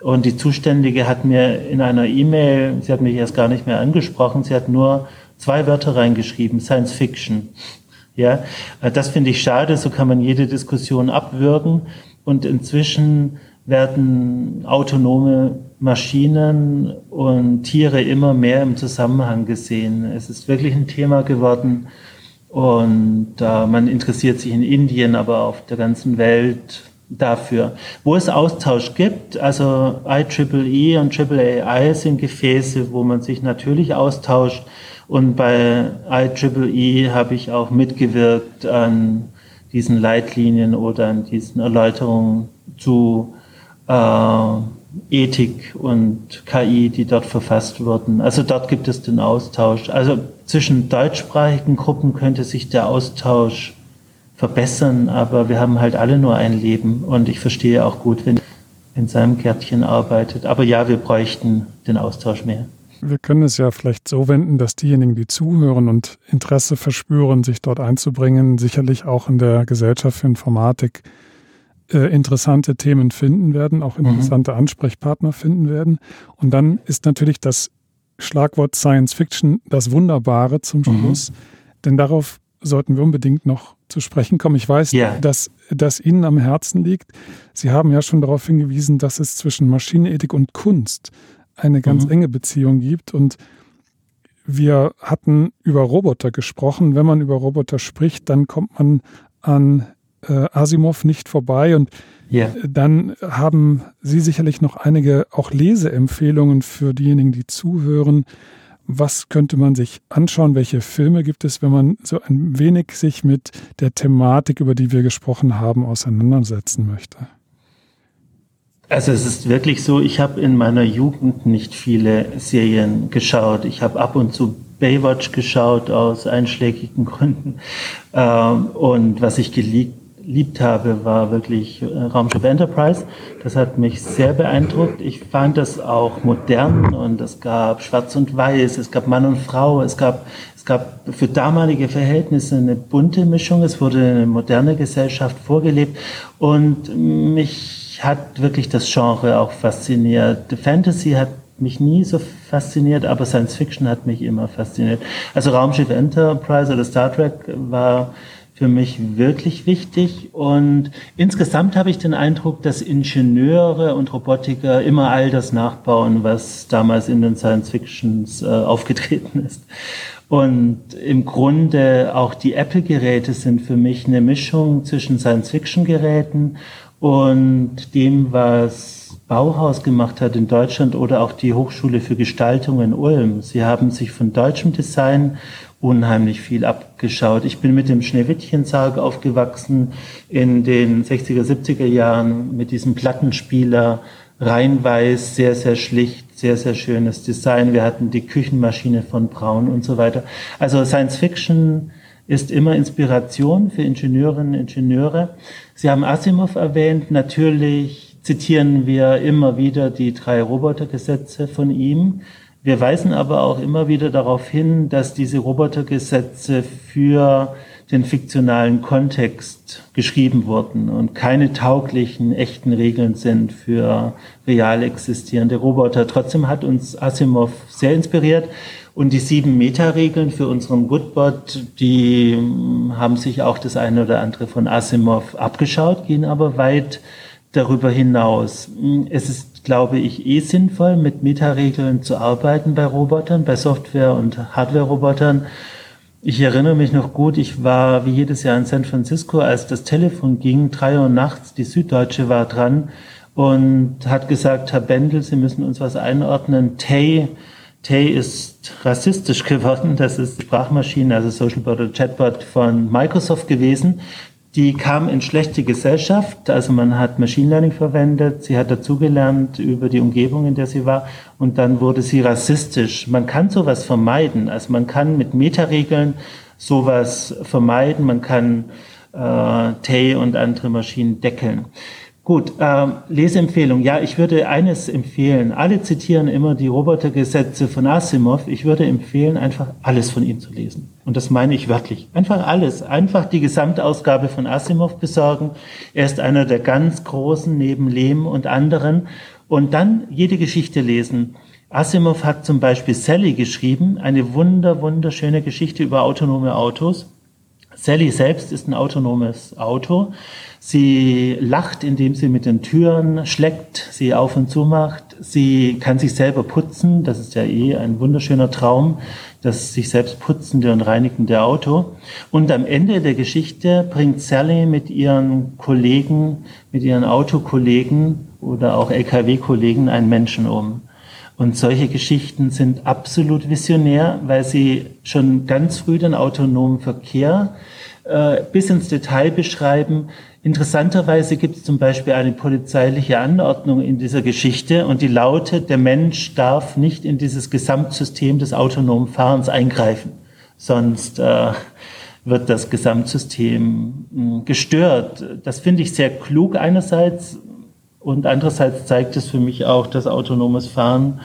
Und die Zuständige hat mir in einer E-Mail, sie hat mich erst gar nicht mehr angesprochen, sie hat nur zwei Wörter reingeschrieben, Science Fiction. Ja, das finde ich schade, so kann man jede Diskussion abwürgen. Und inzwischen werden autonome Maschinen und Tiere immer mehr im Zusammenhang gesehen. Es ist wirklich ein Thema geworden und äh, man interessiert sich in Indien, aber auf der ganzen Welt dafür. Wo es Austausch gibt, also I triple E und Triple A I sind Gefäße, wo man sich natürlich austauscht, und bei I triple E habe ich auch mitgewirkt an diesen Leitlinien oder an diesen Erläuterungen zu äh, Ethik und K I, die dort verfasst wurden. Also dort gibt es den Austausch. Also zwischen deutschsprachigen Gruppen könnte sich der Austausch verbessern, aber wir haben halt alle nur ein Leben und ich verstehe auch gut, wenn in seinem Gärtchen arbeitet. Aber ja, wir bräuchten den Austausch mehr. Wir können es ja vielleicht so wenden, dass diejenigen, die zuhören und Interesse verspüren, sich dort einzubringen, sicherlich auch in der Gesellschaft für Informatik äh, interessante Themen finden werden, auch interessante mhm. Ansprechpartner finden werden. Und dann ist natürlich das Schlagwort Science Fiction das Wunderbare zum Schluss, mhm. denn darauf sollten wir unbedingt noch zu sprechen kommen. Ich weiß, yeah. dass das Ihnen am Herzen liegt. Sie haben ja schon darauf hingewiesen, dass es zwischen Maschinenethik und Kunst eine ganz mhm. enge Beziehung gibt. Und wir hatten über Roboter gesprochen. Wenn man über Roboter spricht, dann kommt man an äh, Asimov nicht vorbei. Und yeah. dann haben Sie sicherlich noch einige auch Leseempfehlungen für diejenigen, die zuhören. Was könnte man sich anschauen? Welche Filme gibt es, wenn man so ein wenig sich mit der Thematik, über die wir gesprochen haben, auseinandersetzen möchte? Also es ist wirklich so, ich habe in meiner Jugend nicht viele Serien geschaut. Ich habe ab und zu Baywatch geschaut aus einschlägigen Gründen. Und was ich geliebt geliebt habe, war wirklich äh, Raumschiff Enterprise. Das hat mich sehr beeindruckt. Ich fand das auch modern und es gab Schwarz und Weiß, es gab Mann und Frau, es gab, es gab für damalige Verhältnisse eine bunte Mischung. Es wurde eine moderne Gesellschaft vorgelebt und mich hat wirklich das Genre auch fasziniert. Fantasy hat mich nie so fasziniert, aber Science Fiction hat mich immer fasziniert. Also Raumschiff Enterprise oder Star Trek war für mich wirklich wichtig und insgesamt habe ich den Eindruck, dass Ingenieure und Robotiker immer all das nachbauen, was damals in den Science-Fictions äh, aufgetreten ist. Und im Grunde auch die Apple-Geräte sind für mich eine Mischung zwischen Science-Fiction-Geräten und dem, was Bauhaus gemacht hat in Deutschland oder auch die Hochschule für Gestaltung in Ulm. Sie haben sich von deutschem Design unheimlich viel abgeschaut. Ich bin mit dem Schneewittchen-Sarg aufgewachsen in den sechziger, siebziger Jahren mit diesem Plattenspieler, reinweiß, sehr, sehr schlicht, sehr, sehr schönes Design. Wir hatten die Küchenmaschine von Braun und so weiter. Also Science Fiction ist immer Inspiration für Ingenieurinnen und Ingenieure. Sie haben Asimov erwähnt. Natürlich zitieren wir immer wieder die drei Robotergesetze von ihm. Wir weisen aber auch immer wieder darauf hin, dass diese Robotergesetze für den fiktionalen Kontext geschrieben wurden und keine tauglichen, echten Regeln sind für real existierende Roboter. Trotzdem hat uns Asimov sehr inspiriert und die sieben Meta-Regeln für unseren Goodbot, die haben sich auch das eine oder andere von Asimov abgeschaut, gehen aber weit darüber hinaus. Es ist, glaube ich, eh sinnvoll, mit Meta-Regeln zu arbeiten bei Robotern, bei Software- und Hardware-Robotern. Ich erinnere mich noch gut, ich war wie jedes Jahr in San Francisco, als das Telefon ging, drei Uhr nachts, die Süddeutsche war dran und hat gesagt, Herr Bendel, Sie müssen uns was einordnen. Tay, Tay ist rassistisch geworden, das ist Sprachmaschine, also Socialbot oder Chatbot von Microsoft gewesen. Die kam in schlechte Gesellschaft, also man hat Machine Learning verwendet, sie hat dazugelernt über die Umgebung, in der sie war und dann wurde sie rassistisch. Man kann sowas vermeiden, also man kann mit Meta-Regeln sowas vermeiden, man kann äh, Tay und andere Maschinen deckeln. Gut, äh, Leseempfehlung. Ja, ich würde eines empfehlen. Alle zitieren immer die Robotergesetze von Asimov. Ich würde empfehlen, einfach alles von ihm zu lesen. Und das meine ich wörtlich. Einfach alles. Einfach die Gesamtausgabe von Asimov besorgen. Er ist einer der ganz Großen neben Lehm und anderen. und dann jede Geschichte lesen. Asimov hat zum Beispiel Sally geschrieben, eine wunder, wunderschöne Geschichte über autonome Autos. Sally selbst ist ein autonomes Auto. Sie lacht, indem sie mit den Türen schlägt, sie auf und zu macht. Sie kann sich selber putzen. Das ist ja eh ein wunderschöner Traum, das sich selbst putzende und reinigende Auto. Und am Ende der Geschichte bringt Sally mit ihren Kollegen, mit ihren Autokollegen oder auch L K W-Kollegen einen Menschen um. Und solche Geschichten sind absolut visionär, weil sie schon ganz früh den autonomen Verkehr äh, bis ins Detail beschreiben. Interessanterweise gibt es zum Beispiel eine polizeiliche Anordnung in dieser Geschichte und die lautet, der Mensch darf nicht in dieses Gesamtsystem des autonomen Fahrens eingreifen, sonst äh, wird das Gesamtsystem mh, gestört. Das finde ich sehr klug einerseits und andererseits zeigt es für mich auch, dass autonomes Fahren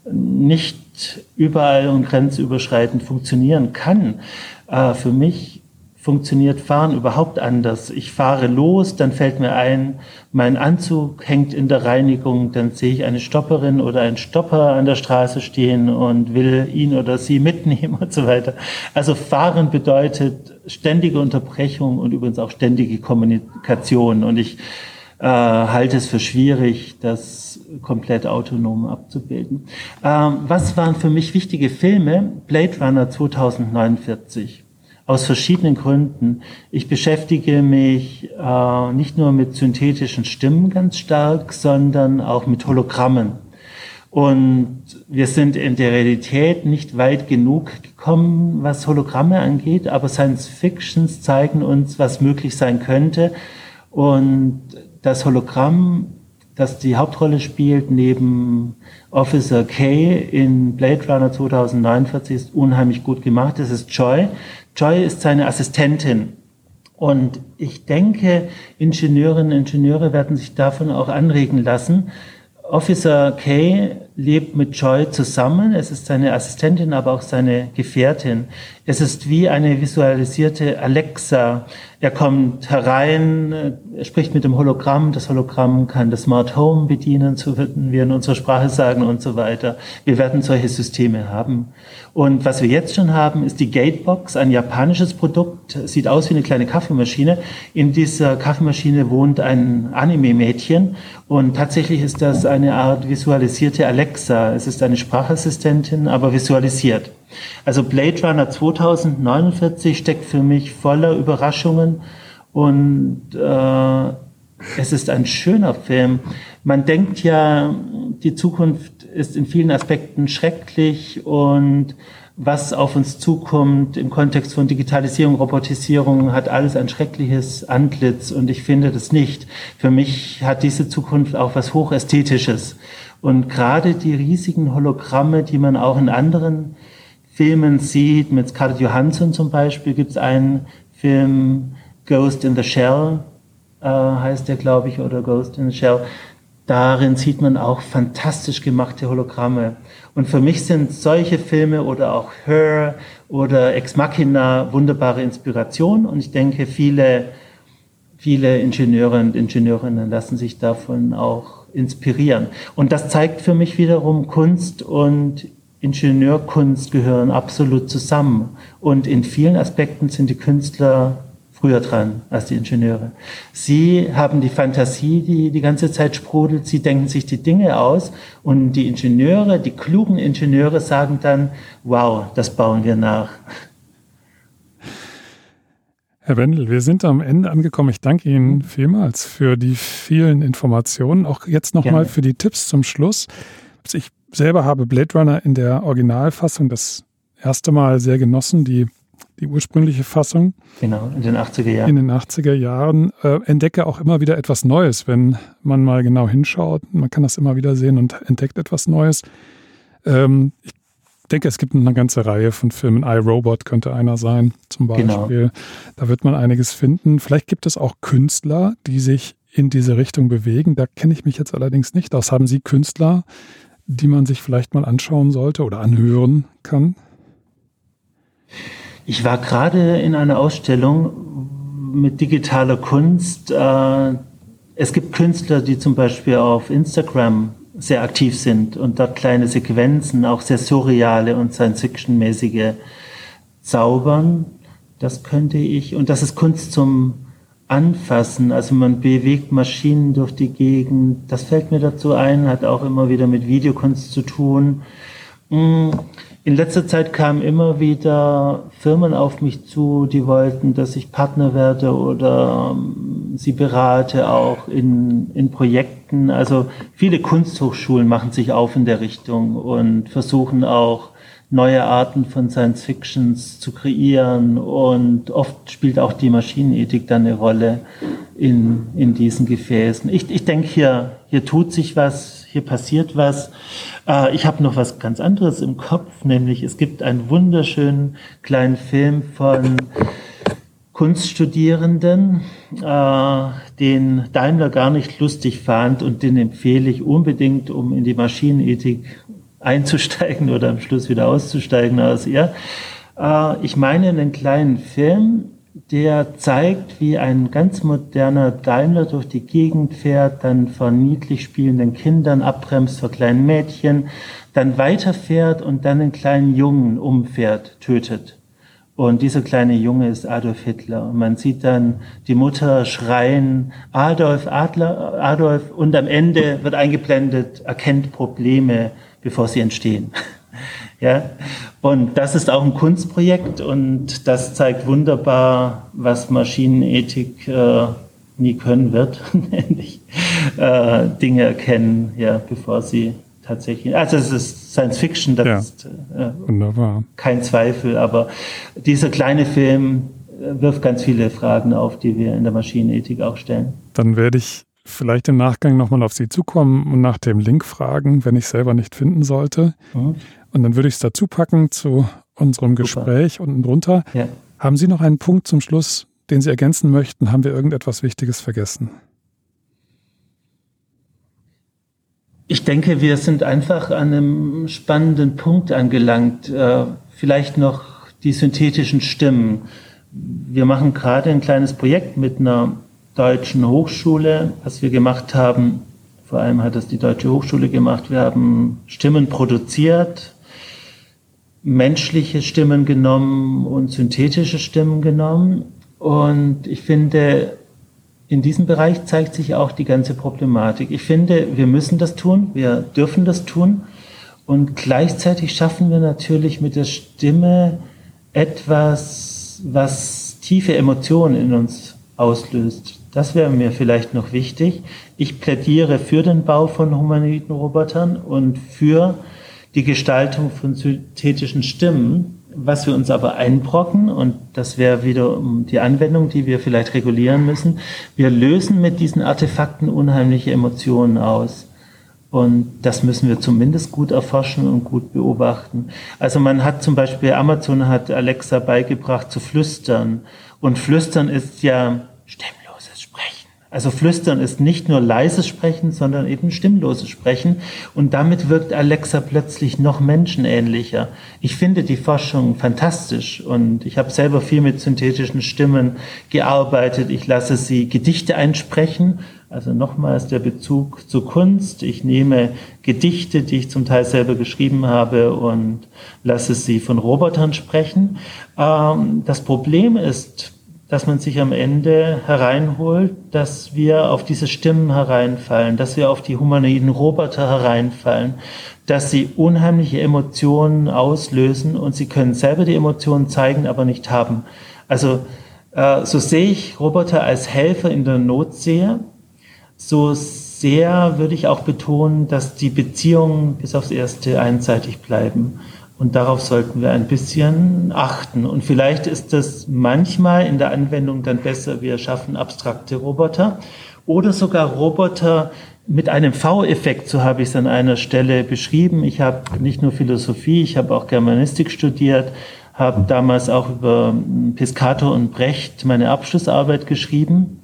nicht überall und grenzüberschreitend funktionieren kann. Äh, für mich funktioniert Fahren überhaupt anders. Ich fahre los, dann fällt mir ein, mein Anzug hängt in der Reinigung, dann sehe ich eine Stopperin oder einen Stopper an der Straße stehen und will ihn oder sie mitnehmen und so weiter. Also Fahren bedeutet ständige Unterbrechung und übrigens auch ständige Kommunikation. Und ich äh, halte es für schwierig, das komplett autonom abzubilden. Ähm, was waren für mich wichtige Filme? Blade Runner zweitausendneunundvierzig. Aus verschiedenen Gründen. Ich beschäftige mich äh, nicht nur mit synthetischen Stimmen ganz stark, sondern auch mit Hologrammen. Und wir sind in der Realität nicht weit genug gekommen, was Hologramme angeht, aber Science-Fictions zeigen uns, was möglich sein könnte. Und das Hologramm, das die Hauptrolle spielt, neben Officer K in Blade Runner zweitausendneunundvierzig, ist unheimlich gut gemacht. Das ist Joy. Joy ist seine Assistentin. Und ich denke, Ingenieurinnen und Ingenieure werden sich davon auch anregen lassen. Officer K lebt mit Joy zusammen. Es ist seine Assistentin, aber auch seine Gefährtin. Es ist wie eine visualisierte Alexa. Er kommt herein, er spricht mit dem Hologramm. Das Hologramm kann das Smart Home bedienen, so würden wir in unserer Sprache sagen und so weiter. Wir werden solche Systeme haben. Und was wir jetzt schon haben, ist die Gatebox, ein japanisches Produkt. Sieht aus wie eine kleine Kaffeemaschine. In dieser Kaffeemaschine wohnt ein Anime-Mädchen. Und tatsächlich ist das eine Art visualisierte Alexa. Es ist eine Sprachassistentin, aber visualisiert. Also Blade Runner zweitausendneunundvierzig steckt für mich voller Überraschungen und äh, es ist ein schöner Film. Man denkt ja, die Zukunft ist in vielen Aspekten schrecklich und was auf uns zukommt im Kontext von Digitalisierung, Robotisierung, hat alles ein schreckliches Antlitz und ich finde das nicht. Für mich hat diese Zukunft auch was Hochästhetisches. Und gerade die riesigen Hologramme, die man auch in anderen Filmen sieht, mit Scarlett Johansson zum Beispiel, gibt es einen Film, Ghost in the Shell, äh, heißt der, glaube ich, oder Ghost in the Shell. Darin sieht man auch fantastisch gemachte Hologramme. Und für mich sind solche Filme oder auch Her oder Ex Machina wunderbare Inspiration. Und ich denke, viele, viele Ingenieure und Ingenieurinnen lassen sich davon auch inspirieren. Und das zeigt für mich wiederum, Kunst und Ingenieurkunst gehören absolut zusammen. Und in vielen Aspekten sind die Künstler früher dran als die Ingenieure. Sie haben die Fantasie, die die ganze Zeit sprudelt. Sie denken sich die Dinge aus. Und die Ingenieure, die klugen Ingenieure sagen dann, wow, das bauen wir nach. Herr Wendel, wir sind am Ende angekommen. Ich danke Ihnen vielmals für die vielen Informationen. Auch jetzt nochmal für die Tipps zum Schluss. Ich selber habe Blade Runner in der Originalfassung das erste Mal sehr genossen, die, die ursprüngliche Fassung. Genau, in den achtziger Jahren. In den achtziger Jahren. Äh, entdecke auch immer wieder etwas Neues, wenn man mal genau hinschaut. Man kann das immer wieder sehen und entdeckt etwas Neues. Ähm, ich denke, es gibt eine ganze Reihe von Filmen. iRobot könnte einer sein, zum Beispiel. Genau. Da wird man einiges finden. Vielleicht gibt es auch Künstler, die sich in diese Richtung bewegen. Da kenne ich mich jetzt allerdings nicht aus. Haben Sie Künstler, die man sich vielleicht mal anschauen sollte oder anhören kann? Ich war gerade in einer Ausstellung mit digitaler Kunst. Es gibt Künstler, die zum Beispiel auf Instagram sehr aktiv sind und dort kleine Sequenzen, auch sehr surreale und Science-Fiction-mäßige zaubern. Das könnte ich, und das ist Kunst zum Anfassen, also man bewegt Maschinen durch die Gegend, das fällt mir dazu ein, hat auch immer wieder mit Videokunst zu tun. In letzter Zeit kamen immer wieder Firmen auf mich zu, die wollten, dass ich Partner werde oder sie berate auch in, in Projekten. Also viele Kunsthochschulen machen sich auf in der Richtung und versuchen auch neue Arten von Science Fictions zu kreieren, und oft spielt auch die Maschinenethik dann eine Rolle in, in diesen Gefäßen. Ich, ich denke, hier, hier tut sich was, hier passiert was. Äh, ich habe noch was ganz anderes im Kopf, nämlich es gibt einen wunderschönen kleinen Film von Kunststudierenden, äh, den Daimler gar nicht lustig fand, und den empfehle ich unbedingt, um in die Maschinenethik einzusteigen oder am Schluss wieder auszusteigen aus ihr. Äh, ich meine einen kleinen Film, der zeigt, wie ein ganz moderner Daimler durch die Gegend fährt, dann von niedlich spielenden Kindern abbremst, vor kleinen Mädchen, dann weiterfährt und dann einen kleinen Jungen umfährt, tötet. Und dieser kleine Junge ist Adolf Hitler. Und man sieht dann die Mutter schreien, Adolf, Adler, Adolf, und am Ende wird eingeblendet, erkennt Probleme, bevor sie entstehen. Ja, und das ist auch ein Kunstprojekt, und das zeigt wunderbar, was Maschinenethik äh, nie können wird, nämlich äh, Dinge erkennen, ja, bevor sie tatsächlich, also es ist Science Fiction, das ja, ist äh, wunderbar. Kein Zweifel, aber dieser kleine Film wirft ganz viele Fragen auf, die wir in der Maschinenethik auch stellen. Dann werde ich vielleicht im Nachgang nochmal auf Sie zukommen und nach dem Link fragen, wenn ich es selber nicht finden sollte. Mhm. Und dann würde ich es dazu packen zu unserem Gespräch. Super. Unten drunter. Ja. Haben Sie noch einen Punkt zum Schluss, den Sie ergänzen möchten? Haben wir irgendetwas Wichtiges vergessen? Ich denke, wir sind einfach an einem spannenden Punkt angelangt. Äh, vielleicht noch die synthetischen Stimmen. Wir machen gerade ein kleines Projekt mit einer deutschen Hochschule, was wir gemacht haben. Vor allem hat das die Deutsche Hochschule gemacht. Wir haben Stimmen produziert, menschliche Stimmen genommen und synthetische Stimmen genommen. Und ich finde, in diesem Bereich zeigt sich auch die ganze Problematik. Ich finde, wir müssen das tun, wir dürfen das tun. Und gleichzeitig schaffen wir natürlich mit der Stimme etwas, was tiefe Emotionen in uns auslöst. Das wäre mir vielleicht noch wichtig. Ich plädiere für den Bau von humanoiden Robotern und für die Gestaltung von synthetischen Stimmen, was wir uns aber einbrocken, und das wäre wieder die Anwendung, die wir vielleicht regulieren müssen. Wir lösen mit diesen Artefakten unheimliche Emotionen aus. Und das müssen wir zumindest gut erforschen und gut beobachten. Also man hat zum Beispiel, Amazon hat Alexa beigebracht zu flüstern. Und flüstern ist ja stimmloses Sprechen. Also flüstern ist nicht nur leises Sprechen, sondern eben stimmloses Sprechen. Und damit wirkt Alexa plötzlich noch menschenähnlicher. Ich finde die Forschung fantastisch. Und ich habe selber viel mit synthetischen Stimmen gearbeitet. Ich lasse sie Gedichte einsprechen. Also nochmals der Bezug zur Kunst. Ich nehme Gedichte, die ich zum Teil selber geschrieben habe, und lasse sie von Robotern sprechen. Ähm, das Problem ist, dass man sich am Ende hereinholt, dass wir auf diese Stimmen hereinfallen, dass wir auf die humanoiden Roboter hereinfallen, dass sie unheimliche Emotionen auslösen, und sie können selber die Emotionen zeigen, aber nicht haben. Also äh, so sehe ich Roboter als Helfer in der Not sehe. So sehr würde ich auch betonen, dass die Beziehungen bis aufs Erste einseitig bleiben. Und darauf sollten wir ein bisschen achten. Und vielleicht ist das manchmal in der Anwendung dann besser, wir schaffen abstrakte Roboter oder sogar Roboter mit einem V-Effekt, so habe ich es an einer Stelle beschrieben. Ich habe nicht nur Philosophie, ich habe auch Germanistik studiert, habe damals auch über Piscator und Brecht meine Abschlussarbeit geschrieben.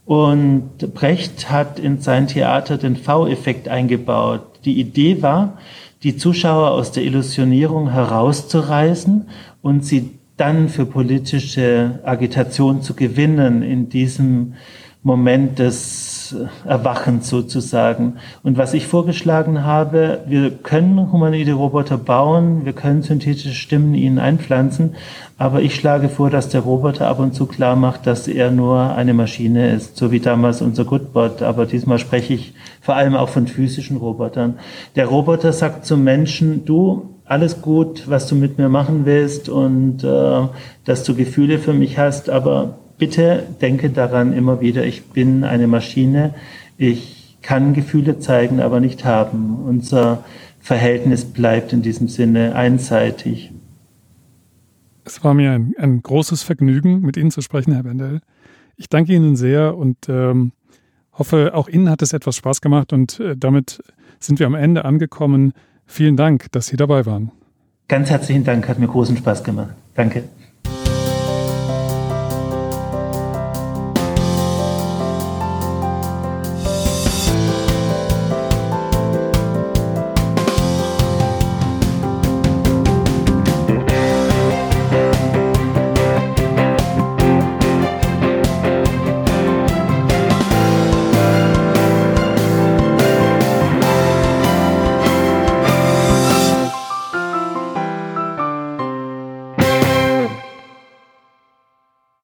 Und Brecht hat in sein Theater den V-Effekt eingebaut. Die Idee war, die Zuschauer aus der Illusionierung herauszureißen und sie dann für politische Agitation zu gewinnen, in diesem Moment des Erwachens sozusagen. Und was ich vorgeschlagen habe, wir können humanoide Roboter bauen, wir können synthetische Stimmen ihnen einpflanzen, aber ich schlage vor, dass der Roboter ab und zu klar macht, dass er nur eine Maschine ist, so wie damals unser Goodbot. Aber diesmal spreche ich vor allem auch von physischen Robotern. Der Roboter sagt zum Menschen, du, alles gut, was du mit mir machen willst und äh, dass du Gefühle für mich hast, aber bitte denke daran immer wieder, ich bin eine Maschine, ich kann Gefühle zeigen, aber nicht haben. Unser Verhältnis bleibt in diesem Sinne einseitig. Es war mir ein, ein großes Vergnügen, mit Ihnen zu sprechen, Herr Bendel. Ich danke Ihnen sehr und ähm, hoffe, auch Ihnen hat es etwas Spaß gemacht und äh, damit sind wir am Ende angekommen. Vielen Dank, dass Sie dabei waren. Ganz herzlichen Dank, hat mir großen Spaß gemacht. Danke.